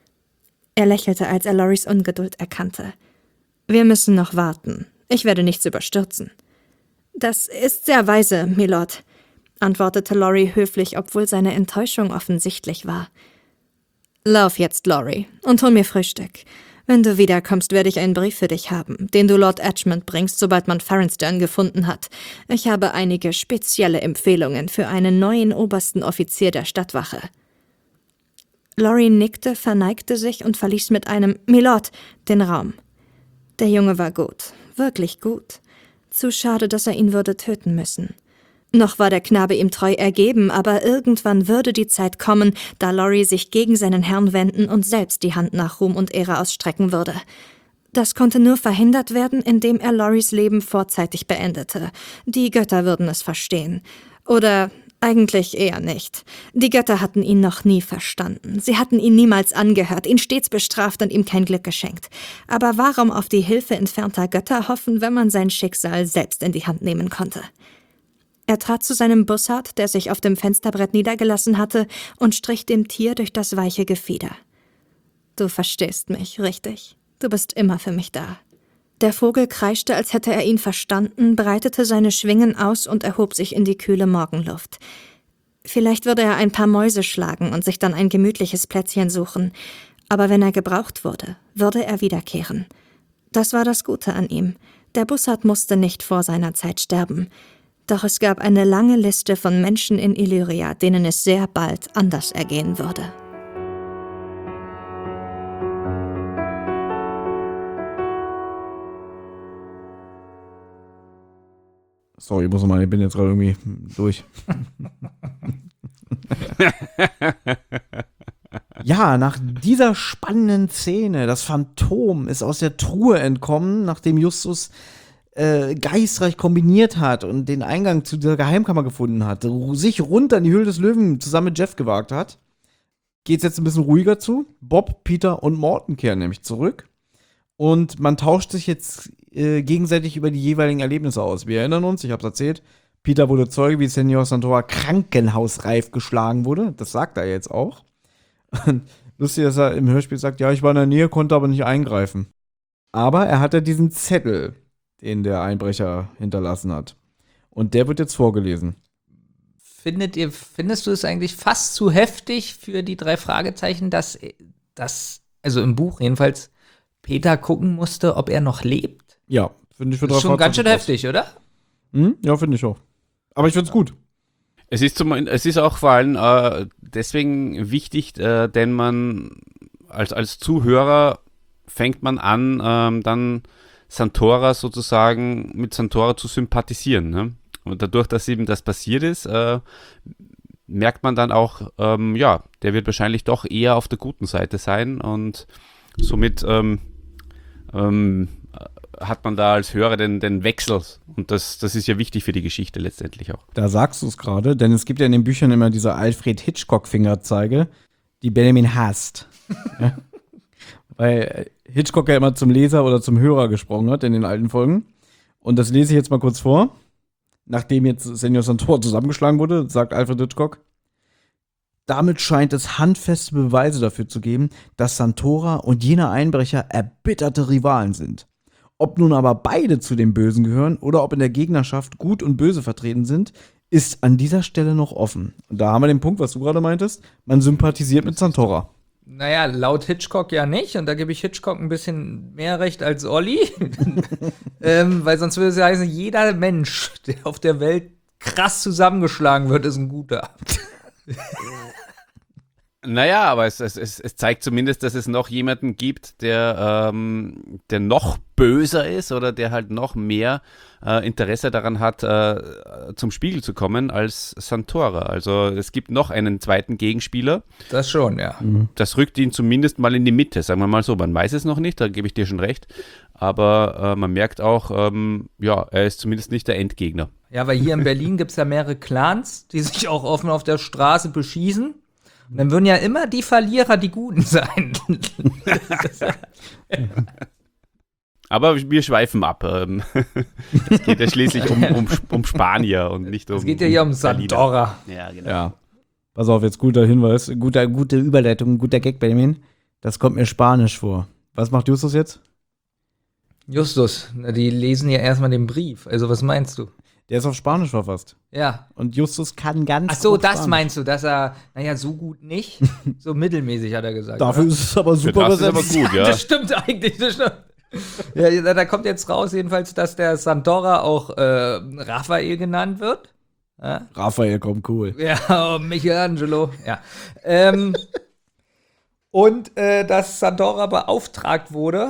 Er lächelte, als er Lauries Ungeduld erkannte. »Wir müssen noch warten. Ich werde nichts überstürzen.« »Das ist sehr weise, Milord«, antwortete Laurie höflich, obwohl seine Enttäuschung offensichtlich war. »Lauf jetzt, Laurie, und hol mir Frühstück. Wenn du wiederkommst, werde ich einen Brief für dich haben, den du Lord Edgemont bringst, sobald man Farenstan gefunden hat. Ich habe einige spezielle Empfehlungen für einen neuen obersten Offizier der Stadtwache.« Laurie nickte, verneigte sich und verließ mit einem »Milord« den Raum. Der Junge war gut, wirklich gut. Zu schade, dass er ihn würde töten müssen. Noch war der Knabe ihm treu ergeben, aber irgendwann würde die Zeit kommen, da Laurie sich gegen seinen Herrn wenden und selbst die Hand nach Ruhm und Ehre ausstrecken würde. Das konnte nur verhindert werden, indem er Lauries Leben vorzeitig beendete. Die Götter würden es verstehen. Oder eigentlich eher nicht. Die Götter hatten ihn noch nie verstanden. Sie hatten ihn niemals angehört, ihn stets bestraft und ihm kein Glück geschenkt. Aber warum auf die Hilfe entfernter Götter hoffen, wenn man sein Schicksal selbst in die Hand nehmen konnte? Er trat zu seinem Bussard, der sich auf dem Fensterbrett niedergelassen hatte, und strich dem Tier durch das weiche Gefieder. »Du verstehst mich, richtig? Du bist immer für mich da.« Der Vogel kreischte, als hätte er ihn verstanden, breitete seine Schwingen aus und erhob sich in die kühle Morgenluft. Vielleicht würde er ein paar Mäuse schlagen und sich dann ein gemütliches Plätzchen suchen, aber wenn er gebraucht wurde, würde er wiederkehren. Das war das Gute an ihm. Der Bussard musste nicht vor seiner Zeit sterben. Doch es gab eine lange Liste von Menschen in Illyria, denen es sehr bald anders ergehen würde. Sorry, ich muss mal, ich bin jetzt gerade irgendwie durch. Ja, nach dieser spannenden Szene, das Phantom ist aus der Truhe entkommen, nachdem Justus äh, geistreich kombiniert hat und den Eingang zu dieser Geheimkammer gefunden hat, sich runter in die Höhle des Löwen zusammen mit Jeff gewagt hat, geht es jetzt ein bisschen ruhiger zu. Bob, Peter und Morton kehren nämlich zurück. Und man tauscht sich jetzt äh, gegenseitig über die jeweiligen Erlebnisse aus. Wir erinnern uns, ich habe es erzählt, Peter wurde Zeuge, wie Senor Santora krankenhausreif geschlagen wurde. Das sagt er jetzt auch. Und lustig, dass er im Hörspiel sagt, ja, ich war in der Nähe, konnte aber nicht eingreifen. Aber er hatte diesen Zettel, den der Einbrecher hinterlassen hat. Und der wird jetzt vorgelesen. Findet ihr, findest du es eigentlich fast zu heftig für die drei Fragezeichen, dass, dass also im Buch jedenfalls, Peter gucken musste, ob er noch lebt? Ja, finde ich für drei Das ist schon ganz schön krass. heftig, oder? Hm? Ja, finde ich auch. Aber ich finde es gut. Es ist, zum, es ist auch vor allem äh, deswegen wichtig, äh, denn man als, als Zuhörer fängt man an, ähm, dann Santora sozusagen mit Santora zu sympathisieren. Ne? Und dadurch, dass eben das passiert ist, äh, merkt man dann auch, ähm, ja, der wird wahrscheinlich doch eher auf der guten Seite sein und somit ähm, ähm, hat man da als Hörer den, den Wechsel und das, das ist ja wichtig für die Geschichte letztendlich auch. Da sagst du es gerade, denn es gibt ja in den Büchern immer diese Alfred Hitchcock-Fingerzeige, die Benjamin hasst. Ja? Weil Hitchcock ja immer zum Leser oder zum Hörer gesprochen hat in den alten Folgen. Und das lese ich jetzt mal kurz vor. Nachdem jetzt Senor Santora zusammengeschlagen wurde, sagt Alfred Hitchcock, damit scheint es handfeste Beweise dafür zu geben, dass Santora und jener Einbrecher erbitterte Rivalen sind. Ob nun aber beide zu den Bösen gehören oder ob in der Gegnerschaft Gut und Böse vertreten sind, ist an dieser Stelle noch offen. Und da haben wir den Punkt, was du gerade meintest, man sympathisiert mit Santora. Naja, laut Hitchcock ja nicht. Und da gebe ich Hitchcock ein bisschen mehr Recht als Olli. ähm, weil sonst würde es ja heißen, jeder Mensch, der auf der Welt krass zusammengeschlagen wird, ist ein guter. Naja, aber es, es, es zeigt zumindest, dass es noch jemanden gibt, der, ähm, der noch böser ist oder der halt noch mehr äh, Interesse daran hat, äh, zum Spiegel zu kommen als Santora. Also es gibt noch einen zweiten Gegenspieler. Das schon, ja. Das rückt ihn zumindest mal in die Mitte, sagen wir mal so. Man weiß es noch nicht, da gebe ich dir schon recht. Aber äh, man merkt auch, ähm, ja, er ist zumindest nicht der Endgegner. Ja, weil hier in Berlin gibt es ja mehrere Clans, die sich auch offen auf der Straße beschießen. Und dann würden ja immer die Verlierer die Guten sein. Aber wir schweifen ab. Es geht ja schließlich um, um, um Spanier und nicht um. Es geht ja hier um Santora. Ja, genau. Ja. Pass auf, jetzt guter Hinweis, guter, gute Überleitung, guter Gag, Benjamin. Das kommt mir spanisch vor. Was macht Justus jetzt? Justus, na, die lesen ja erstmal den Brief. Also, was meinst du? Der ist auf Spanisch verfasst. Ja. Und Justus kann ganz Ach so, gut das Spanisch. meinst du, dass er, naja, so gut nicht, so mittelmäßig hat er gesagt. Dafür oder? ist es aber super das ist aber übersetzt. gut, ja. Das stimmt eigentlich, das stimmt. Ja, da kommt jetzt raus jedenfalls, dass der Santora auch äh, Raphael genannt wird. Ja? Raphael kommt cool. Ja, Michelangelo. Ja. ähm, und äh, dass Santora beauftragt wurde,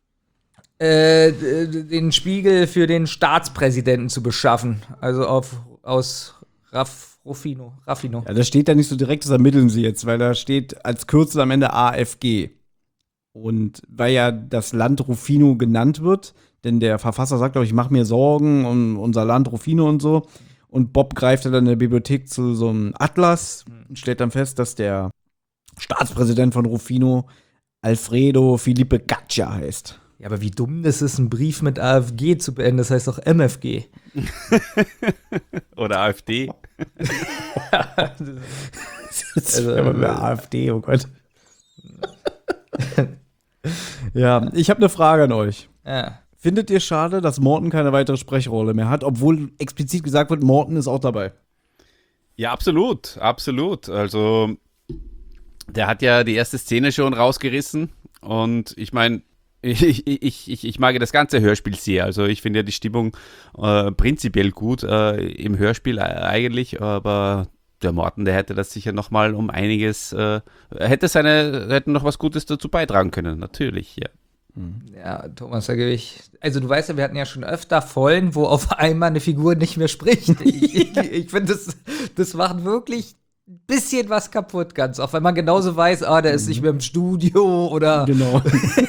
äh, den Spiegel für den Staatspräsidenten zu beschaffen. Also auf aus Raff, Rufino, Raffino. Ja, das steht da nicht so direkt, das ermitteln sie jetzt, weil da steht als Kürzel am Ende A F G. Und weil ja das Land Rufino genannt wird, denn der Verfasser sagt, glaube ich, ich mache mir Sorgen um unser Land Rufino und so. Und Bob greift dann in der Bibliothek zu so einem Atlas und stellt dann fest, dass der Staatspräsident von Rufino Alfredo Felipe Gaccia heißt. Ja, aber wie dumm das ist, einen Brief mit A F G zu beenden, das heißt doch M F G. Oder A F D. Das ist aber eine A F D, oh Gott. Ja, ich habe eine Frage an euch. Ja. Findet ihr schade, dass Morton keine weitere Sprechrolle mehr hat, obwohl explizit gesagt wird, Morton ist auch dabei? Ja, absolut, absolut. Also, der hat ja die erste Szene schon rausgerissen und ich meine, ich, ich, ich, ich mag ja das ganze Hörspiel sehr. Also, ich finde ja die Stimmung äh, prinzipiell gut äh, im Hörspiel eigentlich, aber der Morton, der hätte das sicher noch mal um einiges, äh, hätte seine, hätte noch was Gutes dazu beitragen können, natürlich, ja. Ja, Thomas, da gebe ich. Also, du weißt ja, wir hatten ja schon öfter Folgen, wo auf einmal eine Figur nicht mehr spricht. Ich, ich, ich finde, das, das macht wirklich ein bisschen was kaputt, ganz oft. Wenn man genauso weiß, ah, der ist nicht mehr im Studio oder. Genau.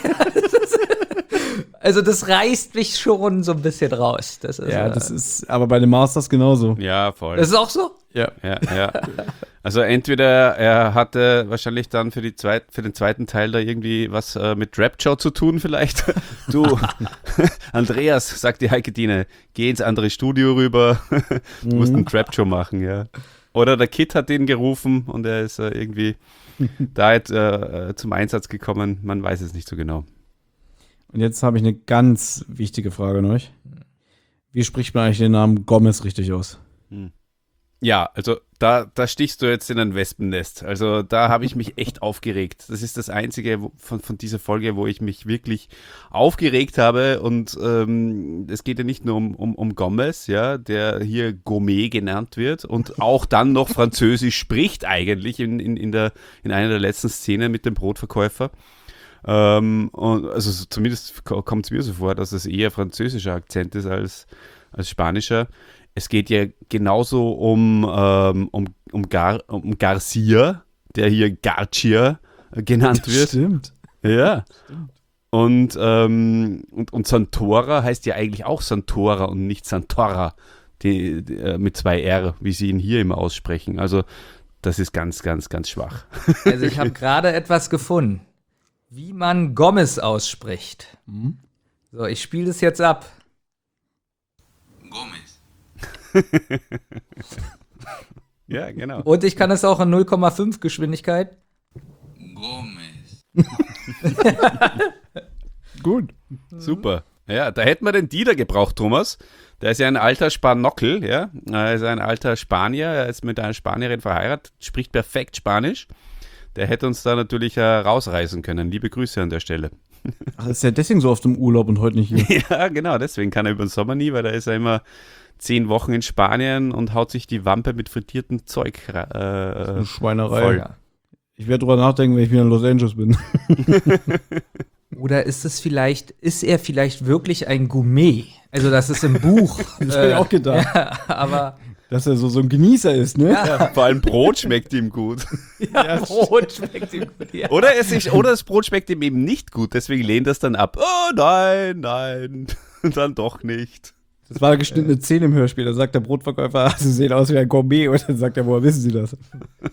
Also, das reißt mich schon so ein bisschen raus. Das ist, Ja, das ist aber bei den Masters genauso. Ja, voll. Das ist auch so? Ja. Ja, ja. Also entweder er hatte wahrscheinlich dann für, die zweit, für den zweiten Teil da irgendwie was äh, mit Rapture zu tun vielleicht. Du, Andreas, sagt die Heike Dine, geh ins andere Studio rüber, du musst einen Rapture machen, ja. Oder der Kid hat ihn gerufen und er ist äh, irgendwie da jetzt, äh, zum Einsatz gekommen, man weiß es nicht so genau. Und jetzt habe ich eine ganz wichtige Frage an euch. Wie spricht man eigentlich den Namen Gomez richtig aus? Hm. Ja, also da, da stichst du jetzt in ein Wespennest. Also da habe ich mich echt aufgeregt. Das ist das Einzige wo, von, von dieser Folge, wo ich mich wirklich aufgeregt habe. Und ähm, es geht ja nicht nur um, um, um Gomez, ja, der hier Gourmet genannt wird und auch dann noch Französisch spricht eigentlich in, in, in, der, in einer der letzten Szenen mit dem Brotverkäufer. Ähm, und also zumindest kommt es mir so vor, dass es eher französischer Akzent ist als, als spanischer. Es geht ja genauso um, ähm, um, um, Gar, um Garcia, der hier Garcia genannt wird. Stimmt. Ja. Stimmt. Und, ähm, und, und Santora heißt ja eigentlich auch Santora und nicht Santora, die, die, äh, mit zwei R, wie sie ihn hier immer aussprechen. Also das ist ganz, ganz, ganz schwach. Also ich habe gerade etwas gefunden, wie man Gomez ausspricht. Mhm. So, ich spiele das jetzt ab. Gomez. Ja, genau. Und ich kann es auch in null Komma fünf Geschwindigkeit. Gomez. Gut. Super. Ja, da hätten wir den Dieter gebraucht, Thomas. Der ist ja ein alter Spanockel, ja. Er ist ein alter Spanier, er ist mit einer Spanierin verheiratet, spricht perfekt Spanisch. Der hätte uns da natürlich äh, rausreißen können. Liebe Grüße an der Stelle. Ach, ist ja deswegen so oft im Urlaub und heute nicht hier. Ja, genau, deswegen kann er über den Sommer nie, weil da ist er immer zehn Wochen in Spanien und haut sich die Wampe mit frittiertem Zeug äh, eine Schweinerei. voll. Ich werde drüber nachdenken, wenn ich wieder in Los Angeles bin. Oder ist es vielleicht, ist er vielleicht wirklich ein Gourmet? Also das ist im Buch. Das habe ich auch gedacht. Ja, aber dass er so, so ein Genießer ist, ne? Ja, vor allem Brot schmeckt ihm gut. Ja, Brot schmeckt ihm gut. Ja. Oder, es ist, oder das Brot schmeckt ihm eben nicht gut, deswegen lehnt er es dann ab. Oh nein, nein, dann doch nicht. Das war eine geschnittene Szene im Hörspiel. Da sagt der Brotverkäufer, Sie sehen aus wie ein Gourmet. Und dann sagt er, woher wissen Sie das?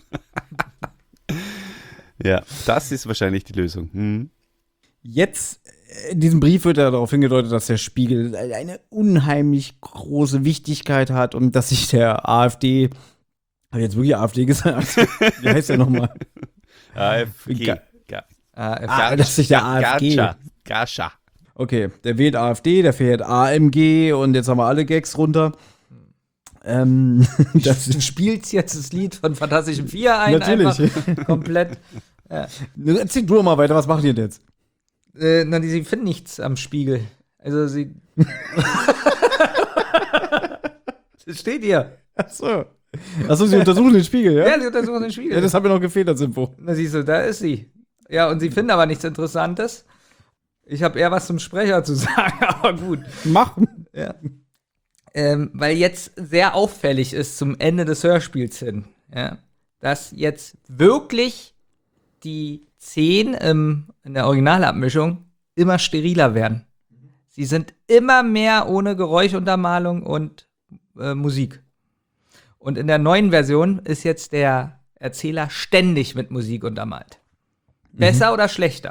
Ja, das ist wahrscheinlich die Lösung. Hm. Jetzt, in diesem Brief wird ja darauf hingedeutet, dass der Spiegel eine unheimlich große Wichtigkeit hat und dass sich der AfD, habe ich jetzt wirklich AfD gesagt? Wie heißt der nochmal? AfG. Ah, dass sich der AfG. Gascha. Okay, der wählt AfD, der fährt A M G und jetzt haben wir alle Gags runter. Ähm, das spielt jetzt das Lied von Fantastischen Vier ein. Natürlich. Einfach komplett. Ja. Erzähl du doch mal weiter, was macht ihr denn jetzt? Äh, na, sie finden nichts am Spiegel. Also sie. Das steht hier. Achso. Achso, sie untersuchen den Spiegel, ja? Ja, sie untersuchen den Spiegel. Ja, das hat mir noch gefehlt als Info. Na siehst du, da ist sie. Ja, und sie finden aber nichts Interessantes. Ich habe eher was zum Sprecher zu sagen, aber gut. Machen. Ja. ähm, weil jetzt sehr auffällig ist zum Ende des Hörspiels hin, ja, dass jetzt wirklich die Szenen im, in der Originalabmischung immer steriler werden. Sie sind immer mehr ohne Geräuschuntermalung und äh, Musik. Und in der neuen Version ist jetzt der Erzähler ständig mit Musik untermalt. Besser mhm. oder schlechter?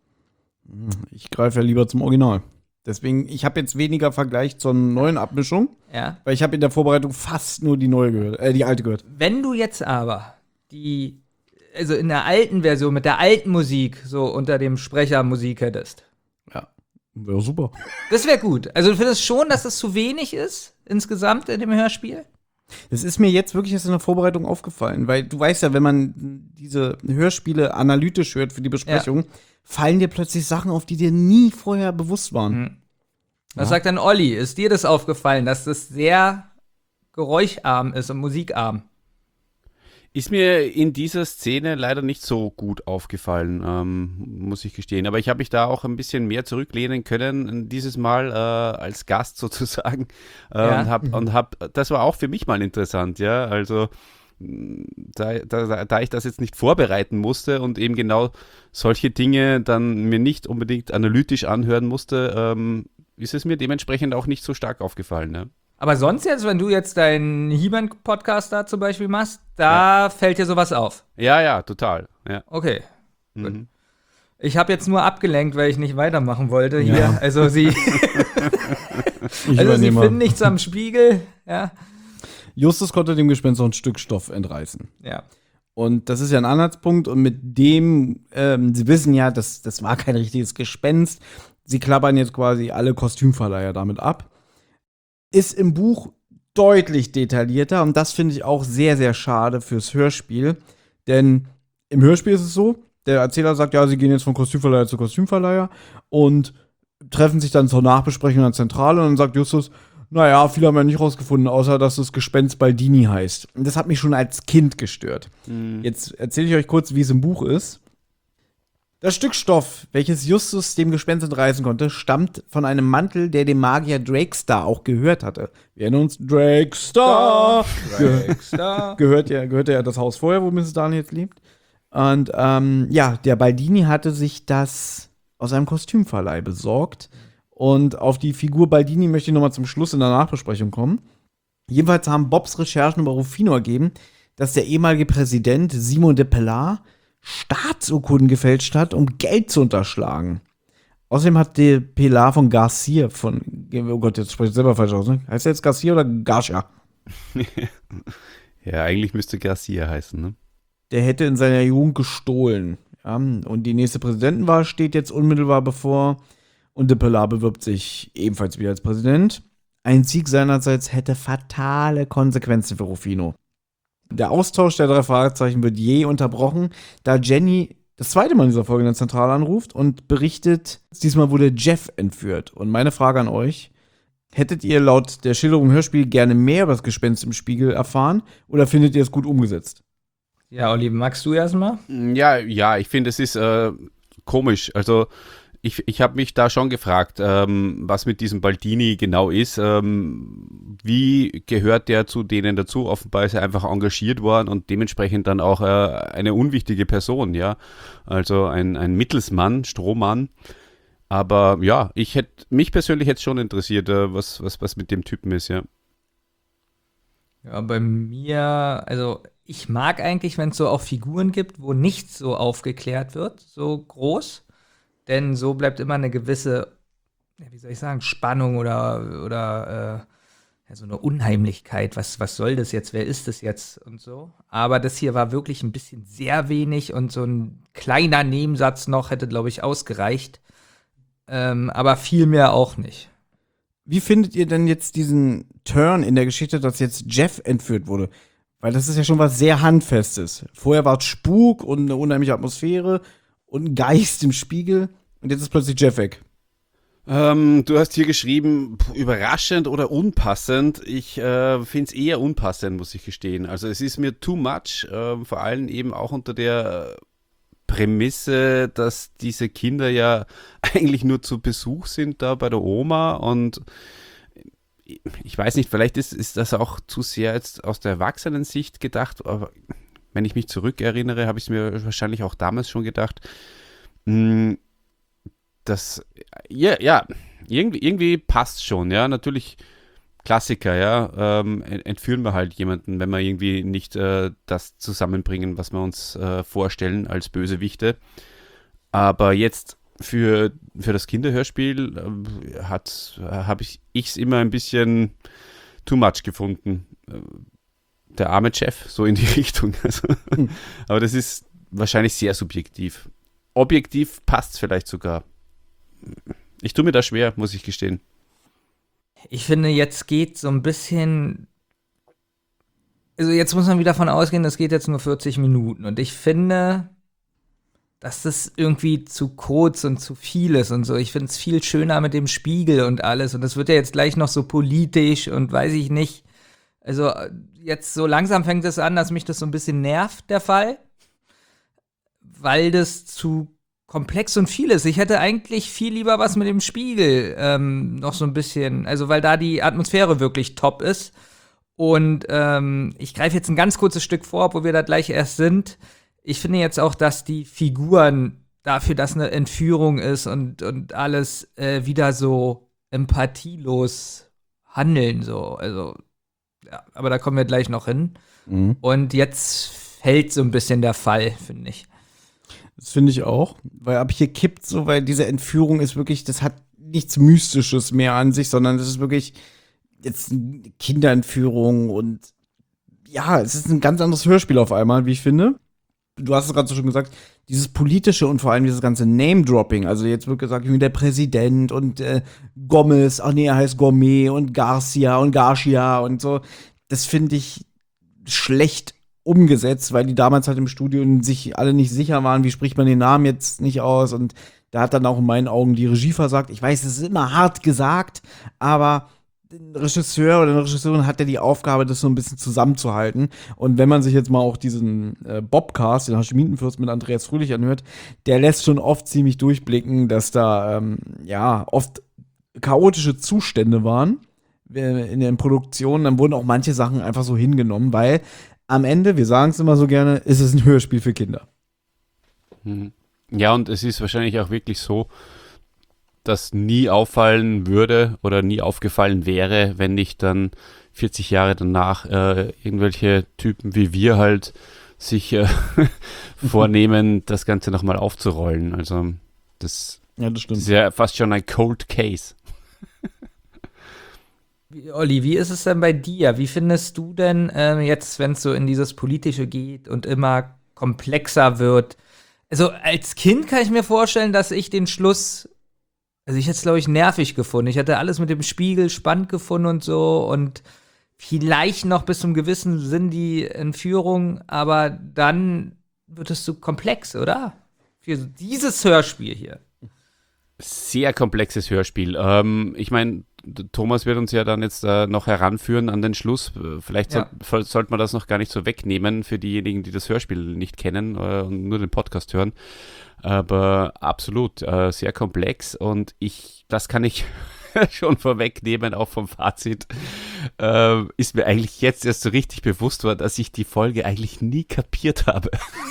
Ich greife ja lieber zum Original. Deswegen, ich habe jetzt weniger Vergleich zur neuen Abmischung, ja. weil ich habe in der Vorbereitung fast nur die neue gehört, äh, die alte gehört. Wenn du jetzt aber die, also in der alten Version mit der alten Musik so unter dem Sprecher Musik hättest. Ja, wäre super. Das wäre gut. Also du findest schon, dass es zu wenig ist insgesamt in dem Hörspiel? Das ist mir jetzt wirklich erst in der Vorbereitung aufgefallen, weil du weißt ja, wenn man diese Hörspiele analytisch hört für die Besprechung, ja. fallen dir plötzlich Sachen auf, die dir nie vorher bewusst waren. Hm. Was ja. sagt dann Olli? Ist dir das aufgefallen, dass das sehr geräuscharm ist und musikarm? Ist mir in dieser Szene leider nicht so gut aufgefallen, ähm, muss ich gestehen. Aber ich habe mich da auch ein bisschen mehr zurücklehnen können, dieses Mal äh, als Gast sozusagen. Äh, ja. Und hab, und hab, das war auch für mich mal interessant, ja. Also da, da, da ich das jetzt nicht vorbereiten musste und eben genau solche Dinge dann mir nicht unbedingt analytisch anhören musste, ähm, ist es mir dementsprechend auch nicht so stark aufgefallen, ne? Aber sonst jetzt, wenn du jetzt deinen He-Man-Podcast da zum Beispiel machst, da ja. fällt dir sowas auf? Ja, ja, total. Ja. Okay, mhm. gut. Ich habe jetzt nur abgelenkt, weil ich nicht weitermachen wollte ja. hier. Also sie, also sie finden nichts am Spiegel. Ja. Justus konnte dem Gespenst noch ein Stück Stoff entreißen. Ja. Und das ist ja ein Anhaltspunkt. Und mit dem, ähm, sie wissen ja, das, das war kein richtiges Gespenst. Sie klappern jetzt quasi alle Kostümverleiher damit ab. Ist im Buch deutlich detaillierter und das finde ich auch sehr, sehr schade fürs Hörspiel. Denn im Hörspiel ist es so, der Erzähler sagt, ja, sie gehen jetzt von Kostümverleiher zu Kostümverleiher und treffen sich dann zur Nachbesprechung an der Zentrale und dann sagt Justus, naja, viele haben ja nicht rausgefunden, außer dass das Gespenst Baldini heißt. Und das hat mich schon als Kind gestört. Mhm. Jetzt erzähle ich euch kurz, wie es im Buch ist. Das Stück Stoff, welches Justus dem Gespenst entreißen konnte, stammt von einem Mantel, der dem Magier Drakestar auch gehört hatte. Wir erinnern uns, Drakestar! Drakestar. gehört ja, gehörte ja das Haus vorher, wo Misses Darnley jetzt lebt. Und ähm, ja, der Baldini hatte sich das aus einem Kostümverleih besorgt. Und auf die Figur Baldini möchte ich nochmal zum Schluss in der Nachbesprechung kommen. Jedenfalls haben Bobs Recherchen über Rufino ergeben, dass der ehemalige Präsident Simon de Pellar Staatsurkunden gefälscht hat, um Geld zu unterschlagen. Außerdem hat der Pellar von Garcia von, oh Gott, jetzt spreche ich selber falsch aus, ne? Heißt er jetzt Garcia oder Garcia? Ja, eigentlich müsste Garcia heißen, ne? Der hätte in seiner Jugend gestohlen. Ja? Und die nächste Präsidentenwahl steht jetzt unmittelbar bevor. Und de Pellar bewirbt sich ebenfalls wieder als Präsident. Ein Sieg seinerseits hätte fatale Konsequenzen für Rufino. Der Austausch der drei Fragezeichen wird je unterbrochen, da Jenny das zweite Mal in dieser Folge in der Zentrale anruft und berichtet, diesmal wurde Jeff entführt. Und meine Frage an euch, hättet ihr laut der Schilderung im Hörspiel gerne mehr über das Gespenst im Spiegel erfahren oder findet ihr es gut umgesetzt? Ja, Olli, magst du erstmal? Ja, ja, ich finde, es ist äh, komisch. Also Ich, ich habe mich da schon gefragt, ähm, was mit diesem Baldini genau ist. Ähm, wie gehört der zu denen dazu? Offenbar ist er einfach engagiert worden und dementsprechend dann auch äh, eine unwichtige Person, ja. Also ein, ein Mittelsmann, Strohmann. Aber ja, ich hätte mich persönlich jetzt schon interessiert, äh, was, was, was mit dem Typen ist, ja. Ja, bei mir, also ich mag eigentlich, wenn es so auch Figuren gibt, wo nichts so aufgeklärt wird, so groß. Denn so bleibt immer eine gewisse, wie soll ich sagen, Spannung oder, oder äh, ja, so eine Unheimlichkeit. Was, was soll das jetzt? Wer ist das jetzt? Und so. Aber das hier war wirklich ein bisschen sehr wenig und so ein kleiner Nebensatz noch hätte, glaube ich, ausgereicht. Ähm, aber viel mehr auch nicht. Wie findet ihr denn jetzt diesen Turn in der Geschichte, dass jetzt Jeff entführt wurde? Weil das ist ja schon was sehr Handfestes. Vorher war es Spuk und eine unheimliche Atmosphäre und ein Geist im Spiegel und jetzt ist plötzlich Jeff weg. Ähm, du hast hier geschrieben, überraschend oder unpassend. Ich äh, finde es eher unpassend, muss ich gestehen. Also es ist mir too much, äh, vor allem eben auch unter der Prämisse, dass diese Kinder ja eigentlich nur zu Besuch sind da bei der Oma und ich weiß nicht, vielleicht ist, ist das auch zu sehr jetzt aus der Erwachsenensicht gedacht, aber wenn ich mich zurückerinnere, habe ich es mir wahrscheinlich auch damals schon gedacht, mh, dass, ja, ja irgendwie, irgendwie passt schon, ja, natürlich Klassiker, ja, ähm, entführen wir halt jemanden, wenn wir irgendwie nicht äh, das zusammenbringen, was wir uns äh, vorstellen als Bösewichte. Aber jetzt für, für das Kinderhörspiel äh, hat, äh, habe ich es immer ein bisschen too much gefunden. Der arme Chef, so in die Richtung. Also, hm. Aber das ist wahrscheinlich sehr subjektiv. Objektiv passt es vielleicht sogar. Ich tue mir da schwer, muss ich gestehen. Ich finde, jetzt geht so ein bisschen, also jetzt muss man wieder davon ausgehen, das geht jetzt nur vierzig Minuten. Und ich finde, dass das irgendwie zu kurz und zu viel ist und so. Ich finde es viel schöner mit dem Spiegel und alles. Und das wird ja jetzt gleich noch so politisch und weiß ich nicht. Also jetzt so langsam fängt es an, dass mich das so ein bisschen nervt, der Fall. Weil das zu komplex und viel ist. Ich hätte eigentlich viel lieber was mit dem Spiegel ähm, noch so ein bisschen, also weil da die Atmosphäre wirklich top ist. Und ähm, ich greife jetzt ein ganz kurzes Stück vor, wo wir da gleich erst sind. Ich finde jetzt auch, dass die Figuren dafür, dass eine Entführung ist und, und alles äh, wieder so empathielos handeln, so. Also, ja, aber da kommen wir gleich noch hin. Mhm. Und jetzt fällt so ein bisschen der Fall, finde ich. Das finde ich auch, weil ab hier kippt so, weil diese Entführung ist wirklich, das hat nichts Mystisches mehr an sich, sondern das ist wirklich jetzt eine Kinderentführung und ja, es ist ein ganz anderes Hörspiel auf einmal, wie ich finde. Du hast es gerade so schon gesagt, dieses politische und vor allem dieses ganze Name-Dropping, also jetzt wird gesagt, wie der Präsident und äh, Gomez, ach nee, er heißt Gourmet und Garcia und Garcia und so, das finde ich schlecht umgesetzt, weil die damals halt im Studio sich alle nicht sicher waren, wie spricht man den Namen jetzt nicht aus und da hat dann auch in meinen Augen die Regie versagt. Ich weiß, es ist immer hart gesagt, aber der Regisseur oder eine Regisseurin hat ja die Aufgabe, das so ein bisschen zusammenzuhalten und wenn man sich jetzt mal auch diesen äh, Bobcast, den Haschimitenfürst mit Andreas Fröhlich anhört, der lässt schon oft ziemlich durchblicken, dass da ähm, ja oft chaotische Zustände waren in den Produktionen, dann wurden auch manche Sachen einfach so hingenommen, weil am Ende, wir sagen es immer so gerne, ist es ein Hörspiel für Kinder. Ja, und es ist wahrscheinlich auch wirklich so, dass nie auffallen würde oder nie aufgefallen wäre, wenn nicht dann vierzig Jahre danach äh, irgendwelche Typen wie wir halt sich äh, vornehmen, das Ganze nochmal aufzurollen. Also das, ja, das stimmt. ist ja fast schon ein Cold Case. Olli, wie ist es denn bei dir? Wie findest du denn ähm, jetzt, wenn es so in dieses Politische geht und immer komplexer wird? Also als Kind kann ich mir vorstellen, dass ich den Schluss, also ich hätte es, glaube ich, nervig gefunden. Ich hätte alles mit dem Spiegel spannend gefunden und so und vielleicht noch bis zum gewissen Sinn die Entführung, aber dann wird es so komplex, oder? Für dieses Hörspiel hier. Sehr komplexes Hörspiel. Ähm, ich meine, Thomas wird uns ja dann jetzt äh, noch heranführen an den Schluss. Vielleicht ja. soll, sollte man das noch gar nicht so wegnehmen für diejenigen, die das Hörspiel nicht kennen äh, und nur den Podcast hören. Aber absolut, äh, sehr komplex und ich, das kann ich schon vorwegnehmen, auch vom Fazit, äh, ist mir eigentlich jetzt erst so richtig bewusst worden, dass ich die Folge eigentlich nie kapiert habe.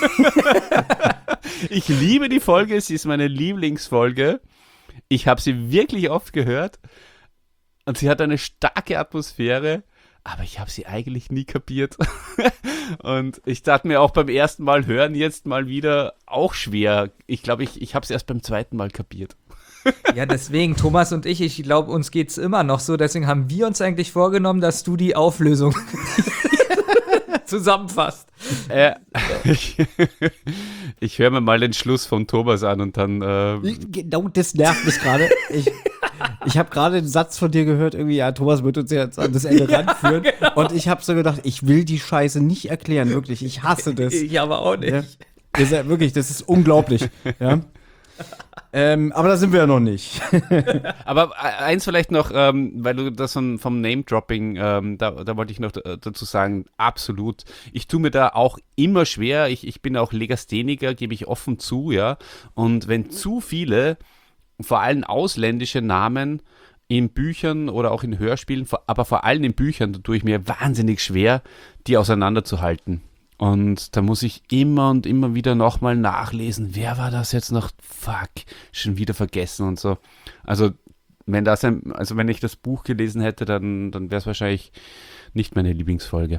Ich liebe die Folge, sie ist meine Lieblingsfolge. Ich habe sie wirklich oft gehört und sie hat eine starke Atmosphäre, aber ich habe sie eigentlich nie kapiert. Und ich dachte mir auch beim ersten Mal hören jetzt mal wieder auch schwer. Ich glaube, ich, ich habe es erst beim zweiten Mal kapiert. Ja, deswegen, Thomas und ich, ich glaube, uns geht es immer noch so. Deswegen haben wir uns eigentlich vorgenommen, dass du die Auflösung zusammenfasst. Äh, ich ich höre mir mal den Schluss von Thomas an und dann. Äh genau, das nervt mich gerade. Ich, ich habe gerade den Satz von dir gehört, irgendwie, ja, Thomas wird uns jetzt an das Ende ja, ranführen. Genau. Und ich habe so gedacht, ich will die Scheiße nicht erklären, wirklich. Ich hasse das. Ich aber auch nicht. Ja, das ist, wirklich, das ist unglaublich. Ja. Ähm, aber da sind wir ja noch nicht. Aber eins vielleicht noch, ähm, weil du das vom, vom Name-Dropping, ähm, da, da wollte ich noch dazu sagen, absolut. Ich tue mir da auch immer schwer. Ich, ich bin auch Legastheniker, gebe ich offen zu, ja. Und wenn zu viele, vor allem ausländische Namen, in Büchern oder auch in Hörspielen, aber vor allem in Büchern, da tue ich mir wahnsinnig schwer, die auseinanderzuhalten. Und da muss ich immer und immer wieder nochmal nachlesen, wer war das jetzt noch? Fuck, schon wieder vergessen und so. Also wenn das ein, also wenn ich das Buch gelesen hätte, dann, dann wäre es wahrscheinlich nicht meine Lieblingsfolge.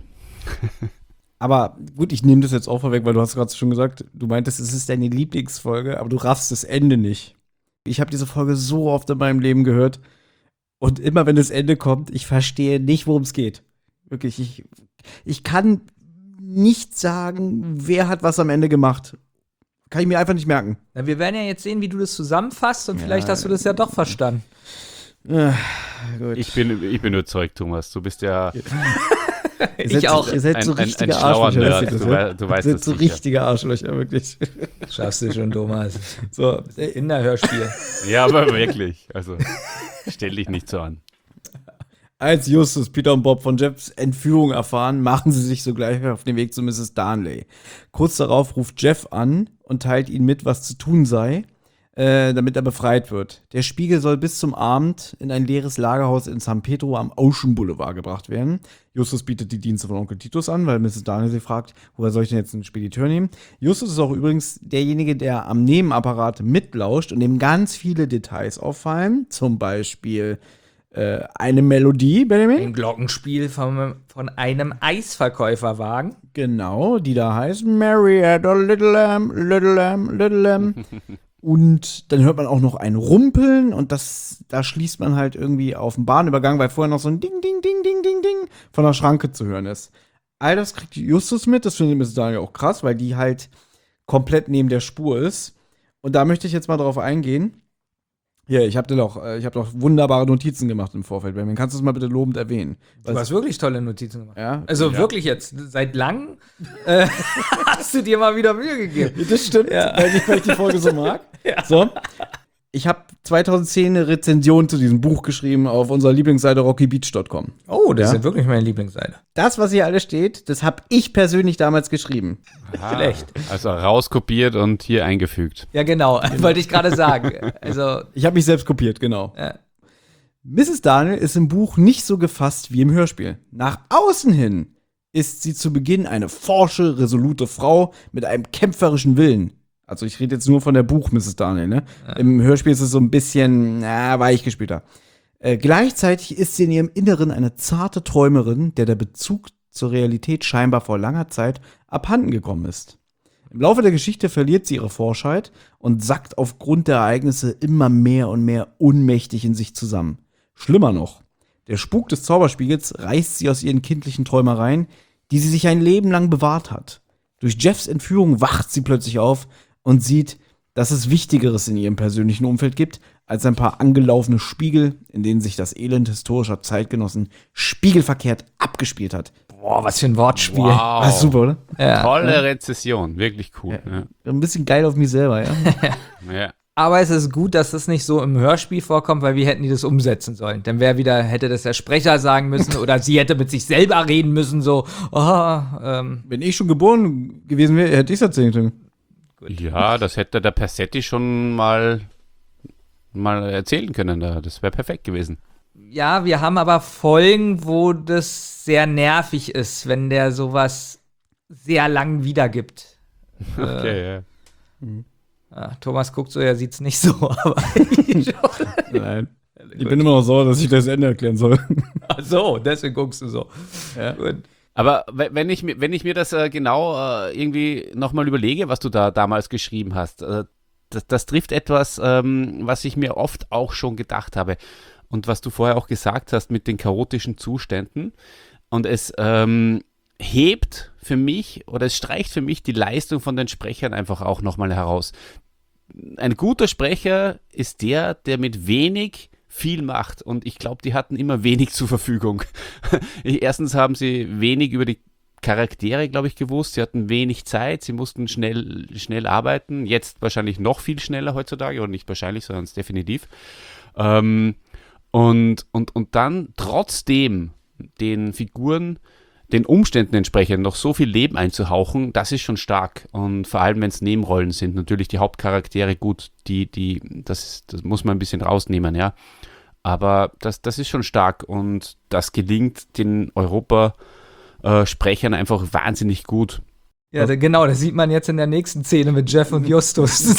Aber gut, ich nehme das jetzt auch vorweg, weil du hast gerade schon gesagt, du meintest, es ist deine Lieblingsfolge, aber du raffst das Ende nicht. Ich habe diese Folge so oft in meinem Leben gehört und immer wenn das Ende kommt, ich verstehe nicht, worum es geht. Wirklich, ich, ich kann nicht sagen, wer hat was am Ende gemacht. Kann ich mir einfach nicht merken. Na, wir werden ja jetzt sehen, wie du das zusammenfasst und ja, vielleicht hast du das ja doch verstanden. Äh, gut. Ich bin, ich bin überzeugt, Thomas. Du bist ja ich seid, auch. Ihr seid so ein, ein, richtige ein Arschlöcher. Du, du, du weißt ihr das seid so sicher. richtige Arschlöcher, wirklich. Schaffst du schon, Thomas. So, Kinderhörspiel. Ja, aber wirklich. Also, stell dich nicht so an. Als Justus, Peter und Bob von Jeffs Entführung erfahren, machen sie sich sogleich auf den Weg zu Misses Darnley. Kurz darauf ruft Jeff an und teilt ihnen mit, was zu tun sei, äh, damit er befreit wird. Der Spiegel soll bis zum Abend in ein leeres Lagerhaus in San Pedro am Ocean Boulevard gebracht werden. Justus bietet die Dienste von Onkel Titus an, weil Misses Darnley sie fragt, woher soll ich denn jetzt einen Spediteur nehmen? Justus ist auch übrigens derjenige, der am Nebenapparat mitlauscht und dem ganz viele Details auffallen. Zum Beispiel eine Melodie, Benjamin? Ein Glockenspiel von, von einem Eisverkäuferwagen. Genau, die da heißt Mary had a little lamb, little lamb, little lamb. Und dann hört man auch noch ein Rumpeln und das, da schließt man halt irgendwie auf den Bahnübergang, weil vorher noch so ein Ding, Ding, Ding, Ding, Ding, Ding von der Schranke zu hören ist. All das kriegt Justus mit, das findet Misses Darnley auch krass, weil die halt komplett neben der Spur ist. Und da möchte ich jetzt mal drauf eingehen. Ja, ich habe dir doch, ich habe doch wunderbare Notizen gemacht im Vorfeld. Benjamin, kannst du es mal bitte lobend erwähnen? Du hast wirklich tolle Notizen gemacht. Ja? Also ja. wirklich jetzt, seit langem äh, hast du dir mal wieder Mühe gegeben. Das stimmt, ja. weil, ich, weil ich die Folge so mag. Ja. So, ich habe zweitausendzehn eine Rezension zu diesem Buch geschrieben auf unserer Lieblingsseite rocky beach punkt com. Oh, das ja? ist wirklich meine Lieblingsseite. Das, was hier alles steht, das habe ich persönlich damals geschrieben. Aha, schlecht. Also rauskopiert und hier eingefügt. Ja, genau, genau. Wollte ich gerade sagen. Also, ich habe mich selbst kopiert, genau. Ja. Misses Darnley ist im Buch nicht so gefasst wie im Hörspiel. Nach außen hin ist sie zu Beginn eine forsche, resolute Frau mit einem kämpferischen Willen. Also ich rede jetzt nur von der Buch Misses Darnley, ne? Ja. Im Hörspiel ist es so ein bisschen, na, weichgespülter. Äh, gleichzeitig ist sie in ihrem Inneren eine zarte Träumerin, der der Bezug zur Realität scheinbar vor langer Zeit abhanden gekommen ist. Im Laufe der Geschichte verliert sie ihre Forschheit und sackt aufgrund der Ereignisse immer mehr und mehr ohnmächtig in sich zusammen. Schlimmer noch, der Spuk des Zauberspiegels reißt sie aus ihren kindlichen Träumereien, die sie sich ein Leben lang bewahrt hat. Durch Jeffs Entführung wacht sie plötzlich auf und sieht, dass es Wichtigeres in ihrem persönlichen Umfeld gibt, als ein paar angelaufene Spiegel, in denen sich das Elend historischer Zeitgenossen spiegelverkehrt abgespielt hat. Boah, was für ein Wortspiel. Wow. Das ist super, oder? Ja. Tolle Rezession, wirklich cool. Ja. Ja. Ein bisschen geil auf mich selber, ja. Ja. Aber es ist gut, dass das nicht so im Hörspiel vorkommt, weil wir hätten die das umsetzen sollen. Dann wäre wieder, hätte das der Sprecher sagen müssen oder sie hätte mit sich selber reden müssen, so, oh, ähm. Wenn ich schon geboren gewesen wäre, hätte ich es erzählen können. Gut. Ja, das hätte der Persetti schon mal, mal erzählen können. Da. Das wäre perfekt gewesen. Ja, wir haben aber Folgen, wo das sehr nervig ist, wenn der sowas sehr lang wiedergibt. Okay, äh, ja. Mhm. Ja, Thomas guckt so, er sieht's nicht so, aber ich Nein. Ich bin immer noch sauer, dass ich das Ende erklären soll. Ach so, deswegen guckst du so. Ja. Gut. Aber wenn ich, wenn ich mir das äh, genau äh, irgendwie nochmal überlege, was du da damals geschrieben hast, äh, das, das trifft etwas, ähm, was ich mir oft auch schon gedacht habe und was du vorher auch gesagt hast mit den chaotischen Zuständen. Und es ähm, hebt für mich oder es streicht für mich die Leistung von den Sprechern einfach auch nochmal heraus. Ein guter Sprecher ist der, der mit wenig viel macht und ich glaube, die hatten immer wenig zur Verfügung. Erstens haben sie wenig über die Charaktere, glaube ich, gewusst. Sie hatten wenig Zeit, sie mussten schnell, schnell arbeiten. Jetzt wahrscheinlich noch viel schneller heutzutage, oder nicht wahrscheinlich, sondern definitiv. Ähm, und, und, und dann trotzdem den Figuren, den Umständen entsprechend noch so viel Leben einzuhauchen, das ist schon stark. Und vor allem, wenn es Nebenrollen sind, natürlich die Hauptcharaktere gut, die, die, das, das muss man ein bisschen rausnehmen, ja. Aber das, das ist schon stark und das gelingt den Europa-Sprechern einfach wahnsinnig gut. Ja, da, genau, das sieht man jetzt in der nächsten Szene mit Jeff und Justus.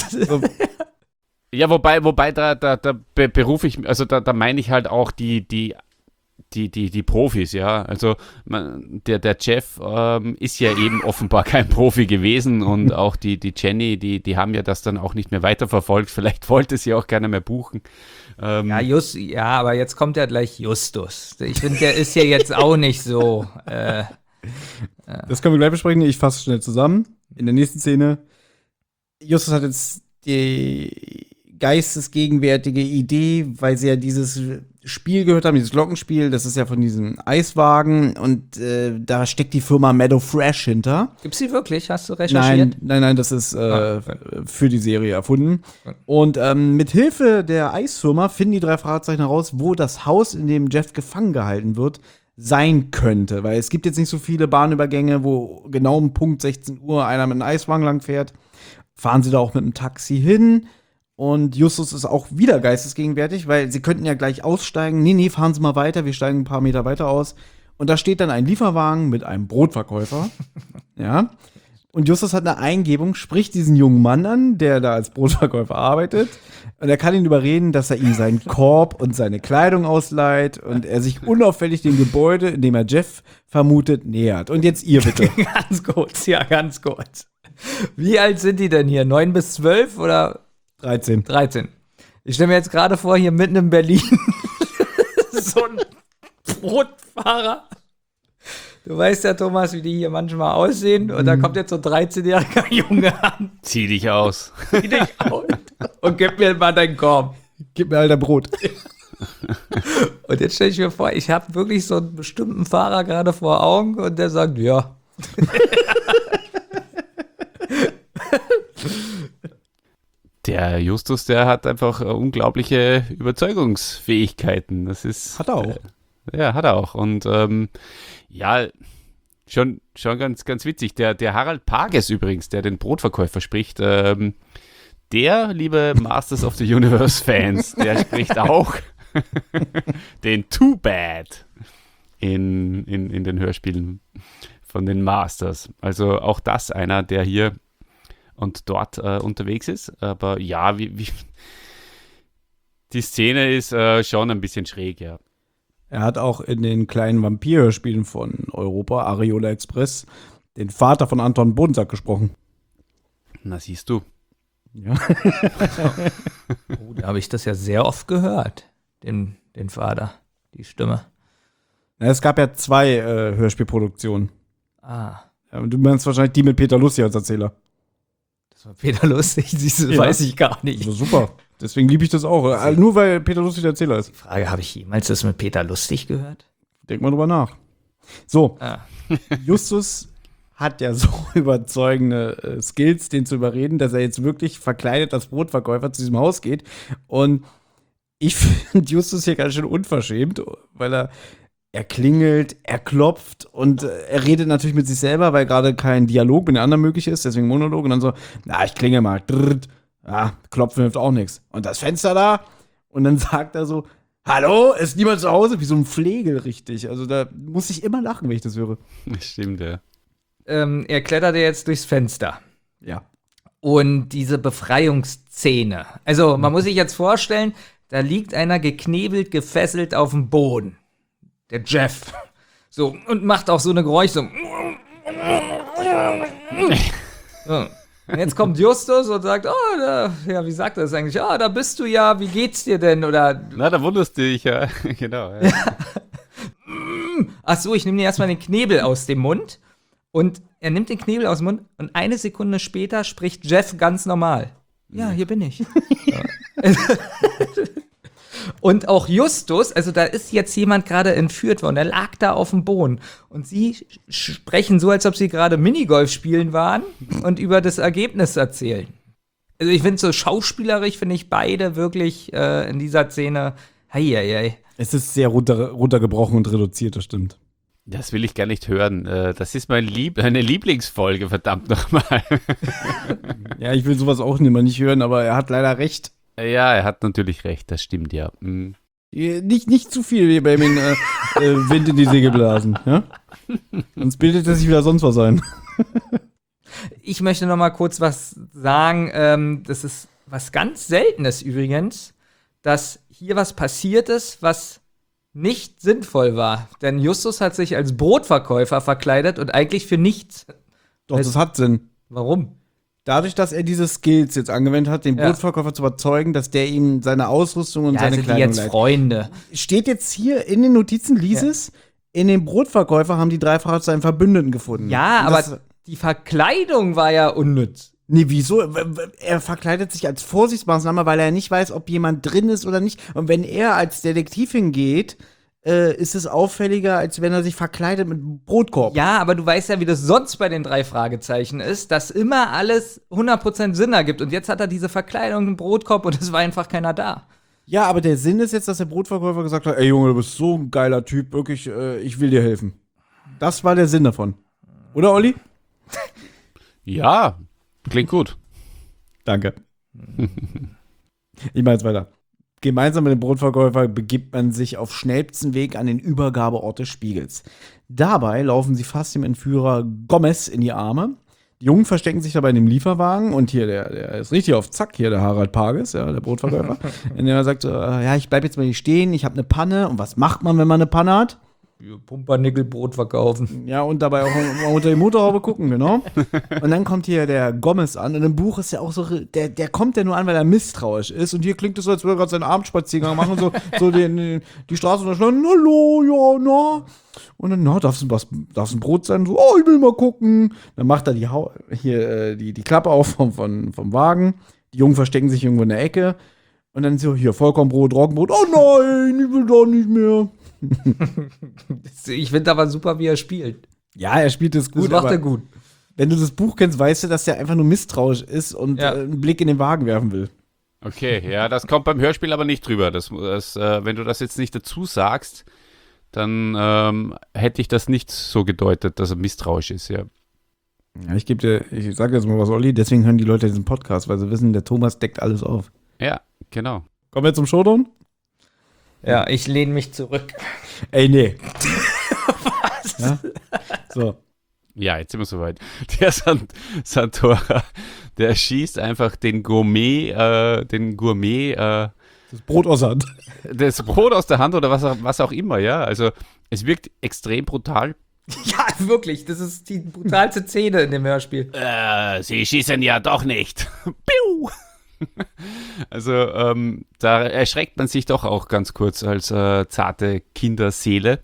Ja, wobei, wobei da, da, da berufe ich, also da, da meine ich halt auch die, die, die, die, die Profis, ja. Also man, der, der Jeff ähm, ist ja eben offenbar kein Profi gewesen und auch die, die Jenny, die, die haben ja das dann auch nicht mehr weiterverfolgt. Vielleicht wollte sie auch keiner mehr buchen. Ähm, ja, Just, ja, aber jetzt kommt ja gleich Justus. Ich finde, der ist ja jetzt auch nicht so. Äh, Das können wir gleich besprechen. Ich fasse schnell zusammen. In der nächsten Szene. Justus hat jetzt die geistesgegenwärtige Idee, weil sie ja dieses Spiel gehört haben, dieses Glockenspiel. Das ist ja von diesem Eiswagen. Und äh, da steckt die Firma Meadow Fresh hinter. Gibt's die wirklich? Hast du recherchiert? Nein, nein, nein, das ist äh, ah, okay. für die Serie erfunden. Okay. Und ähm, mit Hilfe der Eisfirma finden die drei Fragezeichen heraus, wo das Haus, in dem Jeff gefangen gehalten wird, sein könnte. Weil es gibt jetzt nicht so viele Bahnübergänge, wo genau um Punkt sechzehn Uhr einer mit einem Eiswagen lang fährt. Fahren sie da auch mit dem Taxi hin. Und Justus ist auch wieder geistesgegenwärtig, weil sie könnten ja gleich aussteigen. Nee, nee, fahren Sie mal weiter, wir steigen ein paar Meter weiter aus. Und da steht dann ein Lieferwagen mit einem Brotverkäufer. Ja. Und Justus hat eine Eingebung, spricht diesen jungen Mann an, der da als Brotverkäufer arbeitet. Und er kann ihn überreden, dass er ihm seinen Korb und seine Kleidung ausleiht und er sich unauffällig dem Gebäude, in dem er Jeff vermutet, nähert. Und jetzt ihr bitte. Ganz kurz, ja, ganz kurz. Wie alt sind die denn hier? neun bis zwölf oder? dreizehn. dreizehn. Ich stelle mir jetzt gerade vor, hier mitten in Berlin so ein Brotfahrer. Du weißt ja, Thomas, wie die hier manchmal aussehen. Und da kommt jetzt so ein dreizehnjähriger Junge an. Zieh dich aus. Zieh dich aus. Und gib mir mal deinen Korb. Gib mir alter Brot. Und jetzt stelle ich mir vor, ich habe wirklich so einen bestimmten Fahrer gerade vor Augen und der sagt, ja. Der Justus, der hat einfach äh, unglaubliche Überzeugungsfähigkeiten. Das ist. Hat er auch. Äh, ja, hat er auch. Und ähm, ja, schon, schon ganz, ganz witzig. Der, der Harald Pages übrigens, der den Brotverkäufer spricht, ähm, der, liebe Masters of the Universe-Fans, der spricht auch den Too Bad in, in, in den Hörspielen von den Masters. Also auch das einer, der hier und dort äh, unterwegs ist. Aber ja, wie, wie die Szene ist äh, schon ein bisschen schräg, ja. Er hat auch in den kleinen Vampir-Hörspielen von Europa, Areola Express, den Vater von Anton Bonsack gesprochen. Na, siehst du. Ja. Oh, da habe ich das ja sehr oft gehört, den, den Vater, die Stimme. Na, es gab ja zwei äh, Hörspielproduktionen. Ah. Ja, du meinst wahrscheinlich die mit Peter Lustig als Erzähler. Das war Peter Lustig, siehst du, ja. Weiß ich gar nicht. Das war super. Deswegen liebe ich das auch. Also nur weil Peter Lustig der Erzähler ist. Die Frage, habe ich jemals das mit Peter Lustig gehört? Denk mal drüber nach. So, ah. Justus hat ja so überzeugende äh, Skills, den zu überreden, dass er jetzt wirklich verkleidet als Brotverkäufer zu diesem Haus geht. Und ich finde Justus hier ganz schön unverschämt, weil er Er klingelt, er klopft und äh, er redet natürlich mit sich selber, weil gerade kein Dialog mit den anderen möglich ist, deswegen Monolog. Und dann so, na, ich klingel mal. Drrrt. Ja, klopfen hilft auch nichts. Und das Fenster da? Und dann sagt er so, hallo, ist niemand zu Hause? Wie so ein Flegel, richtig. Also da muss ich immer lachen, wenn ich das höre. Stimmt, ja. Ähm, er kletterte jetzt durchs Fenster. Ja. Und diese Befreiungsszene. Also, man muss sich jetzt vorstellen, da liegt einer geknebelt, gefesselt auf dem Boden. Der Jeff. So, und macht auch so eine Geräusche. So. So. Und jetzt kommt Justus und sagt, oh, da, ja, wie sagt er das eigentlich? Ah, oh, da bist du ja, wie geht's dir denn? Oder, na, da wunderst du dich, ja. Genau. Ja. Ach so, ich nehme dir erstmal den Knebel aus dem Mund. Und er nimmt den Knebel aus dem Mund und eine Sekunde später spricht Jeff ganz normal. Ja, hier bin ich. Und auch Justus, also da ist jetzt jemand gerade entführt worden, der lag da auf dem Boden. Und sie sprechen so, als ob sie gerade Minigolf spielen waren und über das Ergebnis erzählen. Also ich finde so schauspielerisch, finde ich beide wirklich äh, in dieser Szene, hei, hei, hei. Es ist sehr runter, runtergebrochen und reduziert, das stimmt. Das will ich gar nicht hören. Das ist mein Lieb- meine Lieblingsfolge, verdammt nochmal. Ja, ich will sowas auch nicht, mal nicht hören, aber er hat leider recht. Ja, er hat natürlich recht, das stimmt, ja. Nicht, nicht zu viel wie bei mir äh, äh, Wind in die Segel blasen. Ja? Sonst bildet er sich wieder sonst was ein. Ich möchte noch mal kurz was sagen. Ähm, das ist was ganz Seltenes übrigens, dass hier was passiert ist, was nicht sinnvoll war. Denn Justus hat sich als Brotverkäufer verkleidet und eigentlich für nichts. Doch, das hat Sinn. Warum? Dadurch, dass er diese Skills jetzt angewendet hat, den Ja. Brotverkäufer zu überzeugen, dass der ihm seine Ausrüstung und Ja, seine sind die Kleidung jetzt leiht. Freunde? Steht jetzt hier in den Notizen, lies Ja. es, in dem Brotverkäufer haben die drei Fahrer zu einem Verbündeten gefunden. Ja, Und aber das, die Verkleidung war ja unnütz. nee, wieso? Er verkleidet sich als Vorsichtsmaßnahme, weil er nicht weiß, ob jemand drin ist oder nicht. Und wenn er als Detektiv hingeht, äh, ist es auffälliger, als wenn er sich verkleidet mit einem Brotkorb. Ja, aber du weißt ja, wie das sonst bei den drei Fragezeichen ist, dass immer alles hundert Prozent Sinn ergibt. Und jetzt hat er diese Verkleidung, einen Brotkorb und es war einfach keiner da. Ja, aber der Sinn ist jetzt, dass der Brotverkäufer gesagt hat, ey Junge, du bist so ein geiler Typ, wirklich, äh, ich will dir helfen. Das war der Sinn davon. Oder, Olli? Ja, klingt gut. Danke. Ich mache jetzt weiter. Gemeinsam mit dem Brotverkäufer begibt man sich auf schnellstem Weg an den Übergabeort des Spiegels. Dabei laufen sie fast dem Entführer Gomez in die Arme. Die Jungen verstecken sich dabei in dem Lieferwagen und hier, der, der ist richtig auf Zack, hier der Harald Pages, ja, der Brotverkäufer. In dem er sagt so, äh, ja, ich bleib jetzt mal hier stehen, ich habe eine Panne. Und was macht man, wenn man eine Panne hat? Pumpernickel-Brot verkaufen. Ja, und dabei auch mal unter die Motorhaube gucken, genau. Und dann kommt hier der Gomez an. Und im Buch ist ja auch so, der, der kommt ja nur an, weil er misstrauisch ist. Und hier klingt es so, als würde er gerade seinen Abendspaziergang machen und so, so den, den, die Straße unterschlagen. Hallo, ja, na. Und dann, na, darf es was, darf's ein Brot sein? So, oh, ich will mal gucken. Dann macht er die, Hau- hier, äh, die, die Klappe auf vom, vom, vom Wagen. Die Jungen verstecken sich irgendwo in der Ecke. Und dann so, hier, Vollkornbrot, Roggenbrot. Oh nein, ich will da nicht mehr. Ich finde aber super, wie er spielt. Ja, er spielt es gut. Das macht aber er gut. Wenn du das Buch kennst, weißt du, dass der einfach nur misstrauisch ist und Ja. äh, einen Blick in den Wagen werfen will. Okay, ja, das kommt beim Hörspiel aber nicht drüber. Das, das, äh, wenn du das jetzt nicht dazu sagst, dann ähm, hätte ich das nicht so gedeutet, dass er misstrauisch ist, ja. Ja, ich gebe dir, ich sage jetzt mal was, Olli, deswegen hören die Leute diesen Podcast, weil sie wissen, der Thomas deckt alles auf. Ja, genau. Kommen wir zum Showdown? Ja, ich lehne mich zurück. Ey, nee. Was? Ja? So. Ja, jetzt sind wir soweit. Der Sant Santora, der schießt einfach den Gourmet, äh, den Gourmet, äh, das Brot aus der Hand. Das Brot aus der Hand oder was auch, was auch immer, ja. Also es wirkt extrem brutal. Ja, wirklich, das ist die brutalste Szene in dem Hörspiel. Äh, sie schießen ja doch nicht. Piu! Also ähm, da erschreckt man sich doch auch ganz kurz als äh, zarte Kinderseele.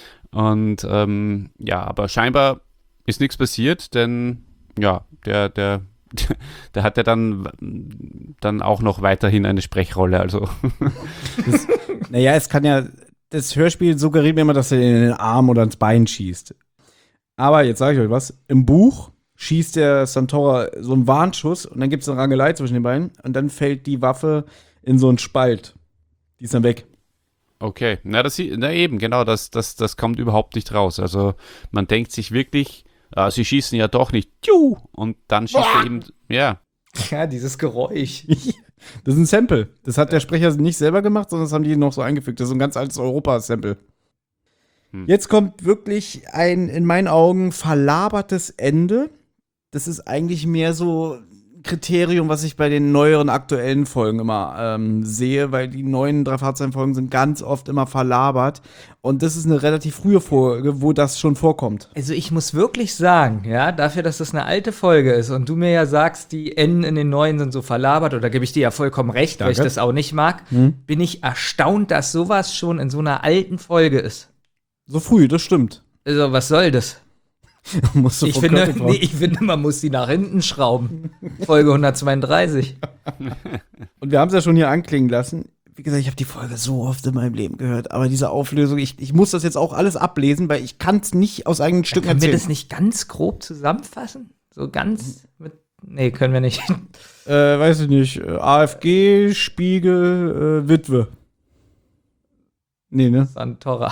Und ähm, ja, aber scheinbar ist nichts passiert, denn ja, der, der, der hat ja dann, dann auch noch weiterhin eine Sprechrolle. Also. Das, naja, es kann ja, das Hörspiel suggeriert mir immer, dass er in den Arm oder ins Bein schießt. Aber jetzt sage ich euch was, im Buch schießt der Santora so einen Warnschuss und dann gibt es eine Rangelei zwischen den beiden und dann fällt die Waffe in so einen Spalt. Die ist dann weg. Okay, na, das, na eben, genau, das, das, das kommt überhaupt nicht raus. Also man denkt sich wirklich, ah, sie schießen ja doch nicht, tschu, und dann schießt er eben, ja. Ja, dieses Geräusch. Das ist ein Sample. Das hat der Sprecher nicht selber gemacht, sondern das haben die noch so eingefügt. Das ist ein ganz altes Europa-Sample. Hm. Jetzt kommt wirklich ein, in meinen Augen, verlabertes Ende. Das ist eigentlich mehr so ein Kriterium, was ich bei den neueren aktuellen Folgen immer ähm, sehe, weil die neuen drei Fahrzeugen-Folgen sind ganz oft immer verlabert. Und das ist eine relativ frühe Folge, wo das schon vorkommt. Also ich muss wirklich sagen, ja, dafür, dass das eine alte Folge ist und du mir ja sagst, die Enden in den neuen sind so verlabert, oder gebe ich dir ja vollkommen recht, Danke. weil ich das auch nicht mag, Hm. bin ich erstaunt, dass sowas schon in so einer alten Folge ist. So früh, das stimmt. Also was soll das? Musst du Ich vom finde, Köpfe drauf. nee, ich finde, man muss die nach hinten schrauben. Folge hundertzweiunddreißig. Und wir haben es ja schon hier anklingen lassen. Wie gesagt, ich habe die Folge so oft in meinem Leben gehört. Aber diese Auflösung, ich, ich muss das jetzt auch alles ablesen, weil ich kann es nicht aus eigenen Stücken Können wir erzählen. das nicht ganz grob zusammenfassen? So ganz mit. Nee, können wir nicht. Äh, weiß ich nicht. Äh, A F G, Spiegel, äh, Witwe. Nee, ne? Santora.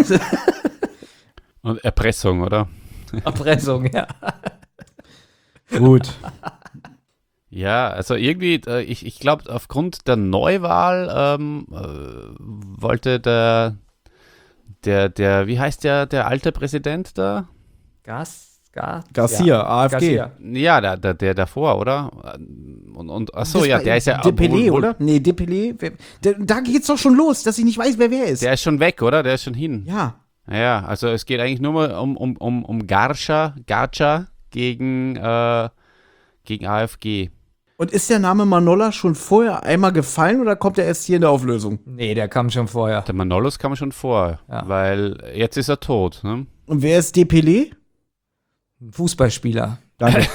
Und Erpressung, oder? Erpressung, ja. Gut. Ja, also irgendwie, äh, ich, ich glaube, aufgrund der Neuwahl ähm, äh, wollte der, der, der, wie heißt der, der alte Präsident da? Gas, Gas, Garcia, ja. A F G. Garcia. Ja, der, der, der davor, oder? Und, und achso, Das ja, war der ist ja. Depelé, wohl- oder? Nee, Depelé. wer- der- Da geht's doch schon los, dass ich nicht weiß, wer wer ist. Der ist schon weg, oder? Der ist schon hin. Ja. Ja, also es geht eigentlich nur mal um, um, um, um Garcha, Garcha gegen, äh, gegen A F G. Und ist der Name Manola schon vorher einmal gefallen oder kommt er erst hier in der Auflösung? Nee, der kam schon vorher. Der Manolos kam schon vor, Ja. weil jetzt ist er tot. Ne? Und wer ist Depelé? Ein Fußballspieler. Danke.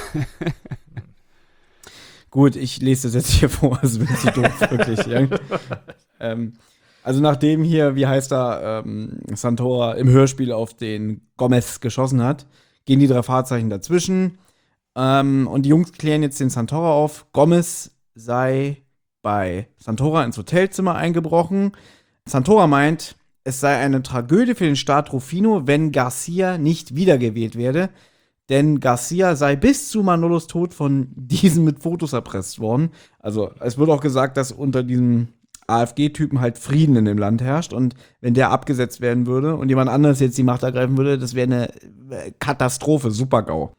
Gut, ich lese das jetzt hier vor, das wird zu doof, wirklich. Ja. ähm, also nachdem hier, wie heißt er, ähm, Santora im Hörspiel auf den Gomez geschossen hat, gehen die drei Fahrzeichen dazwischen. Ähm, und die Jungs klären jetzt den Santora auf. Gomez sei bei Santora ins Hotelzimmer eingebrochen. Santora meint, es sei eine Tragödie für den Staat Rufino, wenn Garcia nicht wiedergewählt werde. Denn Garcia sei bis zu Manolos Tod von diesem mit Fotos erpresst worden. Also es wird auch gesagt, dass unter diesem A F G-Typen halt Frieden in dem Land herrscht. Und wenn der abgesetzt werden würde und jemand anderes jetzt die Macht ergreifen würde, das wäre eine Katastrophe, Super-GAU.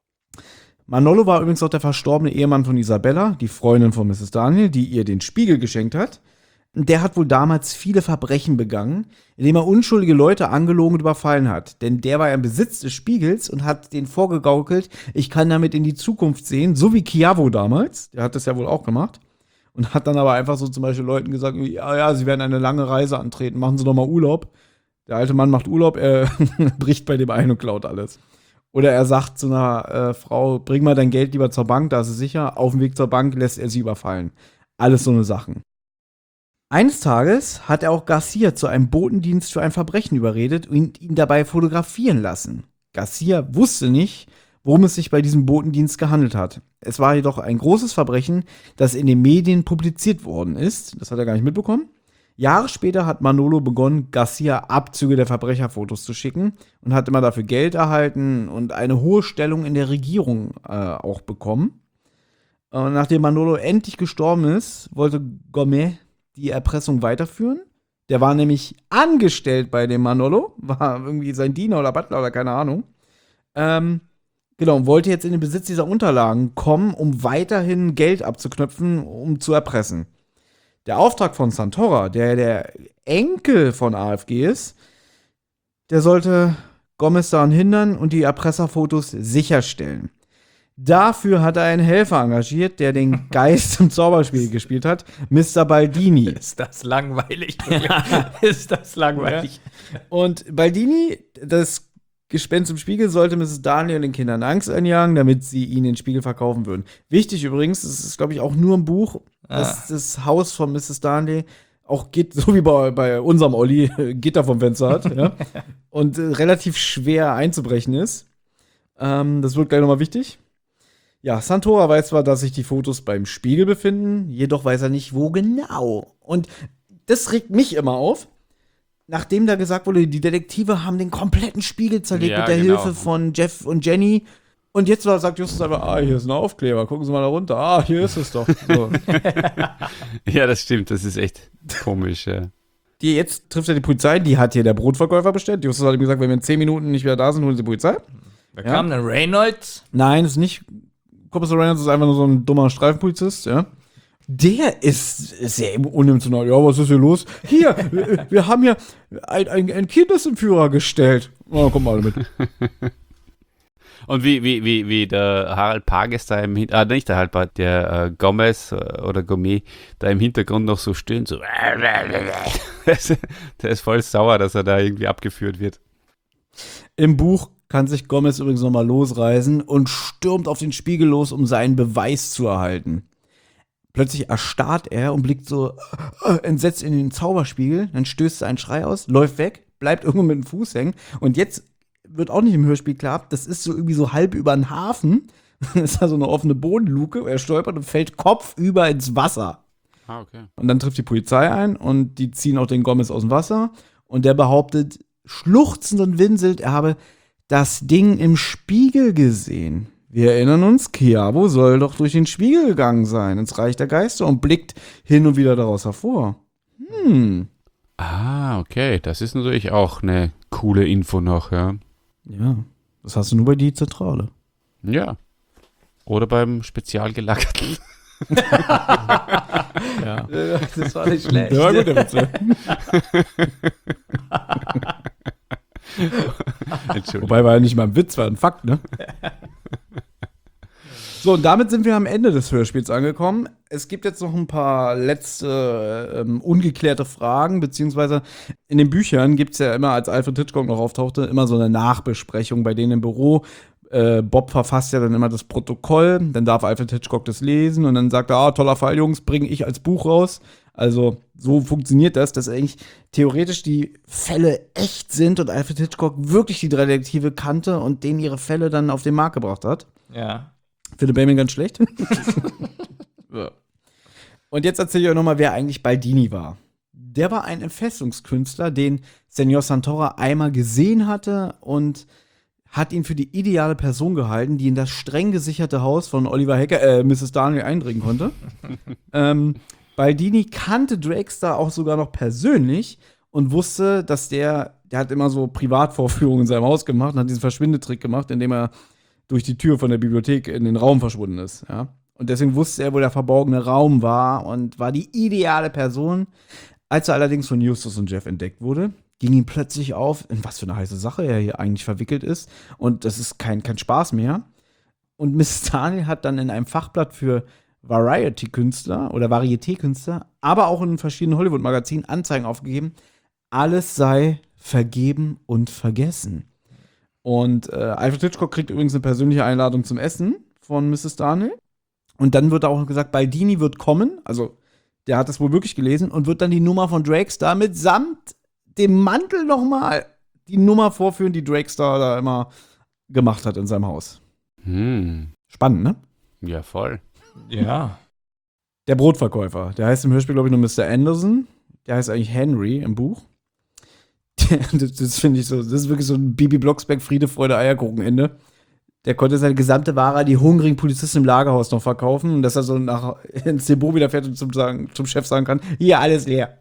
Manolo war übrigens auch der verstorbene Ehemann von Isabella, die Freundin von Misses Daniel, die ihr den Spiegel geschenkt hat. Der hat wohl damals viele Verbrechen begangen, indem er unschuldige Leute angelogen und überfallen hat. Denn der war im Besitz des Spiegels und hat denen vorgegaukelt, ich kann damit in die Zukunft sehen, so wie Chiavo damals. Der hat das ja wohl auch gemacht. Und hat dann aber einfach so zum Beispiel Leuten gesagt, ja, ja, sie werden eine lange Reise antreten, machen Sie doch mal Urlaub. Der alte Mann macht Urlaub, er bricht bei dem ein und klaut alles. Oder er sagt zu einer äh, Frau, bring mal dein Geld lieber zur Bank, da ist es sicher. Auf dem Weg zur Bank lässt er sie überfallen. Alles so eine Sachen. Eines Tages hat er auch Garcia zu einem Botendienst für ein Verbrechen überredet und ihn dabei fotografieren lassen. Garcia wusste nicht, worum es sich bei diesem Botendienst gehandelt hat. Es war jedoch ein großes Verbrechen, das in den Medien publiziert worden ist. Das hat er gar nicht mitbekommen. Jahre später hat Manolo begonnen, Garcia Abzüge der Verbrecherfotos zu schicken und hat immer dafür Geld erhalten und eine hohe Stellung in der Regierung äh, auch bekommen. Und nachdem Manolo endlich gestorben ist, wollte Gomez die Erpressung weiterführen. Der war nämlich angestellt bei dem Manolo, war irgendwie sein Diener oder Butler oder keine Ahnung. Ähm, genau, und wollte jetzt in den Besitz dieser Unterlagen kommen, um weiterhin Geld abzuknöpfen, um zu erpressen. Der Auftrag von Santora, der der Enkel von A F G ist, der sollte Gomez daran hindern und die Erpresserfotos sicherstellen. Dafür hat er einen Helfer engagiert, der den Geist im Zauberspiel gespielt hat, Mister Baldini. Ist das langweilig? Ist das langweilig? Und Baldini, das Gespenst im Spiegel, sollte Misses Daniel den Kindern Angst einjagen, damit sie ihn den Spiegel verkaufen würden. Wichtig übrigens, das ist, glaube ich, auch nur ein Buch, ah. dass das Haus von Misses Daniel auch geht, so wie bei, bei unserem Olli, Gitter vom Fenster hat, ja, und äh, relativ schwer einzubrechen ist. Ähm, das wird gleich nochmal wichtig. Ja, Santora weiß zwar, dass sich die Fotos beim Spiegel befinden, jedoch weiß er nicht, wo genau. Und das regt mich immer auf. Nachdem da gesagt wurde, die Detektive haben den kompletten Spiegel zerlegt Ja, mit der genau. Hilfe von Jeff und Jenny. Und jetzt sagt Justus einfach, ah, hier ist ein Aufkleber, gucken Sie mal da runter. Ah, hier ist es doch. So. Ja, das stimmt, das ist echt komisch, ja. Die, jetzt trifft er die Polizei, die hat hier der Brotverkäufer bestellt. Justus hat ihm gesagt, wenn wir in zehn Minuten nicht wieder da sind, holen Sie die Polizei. Da kam dann Reynolds. Nein, ist nicht Kommissar Reynolds, ist einfach nur so ein dummer Streifenpolizist, ja. Der ist sehr unemotional. Ja, was ist hier los? Hier, wir, wir haben hier ein, ein, ein Kindesentführer gestellt. Oh, komm mal mit. Und wie, wie, wie, wie der Harald Pages da im Hintergrund, ah, nicht der Harald Pages, der äh, Gomez äh, oder Gomez da im Hintergrund noch so stöhnt, so. Der ist voll sauer, dass er da irgendwie abgeführt wird. Im Buch kann sich Gomez übrigens nochmal losreißen und stürmt auf den Spiegel los, um seinen Beweis zu erhalten. Plötzlich erstarrt er und blickt so äh, entsetzt in den Zauberspiegel, dann stößt er einen Schrei aus, läuft weg, bleibt irgendwo mit dem Fuß hängen und jetzt wird auch nicht im Hörspiel klar, das ist so irgendwie so halb über den Hafen, das ist da so eine offene Bodenluke, er stolpert und fällt kopfüber ins Wasser. Ah, okay. Und dann trifft die Polizei ein und die ziehen auch den Gomez aus dem Wasser und der behauptet, schluchzend und winselt, er habe das Ding im Spiegel gesehen. Wir erinnern uns, Kiabo soll doch durch den Spiegel gegangen sein, ins Reich der Geister und blickt hin und wieder daraus hervor. Hm. Ah, okay. Das ist natürlich auch eine coole Info noch, ja. Ja, das hast du nur bei die Zentrale. Ja. Oder beim Spezialgelackerten. Ja. Das war nicht schlecht. Ja, gut, der Witz. Entschuldigung. Wobei war ja nicht mal ein Witz, war ein Fakt, ne? So, und damit sind wir am Ende des Hörspiels angekommen. Es gibt jetzt noch ein paar letzte ähm, ungeklärte Fragen, beziehungsweise in den Büchern gibt es ja immer, als Alfred Hitchcock noch auftauchte, immer so eine Nachbesprechung bei denen im Büro. Äh, Bob verfasst ja dann immer das Protokoll, dann darf Alfred Hitchcock das lesen und dann sagt er, ah, toller Fall, Jungs, bringe ich als Buch raus. Also so funktioniert das, dass eigentlich theoretisch die Fälle echt sind und Alfred Hitchcock wirklich die drei Detektive kannte und denen ihre Fälle dann auf den Markt gebracht hat. Ja. Philipp Benjamin ganz schlecht. Ja. Und jetzt erzähle ich euch nochmal, wer eigentlich Baldini war. Der war ein Entfesselungskünstler, den Senor Santora einmal gesehen hatte und hat ihn für die ideale Person gehalten, die in das streng gesicherte Haus von Oliver Hecker, äh, Misses Daniel eindringen konnte. ähm, Baldini kannte Drakestar auch sogar noch persönlich und wusste, dass der, der hat immer so Privatvorführungen in seinem Haus gemacht und hat diesen Verschwindetrick gemacht, indem er durch die Tür von der Bibliothek in den Raum verschwunden ist, ja. Und deswegen wusste er, wo der verborgene Raum war und war die ideale Person. Als er allerdings von Justus und Jeff entdeckt wurde, ging ihm plötzlich auf, in was für eine heiße Sache er hier eigentlich verwickelt ist. Und das ist kein, kein Spaß mehr. Und Miss Daniel hat dann in einem Fachblatt für Variety-Künstler oder Varieté-Künstler, aber auch in verschiedenen Hollywood-Magazinen Anzeigen aufgegeben, alles sei vergeben und vergessen. Und äh, Alfred Hitchcock kriegt übrigens eine persönliche Einladung zum Essen von Misses Daniel. Und dann wird auch noch gesagt, Baldini wird kommen, also der hat das wohl wirklich gelesen, und wird dann die Nummer von Drakestar mitsamt dem Mantel nochmal die Nummer vorführen, die Drakestar da immer gemacht hat in seinem Haus. Hm. Spannend, ne? Ja, voll. Ja. Der Brotverkäufer, der heißt im Hörspiel, glaube ich, nur Mister Anderson. Der heißt eigentlich Henry im Buch. Das, das finde ich so, das ist wirklich so ein Bibi Blocksberg Friede, Freude, Eierkuchenende. Der konnte seine gesamte Ware, die hungrigen Polizisten im Lagerhaus noch verkaufen und dass er so nach ins Depot wieder fährt und zum, sagen, zum Chef sagen kann, hier, alles leer.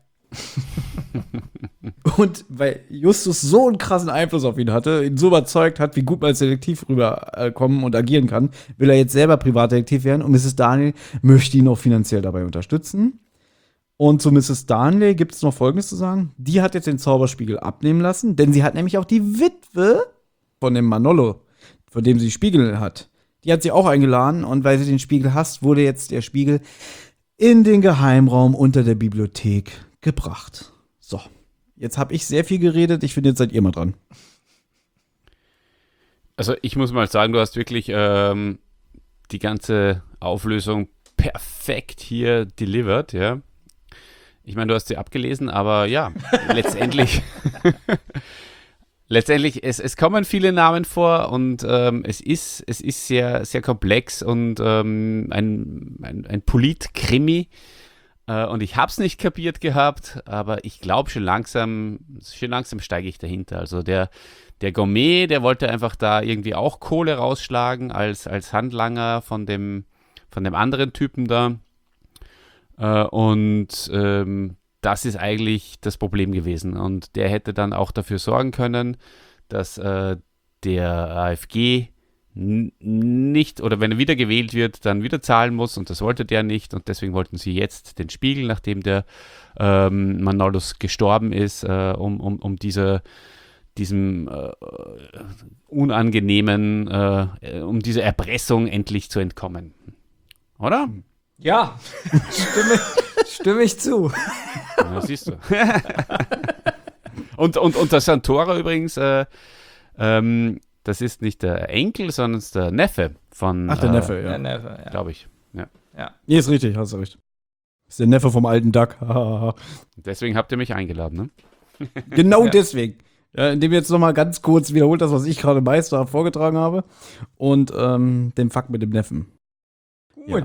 Und weil Justus so einen krassen Einfluss auf ihn hatte, ihn so überzeugt hat, wie gut man als Detektiv rüberkommen und agieren kann, will er jetzt selber Privatdetektiv werden und Misses Daniel möchte ihn auch finanziell dabei unterstützen. Und zu Misses Darnley gibt es noch Folgendes zu sagen. Die hat jetzt den Zauberspiegel abnehmen lassen, denn sie hat nämlich auch die Witwe von dem Manolo, von dem sie Spiegel hat. Die hat sie auch eingeladen und weil sie den Spiegel hasst, wurde jetzt der Spiegel in den Geheimraum unter der Bibliothek gebracht. So, jetzt habe ich sehr viel geredet. Ich finde, jetzt seid ihr mal dran. Also ich muss mal sagen, du hast wirklich ähm, die ganze Auflösung perfekt hier delivered, ja. Ich meine, du hast sie abgelesen, aber ja, letztendlich, letztendlich, es, es kommen viele Namen vor und ähm, es ist, es ist sehr, sehr komplex und ähm, ein, ein, ein Polit-Krimi äh, und ich habe es nicht kapiert gehabt, aber ich glaube schon langsam, schon langsam steige ich dahinter. Also der, der Gourmet, der wollte einfach da irgendwie auch Kohle rausschlagen als, als Handlanger von dem, von dem anderen Typen da. Und ähm, das ist eigentlich das Problem gewesen. Und der hätte dann auch dafür sorgen können, dass äh, der A F G n- nicht, oder wenn er wieder gewählt wird, dann wieder zahlen muss. Und das wollte der nicht. Und deswegen wollten sie jetzt den Spiegel, nachdem der ähm, Manolos gestorben ist, äh, um, um, um diese, diesem äh, unangenehmen, äh, um diese Erpressung endlich zu entkommen. Oder? Ja, stimme, stimme ich zu. Ja, siehst du. und, und, und der Santora übrigens, äh, ähm, das ist nicht der Enkel, sondern ist der Neffe von. Ach, der äh, Neffe, ja. Der Neffe, ja. Glaube ich. Ja. Ja. Nee, ist richtig, hast du recht. Ist der Neffe vom alten Duck. Deswegen habt ihr mich eingeladen, ne? Genau Ja. deswegen. Ja, indem ihr jetzt noch mal ganz kurz wiederholt das, was ich gerade meisterhaft vorgetragen habe. Und ähm, den Fakt mit dem Neffen. Gut. Ja.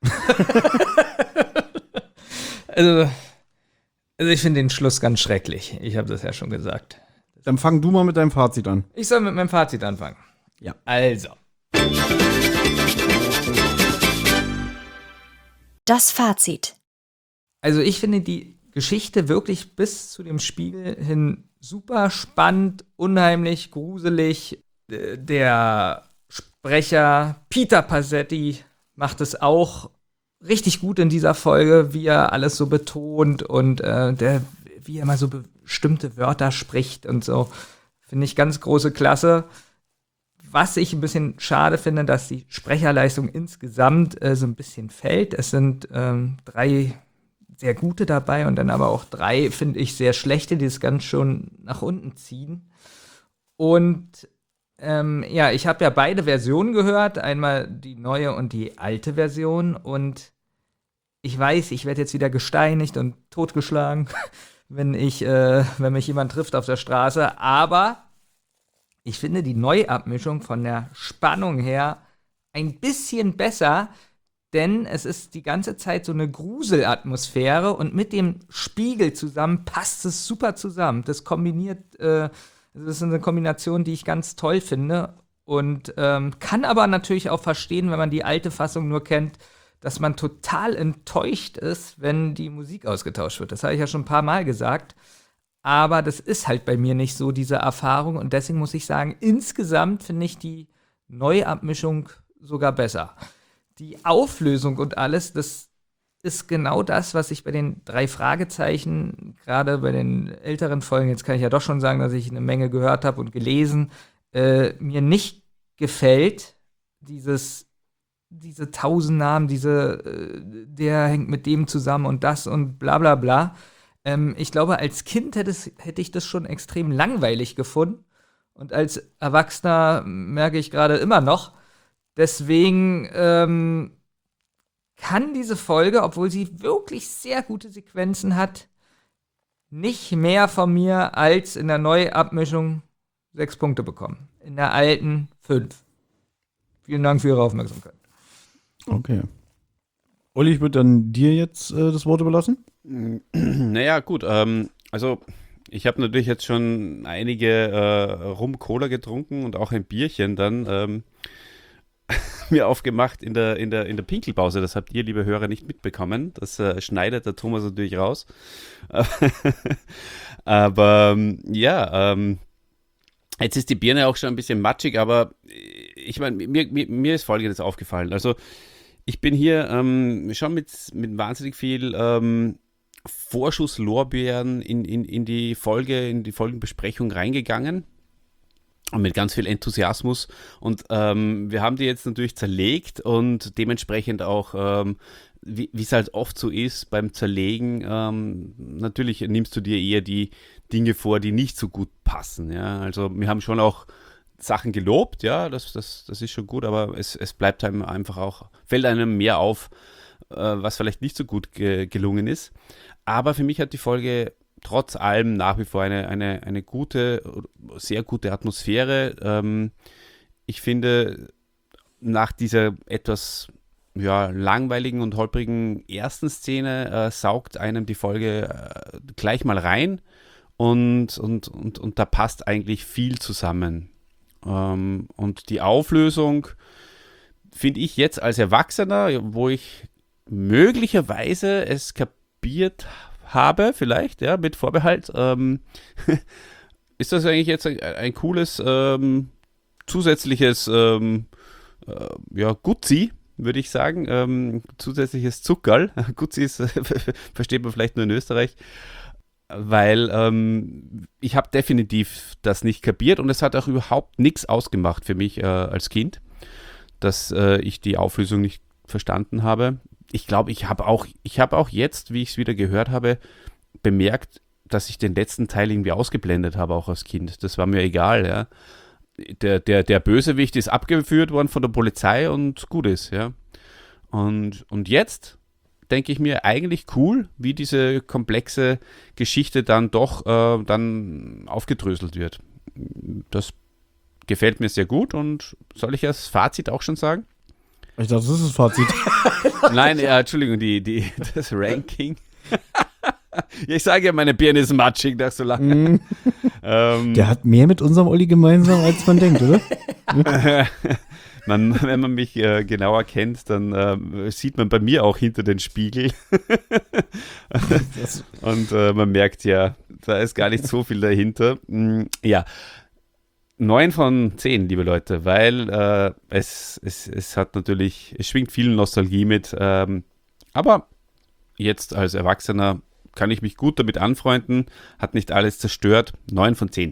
also, also ich finde den Schluss ganz schrecklich. Ich habe das ja schon gesagt. Dann fang du mal mit deinem Fazit an. Ich soll mit meinem Fazit anfangen. Ja. Also. Das Fazit. Also ich finde die Geschichte wirklich bis zu dem Spiegel hin super spannend, unheimlich, gruselig. Der Sprecher Peter Passetti macht es auch richtig gut in dieser Folge, wie er alles so betont und äh, der, wie er mal so bestimmte Wörter spricht und so. Finde ich ganz große Klasse. Was ich ein bisschen schade finde, dass die Sprecherleistung insgesamt äh, so ein bisschen fällt. Es sind ähm, drei sehr gute dabei und dann aber auch drei, finde ich, sehr schlechte, die es ganz schön nach unten ziehen. Und ähm, ja, ich habe ja beide Versionen gehört, einmal die neue und die alte Version. Und ich weiß, ich werde jetzt wieder gesteinigt und totgeschlagen, wenn ich, äh, wenn mich jemand trifft auf der Straße. Aber ich finde die Neuabmischung von der Spannung her ein bisschen besser, denn es ist die ganze Zeit so eine Gruselatmosphäre und mit dem Spiegel zusammen passt es super zusammen. Das kombiniert, äh, das ist eine Kombination, die ich ganz toll finde und ähm, kann aber natürlich auch verstehen, wenn man die alte Fassung nur kennt, dass man total enttäuscht ist, wenn die Musik ausgetauscht wird. Das habe ich ja schon ein paar Mal gesagt. Aber das ist halt bei mir nicht so, diese Erfahrung. Und deswegen muss ich sagen, insgesamt finde ich die Neuabmischung sogar besser. Die Auflösung und alles, das ist genau das, was ich bei den drei Fragezeichen, gerade bei den älteren Folgen, jetzt kann ich ja doch schon sagen, dass ich eine Menge gehört habe und gelesen, äh, mir nicht gefällt. Dieses, diese tausend Namen, diese, äh, der hängt mit dem zusammen und das und bla bla bla. Ähm, ich glaube, als Kind hätte, es, hätte ich das schon extrem langweilig gefunden. Und als Erwachsener merke ich gerade immer noch. Deswegen ähm, kann diese Folge, obwohl sie wirklich sehr gute Sequenzen hat, nicht mehr von mir als in der Neuabmischung sechs Punkte bekommen. In der alten fünf. Vielen Dank für Ihre Aufmerksamkeit. Okay. Olli, ich würde dann dir jetzt äh, das Wort überlassen. Naja, gut. Ähm, also ich habe natürlich jetzt schon einige äh, Rum-Cola getrunken und auch ein Bierchen dann ähm, mir aufgemacht in der, in, der, in der Pinkelpause. Das habt ihr, liebe Hörer, nicht mitbekommen. Das äh, schneidet der Thomas natürlich raus. Aber ähm, ja, ähm, jetzt ist die Birne auch schon ein bisschen matschig, aber ich meine, mir, mir, mir ist Folgendes aufgefallen. Also ich bin hier ähm, schon mit, mit wahnsinnig viel ähm, Vorschusslorbeeren in, in, in die Folge, in die Folgenbesprechung reingegangen. Und mit ganz viel Enthusiasmus. Und ähm, wir haben die jetzt natürlich zerlegt und dementsprechend auch, ähm, wie es halt oft so ist beim Zerlegen, ähm, natürlich nimmst du dir eher die Dinge vor, die nicht so gut passen. Ja? Also wir haben schon auch Sachen gelobt, ja, das, das, das ist schon gut, aber es, es bleibt einem einfach auch, fällt einem mehr auf, äh, was vielleicht nicht so gut ge- gelungen ist. Aber für mich hat die Folge trotz allem nach wie vor eine, eine, eine gute, sehr gute Atmosphäre. Ähm, ich finde, nach dieser etwas ja, langweiligen und holprigen ersten Szene äh, saugt einem die Folge äh, gleich mal rein und, und, und, und da passt eigentlich viel zusammen. Ähm, und die Auflösung finde ich jetzt als Erwachsener, wo ich möglicherweise es kapiert habe, habe, vielleicht, ja, mit Vorbehalt, ähm, ist das eigentlich jetzt ein, ein cooles ähm, zusätzliches ähm, äh, ja, Gutzi, würde ich sagen, ähm, zusätzliches Zuckerl. Gutzi ist, versteht man vielleicht nur in Österreich, weil ähm, ich habe definitiv das nicht kapiert und es hat auch überhaupt nichts ausgemacht für mich äh, als Kind, dass äh, ich die Auflösung nicht verstanden habe. Ich glaube, ich habe auch, ich habe auch jetzt, wie ich es wieder gehört habe, bemerkt, dass ich den letzten Teil irgendwie ausgeblendet habe, auch als Kind. Das war mir egal, ja. Der, der, der Bösewicht ist abgeführt worden von der Polizei und gut ist, ja. Und, und jetzt denke ich mir eigentlich cool, wie diese komplexe Geschichte dann doch äh, dann aufgedröselt wird. Das gefällt mir sehr gut und soll ich als Fazit auch schon sagen? Ich dachte, das ist das Fazit. Nein, ja, Entschuldigung, die, die, das Ranking. Ich sage ja, meine Birne ist matschig nach so lange. Mm. ähm, Der hat mehr mit unserem Olli gemeinsam, als man denkt, oder? man, wenn man mich äh, genauer kennt, dann äh, sieht man bei mir auch hinter den Spiegel. Und äh, man merkt ja, da ist gar nicht so viel dahinter. Mm, ja, neun von zehn, liebe Leute, weil äh, es, es, es hat natürlich, es schwingt viel Nostalgie mit, ähm, aber jetzt als Erwachsener kann ich mich gut damit anfreunden, hat nicht alles zerstört. neun von zehn.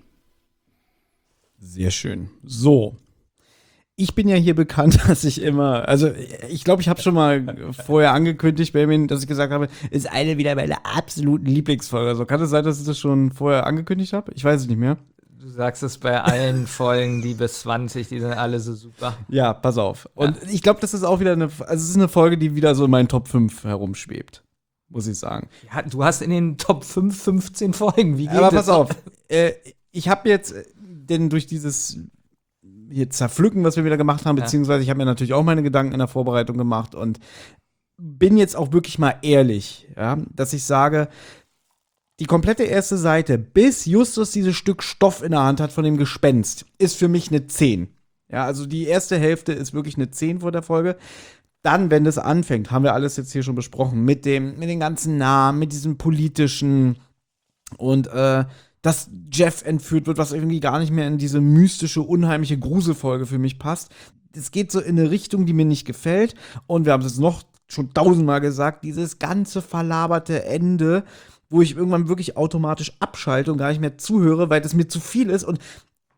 Sehr schön. So. Ich bin ja hier bekannt, dass ich immer, also ich glaube, ich habe schon mal vorher angekündigt, Benjamin, dass ich gesagt habe, ist eine wieder meine absoluten Lieblingsfolge. Also kann es sein, dass ich das schon vorher angekündigt habe? Ich weiß es nicht mehr. Du sagst es bei allen Folgen, die bis zwanzig, die sind alle so super. Ja, pass auf. Und ja. ich glaube, das ist auch wieder eine, also es ist eine Folge, die wieder so in meinen Top fünf herumschwebt, muss ich sagen. Ja, du hast in den Top fünf fünfzehn Folgen, wie geht Aber das? pass auf, äh, ich habe jetzt, denn durch dieses hier Zerpflücken, was wir wieder gemacht haben, beziehungsweise ich habe mir natürlich auch meine Gedanken in der Vorbereitung gemacht und bin jetzt auch wirklich mal ehrlich, ja, dass ich sage, die komplette erste Seite, bis Justus dieses Stück Stoff in der Hand hat von dem Gespenst, ist für mich eine zehn. Ja, also die erste Hälfte ist wirklich eine zehn vor der Folge. Dann, wenn das anfängt, haben wir alles jetzt hier schon besprochen, mit dem, mit den ganzen Namen, mit diesem politischen und äh, dass Jeff entführt wird, was irgendwie gar nicht mehr in diese mystische, unheimliche Gruselfolge für mich passt. Es geht so in eine Richtung, die mir nicht gefällt. Und wir haben es jetzt noch schon tausendmal gesagt, dieses ganze verlaberte Ende, wo ich irgendwann wirklich automatisch abschalte und gar nicht mehr zuhöre, weil das mir zu viel ist. Und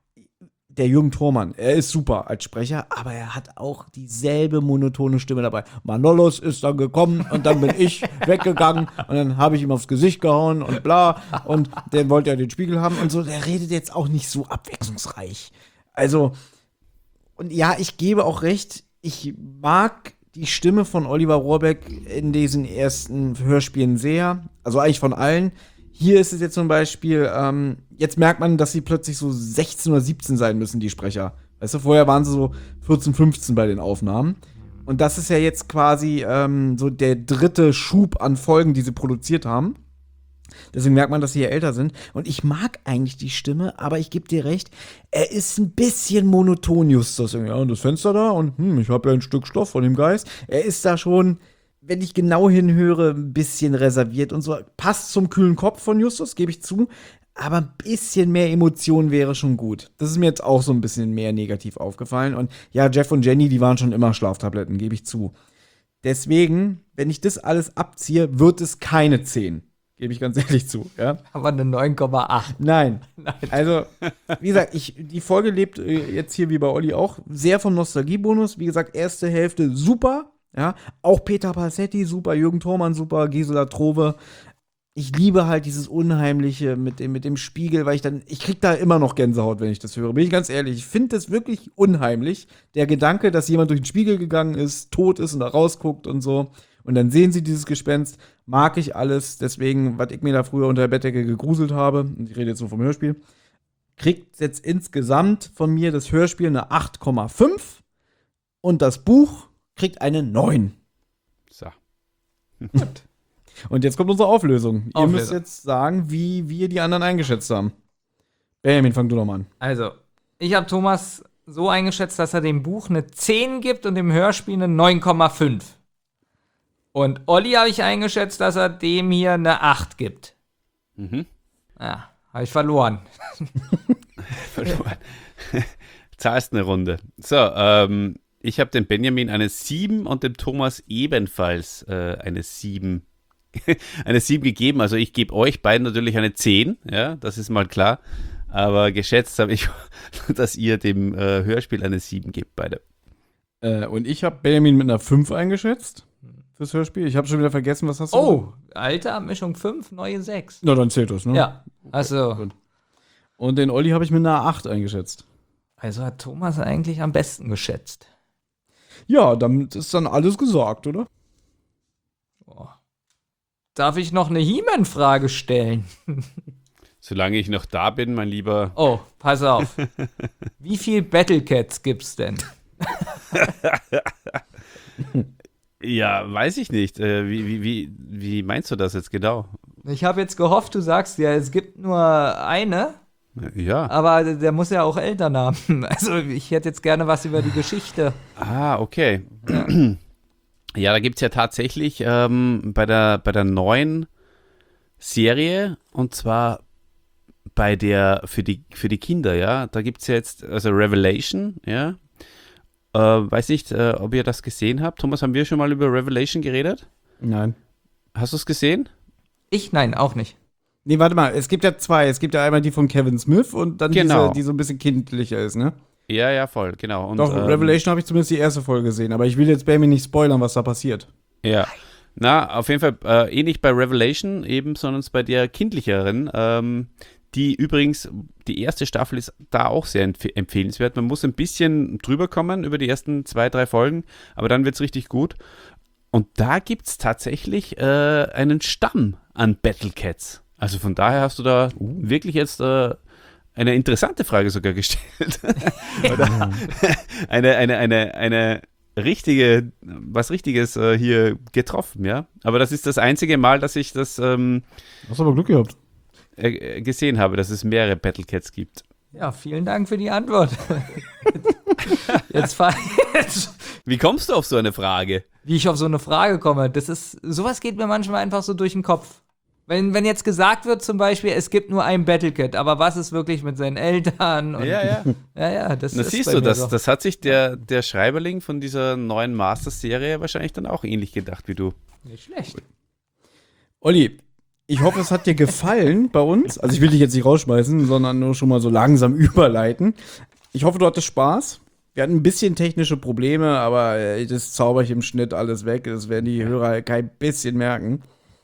der Jürgen Thormann, er ist super als Sprecher, aber er hat auch dieselbe monotone Stimme dabei. Manolos ist dann gekommen und dann bin ich weggegangen und dann habe ich ihm aufs Gesicht gehauen und bla und der wollte ja den Spiegel haben und so. Der redet jetzt auch nicht so abwechslungsreich. Also, und ja, ich gebe auch recht, ich mag die Stimme von Oliver Rohrbeck in diesen ersten Hörspielen sehr, also eigentlich von allen. Hier ist es jetzt zum Beispiel, ähm, jetzt merkt man, dass sie plötzlich so sechzehn oder siebzehn sein müssen, die Sprecher. Weißt du, vorher waren sie so vierzehn, fünfzehn bei den Aufnahmen. Und das ist ja jetzt quasi ähm, so der dritte Schub an Folgen, die sie produziert haben. Deswegen merkt man, dass sie hier älter sind. Und ich mag eigentlich die Stimme, aber ich gebe dir recht, er ist ein bisschen monoton, Justus. Ja, und das Fenster da und hm, ich habe ja ein Stück Stoff von dem Geist. Er ist da schon, wenn ich genau hinhöre, ein bisschen reserviert und so. Passt zum kühlen Kopf von Justus, gebe ich zu. Aber ein bisschen mehr Emotion wäre schon gut. Das ist mir jetzt auch so ein bisschen mehr negativ aufgefallen. Und ja, Jeff und Jenny, die waren schon immer Schlaftabletten, gebe ich zu. Deswegen, wenn ich das alles abziehe, wird es keine zehn. Gebe ich ganz ehrlich zu. Ja? Aber eine neun Komma acht. Nein. Nein. Also, wie gesagt, ich, die Folge lebt äh, jetzt hier wie bei Olli auch sehr vom Nostalgiebonus. Wie gesagt, erste Hälfte super. Ja, auch Peter Passetti super, Jürgen Thormann super, Gisela Trove. Ich liebe halt dieses Unheimliche mit dem, mit dem Spiegel, weil ich dann, ich krieg da immer noch Gänsehaut, wenn ich das höre. Bin ich ganz ehrlich, ich finde das wirklich unheimlich. Der Gedanke, dass jemand durch den Spiegel gegangen ist, tot ist und da rausguckt und so. Und dann sehen sie dieses Gespenst, mag ich alles. Deswegen, was ich mir da früher unter der Bettdecke gegruselt habe, und ich rede jetzt nur vom Hörspiel, kriegt jetzt insgesamt von mir das Hörspiel eine acht Komma fünf und das Buch kriegt eine neun. So. Und jetzt kommt unsere Auflösung. Auflösung. Ihr müsst jetzt sagen, wie wir die anderen eingeschätzt haben. Benjamin, fang du doch mal an. Also, ich habe Thomas so eingeschätzt, dass er dem Buch eine zehn gibt und dem Hörspiel eine neun Komma fünf. Und Olli habe ich eingeschätzt, dass er dem hier eine acht gibt. Mhm. Ja, habe ich verloren. verloren. Zahlst eine Runde. So, ähm, ich habe dem Benjamin eine sieben und dem Thomas ebenfalls äh, eine sieben eine sieben gegeben. Also ich gebe euch beiden natürlich eine zehn, ja, das ist mal klar. Aber geschätzt habe ich, dass ihr dem äh, Hörspiel eine sieben gebt, beide. Äh, und ich habe Benjamin mit einer fünf eingeschätzt fürs Hörspiel. Ich habe schon wieder vergessen, was hast du? Oh, alte Abmischung fünf, neue sechs. Na, dann zählt das, ne? Ja, also. Gut. Und den Olli habe ich mit einer acht eingeschätzt. Also hat Thomas eigentlich am besten geschätzt. Ja, damit ist dann alles gesagt, oder? Oh. Darf ich noch eine He-Man-Frage stellen? Solange ich noch da bin, mein Lieber. Oh, pass auf. Wie viel Battlecats gibt's denn? Ja, weiß ich nicht. Äh, wie, wie, wie, wie meinst du das jetzt genau? Ich habe jetzt gehofft, du sagst ja, es gibt nur eine. Ja. Aber der muss ja auch Eltern haben. Also ich hätte jetzt gerne was über die Geschichte. Ah, okay. Ja, ja da gibt es ja tatsächlich ähm, bei, der, bei der neuen Serie, und zwar bei der, für die, für die Kinder, ja, da gibt es ja jetzt, also Revelation, ja, äh, weiß nicht, äh, ob ihr das gesehen habt. Thomas, haben wir schon mal über Revelation geredet? Nein. Hast du es gesehen? Ich? Nein, auch nicht. Nee, warte mal, es gibt ja zwei. Es gibt ja einmal die von Kevin Smith und dann Genau. diese, die so ein bisschen kindlicher ist, ne? Ja, ja, voll, genau. Und, Doch, ähm, Revelation habe ich zumindest die erste Folge gesehen, aber ich will jetzt Baby nicht spoilern, was da passiert. Ja, na, auf jeden Fall äh, eh nicht bei Revelation eben, sondern bei der kindlicheren, ähm, die übrigens, die erste Staffel ist da auch sehr empf- empfehlenswert. Man muss ein bisschen drüber kommen über die ersten zwei, drei Folgen, aber dann wird es richtig gut. Und da gibt es tatsächlich äh, einen Stamm an Battlecats. Also von daher hast du da uh. wirklich jetzt äh, eine interessante Frage sogar gestellt. Oder eine, eine, eine, eine richtige, was Richtiges äh, hier getroffen, ja. Aber das ist das einzige Mal, dass ich das ähm, hast aber Glück gehabt. Äh, gesehen habe, dass es mehrere Battlecats gibt. Ja, vielen Dank für die Antwort. Jetzt fahr jetzt. Wie kommst du auf so eine Frage? Wie ich auf so eine Frage komme, das ist, sowas geht mir manchmal einfach so durch den Kopf. Wenn, wenn jetzt gesagt wird zum Beispiel, es gibt nur ein Battlecat, aber was ist wirklich mit seinen Eltern? Und ja, ja. Ja, ja, das Na, ist siehst bei du, mir das, so. das hat sich der, der Schreiberling von dieser neuen Masters-Serie wahrscheinlich dann auch ähnlich gedacht wie du. Nicht schlecht. Olli, ich hoffe, es hat dir gefallen bei uns. Also ich will dich jetzt nicht rausschmeißen, sondern nur schon mal so langsam überleiten. Ich hoffe, du hattest Spaß. Wir hatten ein bisschen technische Probleme, aber äh, das zauber ich im Schnitt alles weg. Das werden die Hörer kein bisschen merken.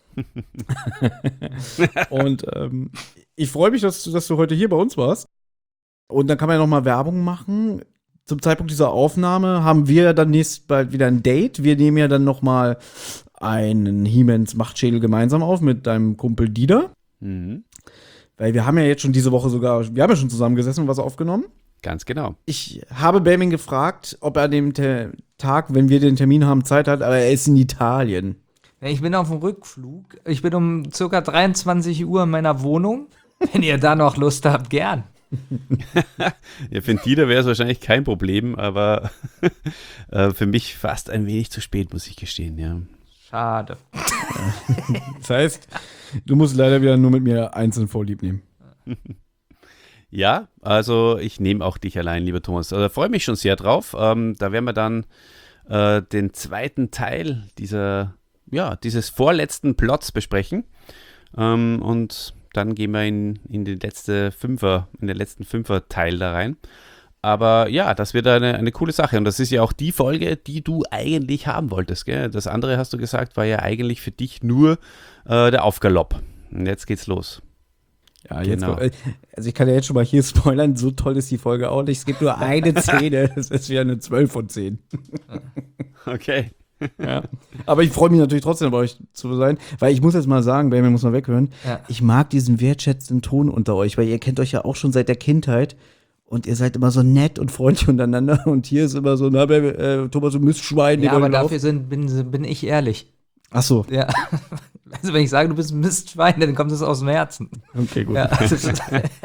Und ähm, ich freue mich, dass, dass du heute hier bei uns warst. Und dann kann man ja noch mal Werbung machen. Zum Zeitpunkt dieser Aufnahme haben wir dann nächst bald wieder ein Date. Wir nehmen ja dann noch mal einen He-Mans Machtschädel gemeinsam auf mit deinem Kumpel Dieter. Mhm. Weil wir haben ja jetzt schon diese Woche sogar, wir haben ja schon zusammengesessen und was aufgenommen. Ganz genau. Ich habe Bamin gefragt, ob er an dem Te- Tag, wenn wir den Termin haben, Zeit hat, aber er ist in Italien. Ja, ich bin auf dem Rückflug. Ich bin um circa dreiundzwanzig Uhr in meiner Wohnung. Wenn ihr da noch Lust habt, gern. Ja, für den Dieter wäre es wahrscheinlich kein Problem, aber äh, für mich fast ein wenig zu spät, muss ich gestehen, ja. Schade. Das heißt, du musst leider wieder nur mit mir einzeln Vorlieb nehmen. Ja, also ich nehme auch dich allein, lieber Thomas. Also, da freue ich mich schon sehr drauf. Ähm, da werden wir dann äh, den zweiten Teil dieser, ja, dieses vorletzten Plots besprechen. Ähm, und dann gehen wir in, in den letzte Fünfer, in den letzten Fünfer-Teil da rein. Aber ja, das wird eine, eine coole Sache. Und das ist ja auch die Folge, die du eigentlich haben wolltest, gell? Das andere, hast du gesagt, war ja eigentlich für dich nur äh, der Aufgalopp. Und jetzt geht's los. Ja, jetzt, Genau. also ich kann ja jetzt schon mal hier spoilern, so toll ist die Folge auch nicht. Es gibt nur eine Szene, das ist wieder eine zwölf von zehn. Okay. Ja. Aber ich freue mich natürlich trotzdem, bei euch zu sein, weil ich muss jetzt mal sagen, Benjamin muss mal weghören, Ja. ich mag diesen wertschätzenden Ton unter euch, weil ihr kennt euch ja auch schon seit der Kindheit und ihr seid immer so nett und freundlich untereinander und hier ist immer so, na, äh, Thomas, du Mistschwein. Ja, aber dafür dafür sind, bin, bin ich ehrlich. Ach so. Ja. Also wenn ich sage, du bist ein Mistschwein, dann kommt es aus dem Herzen. Okay, gut. Ja, das ist,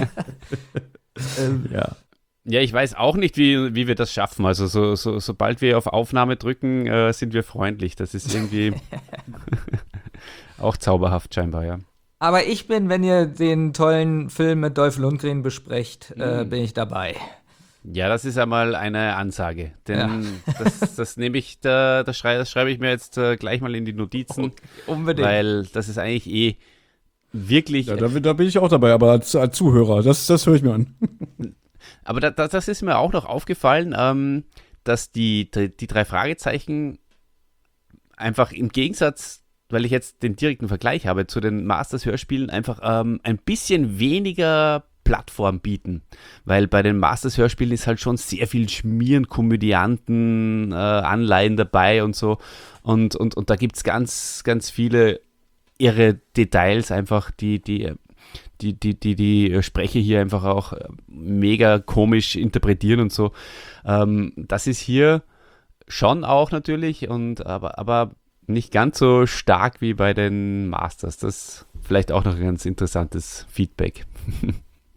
ähm, ja. Ja, ich weiß auch nicht, wie, wie wir das schaffen. Also so, so, sobald wir auf Aufnahme drücken, äh, sind wir freundlich. Das ist irgendwie auch zauberhaft scheinbar, ja. Aber ich bin, wenn ihr den tollen Film mit Dolph Lundgren besprecht, äh, Mhm. bin ich dabei. Ja, das ist einmal eine Ansage. Denn Ja. das, das nehme ich, da, das, schrei, das schreibe ich mir jetzt äh, gleich mal in die Notizen. Okay, unbedingt. Weil das ist eigentlich eh wirklich. Ja, da, da bin ich auch dabei, aber als, als Zuhörer, das, das höre ich mir an. Aber da, da, das ist mir auch noch aufgefallen, ähm, dass die, die, die drei Fragezeichen einfach im Gegensatz, weil ich jetzt den direkten Vergleich habe zu den Masters-Hörspielen, einfach ähm, ein bisschen weniger Plattform bieten. Weil bei den Masters-Hörspielen ist halt schon sehr viel Schmieren, Komödianten, äh, Anleihen dabei und so. Und, und, und da gibt es ganz, ganz viele irre Details einfach, die, die Die, die, die, die Sprecher hier einfach auch mega komisch interpretieren und so. Ähm, das ist hier schon auch natürlich, und aber, aber nicht ganz so stark wie bei den Masters. Das ist vielleicht auch noch ein ganz interessantes Feedback.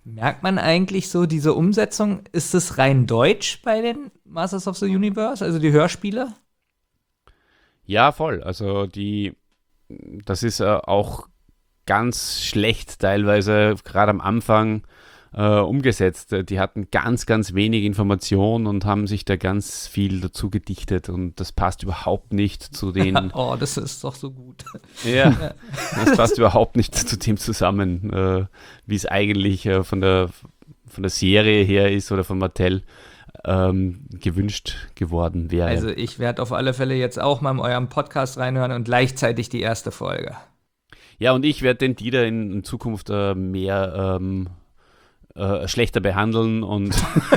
Merkt man eigentlich so diese Umsetzung? Ist es rein deutsch bei den Masters of the Universe, also die Hörspiele? Ja, voll. Also die, das ist äh, auch ganz schlecht teilweise, gerade am Anfang äh, umgesetzt. Die hatten ganz, ganz wenig Informationen und haben sich da ganz viel dazu gedichtet und das passt überhaupt nicht zu den... Oh, das ist doch so gut. Ja, das passt überhaupt nicht zu dem zusammen, äh, wie es eigentlich äh, von der, von der Serie her ist oder von Mattel ähm, gewünscht geworden wäre. Also ich werde auf alle Fälle jetzt auch mal in eurem Podcast reinhören und gleichzeitig die erste Folge. Ja, und ich werde den Dieter in, in Zukunft äh, mehr ähm, äh, schlechter behandeln und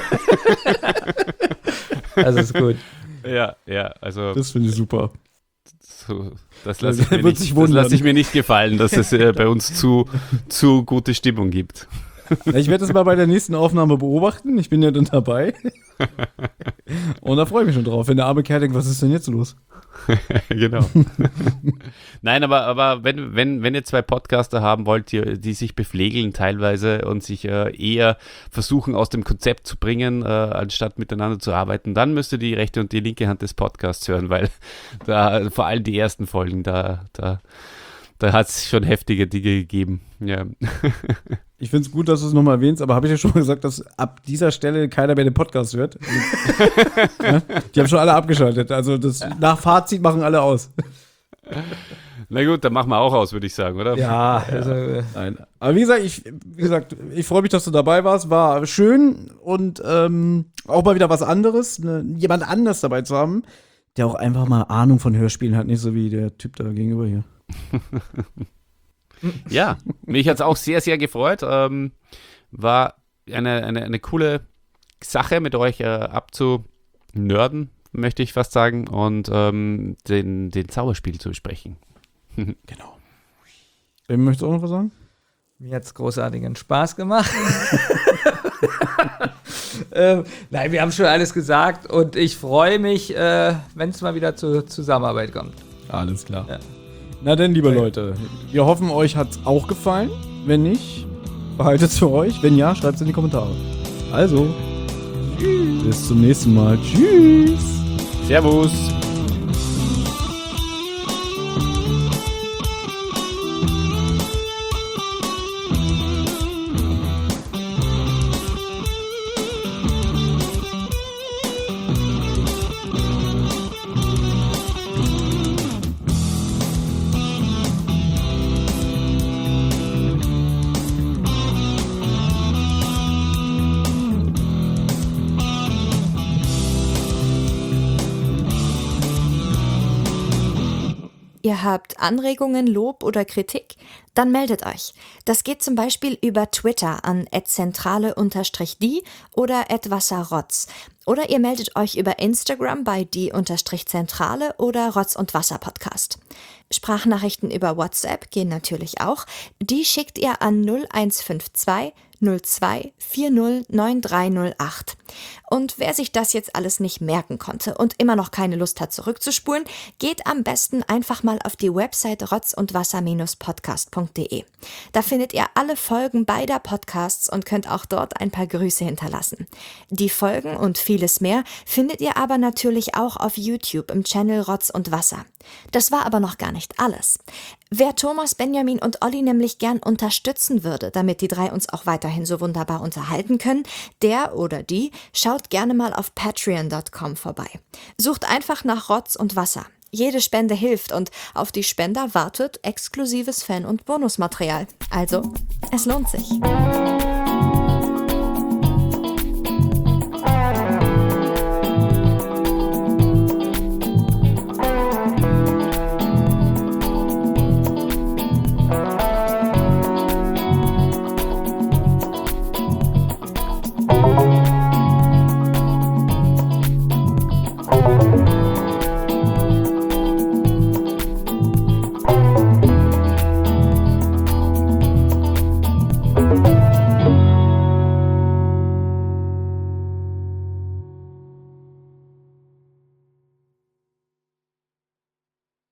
das ist gut. Ja, ja, also das finde ich super. So, das lasse ich, sich das lass ich mir nicht gefallen, dass es äh, bei uns zu, zu gute Stimmung gibt. Ich werde das mal bei der nächsten Aufnahme beobachten. Ich bin ja dann dabei. Und da freue ich mich schon drauf, wenn der arme Kerl denkt, was ist denn jetzt los? Genau. Nein, aber, aber wenn, wenn, wenn ihr zwei Podcaster haben wollt, die, die sich beflegeln teilweise und sich äh, eher versuchen, aus dem Konzept zu bringen, äh, anstatt miteinander zu arbeiten, dann müsst ihr die rechte und die linke Hand des Podcasts hören, weil da vor allem die ersten Folgen, da, da, da hat es schon heftige Dinge gegeben. Ja. Ich finde es gut, dass du es nochmal erwähnst, aber habe ich ja schon mal gesagt, dass ab dieser Stelle keiner mehr den Podcast hört. Ja? Die haben schon alle abgeschaltet. Also das nach Fazit machen alle aus. Na gut, dann machen wir auch aus, würde ich sagen, oder? Ja, also, nein. Aber wie gesagt, ich, wie gesagt, ich freue mich, dass du dabei warst. War schön und ähm, auch mal wieder was anderes, ne, jemand anders dabei zu haben, der auch einfach mal Ahnung von Hörspielen hat, nicht so wie der Typ da gegenüber hier. Ja, mich hat es auch sehr, sehr gefreut. Ähm, war eine, eine, eine coole Sache, mit euch äh, abzunörden, möchte ich fast sagen, und ähm, den, den Zauberspiel zu besprechen. Genau. Wem möchtest du auch noch was sagen? Mir hat es großartigen Spaß gemacht. ähm, nein, wir haben schon alles gesagt und ich freue mich, äh, wenn es mal wieder zur Zusammenarbeit kommt. Alles klar. Ja. Na denn, liebe Leute, wir hoffen, euch hat es auch gefallen. Wenn nicht, behaltet es für euch. Wenn ja, schreibt es in die Kommentare. Also, tschüss. Bis zum nächsten Mal. Tschüss. Servus. Ihr habt Anregungen, Lob oder Kritik? Dann meldet euch. Das geht zum Beispiel über Twitter an at zentrale unterstrich die oder at wasserrotz. Oder ihr meldet euch über Instagram bei die unterstrich zentrale oder Rotz und Wasser Podcast. Sprachnachrichten über WhatsApp gehen natürlich auch. Die schickt ihr an null eins fünf zwei null zwei vier null neun drei null acht. Und wer sich das jetzt alles nicht merken konnte und immer noch keine Lust hat zurückzuspulen, geht am besten einfach mal auf die Website rotz und wasser podcast punkt de. Da findet ihr alle Folgen beider Podcasts und könnt auch dort ein paar Grüße hinterlassen. Die Folgen und vieles mehr findet ihr aber natürlich auch auf YouTube im Channel Rotz und Wasser. Das war aber noch gar nicht alles. Wer Thomas, Benjamin und Olli nämlich gern unterstützen würde, damit die drei uns auch weiterhin so wunderbar unterhalten können, der oder die schaut gerne mal auf patreon punkt com vorbei. Sucht einfach nach Rotz und Wasser. Jede Spende hilft und auf die Spender wartet exklusives Fan- und Bonusmaterial. Also, es lohnt sich.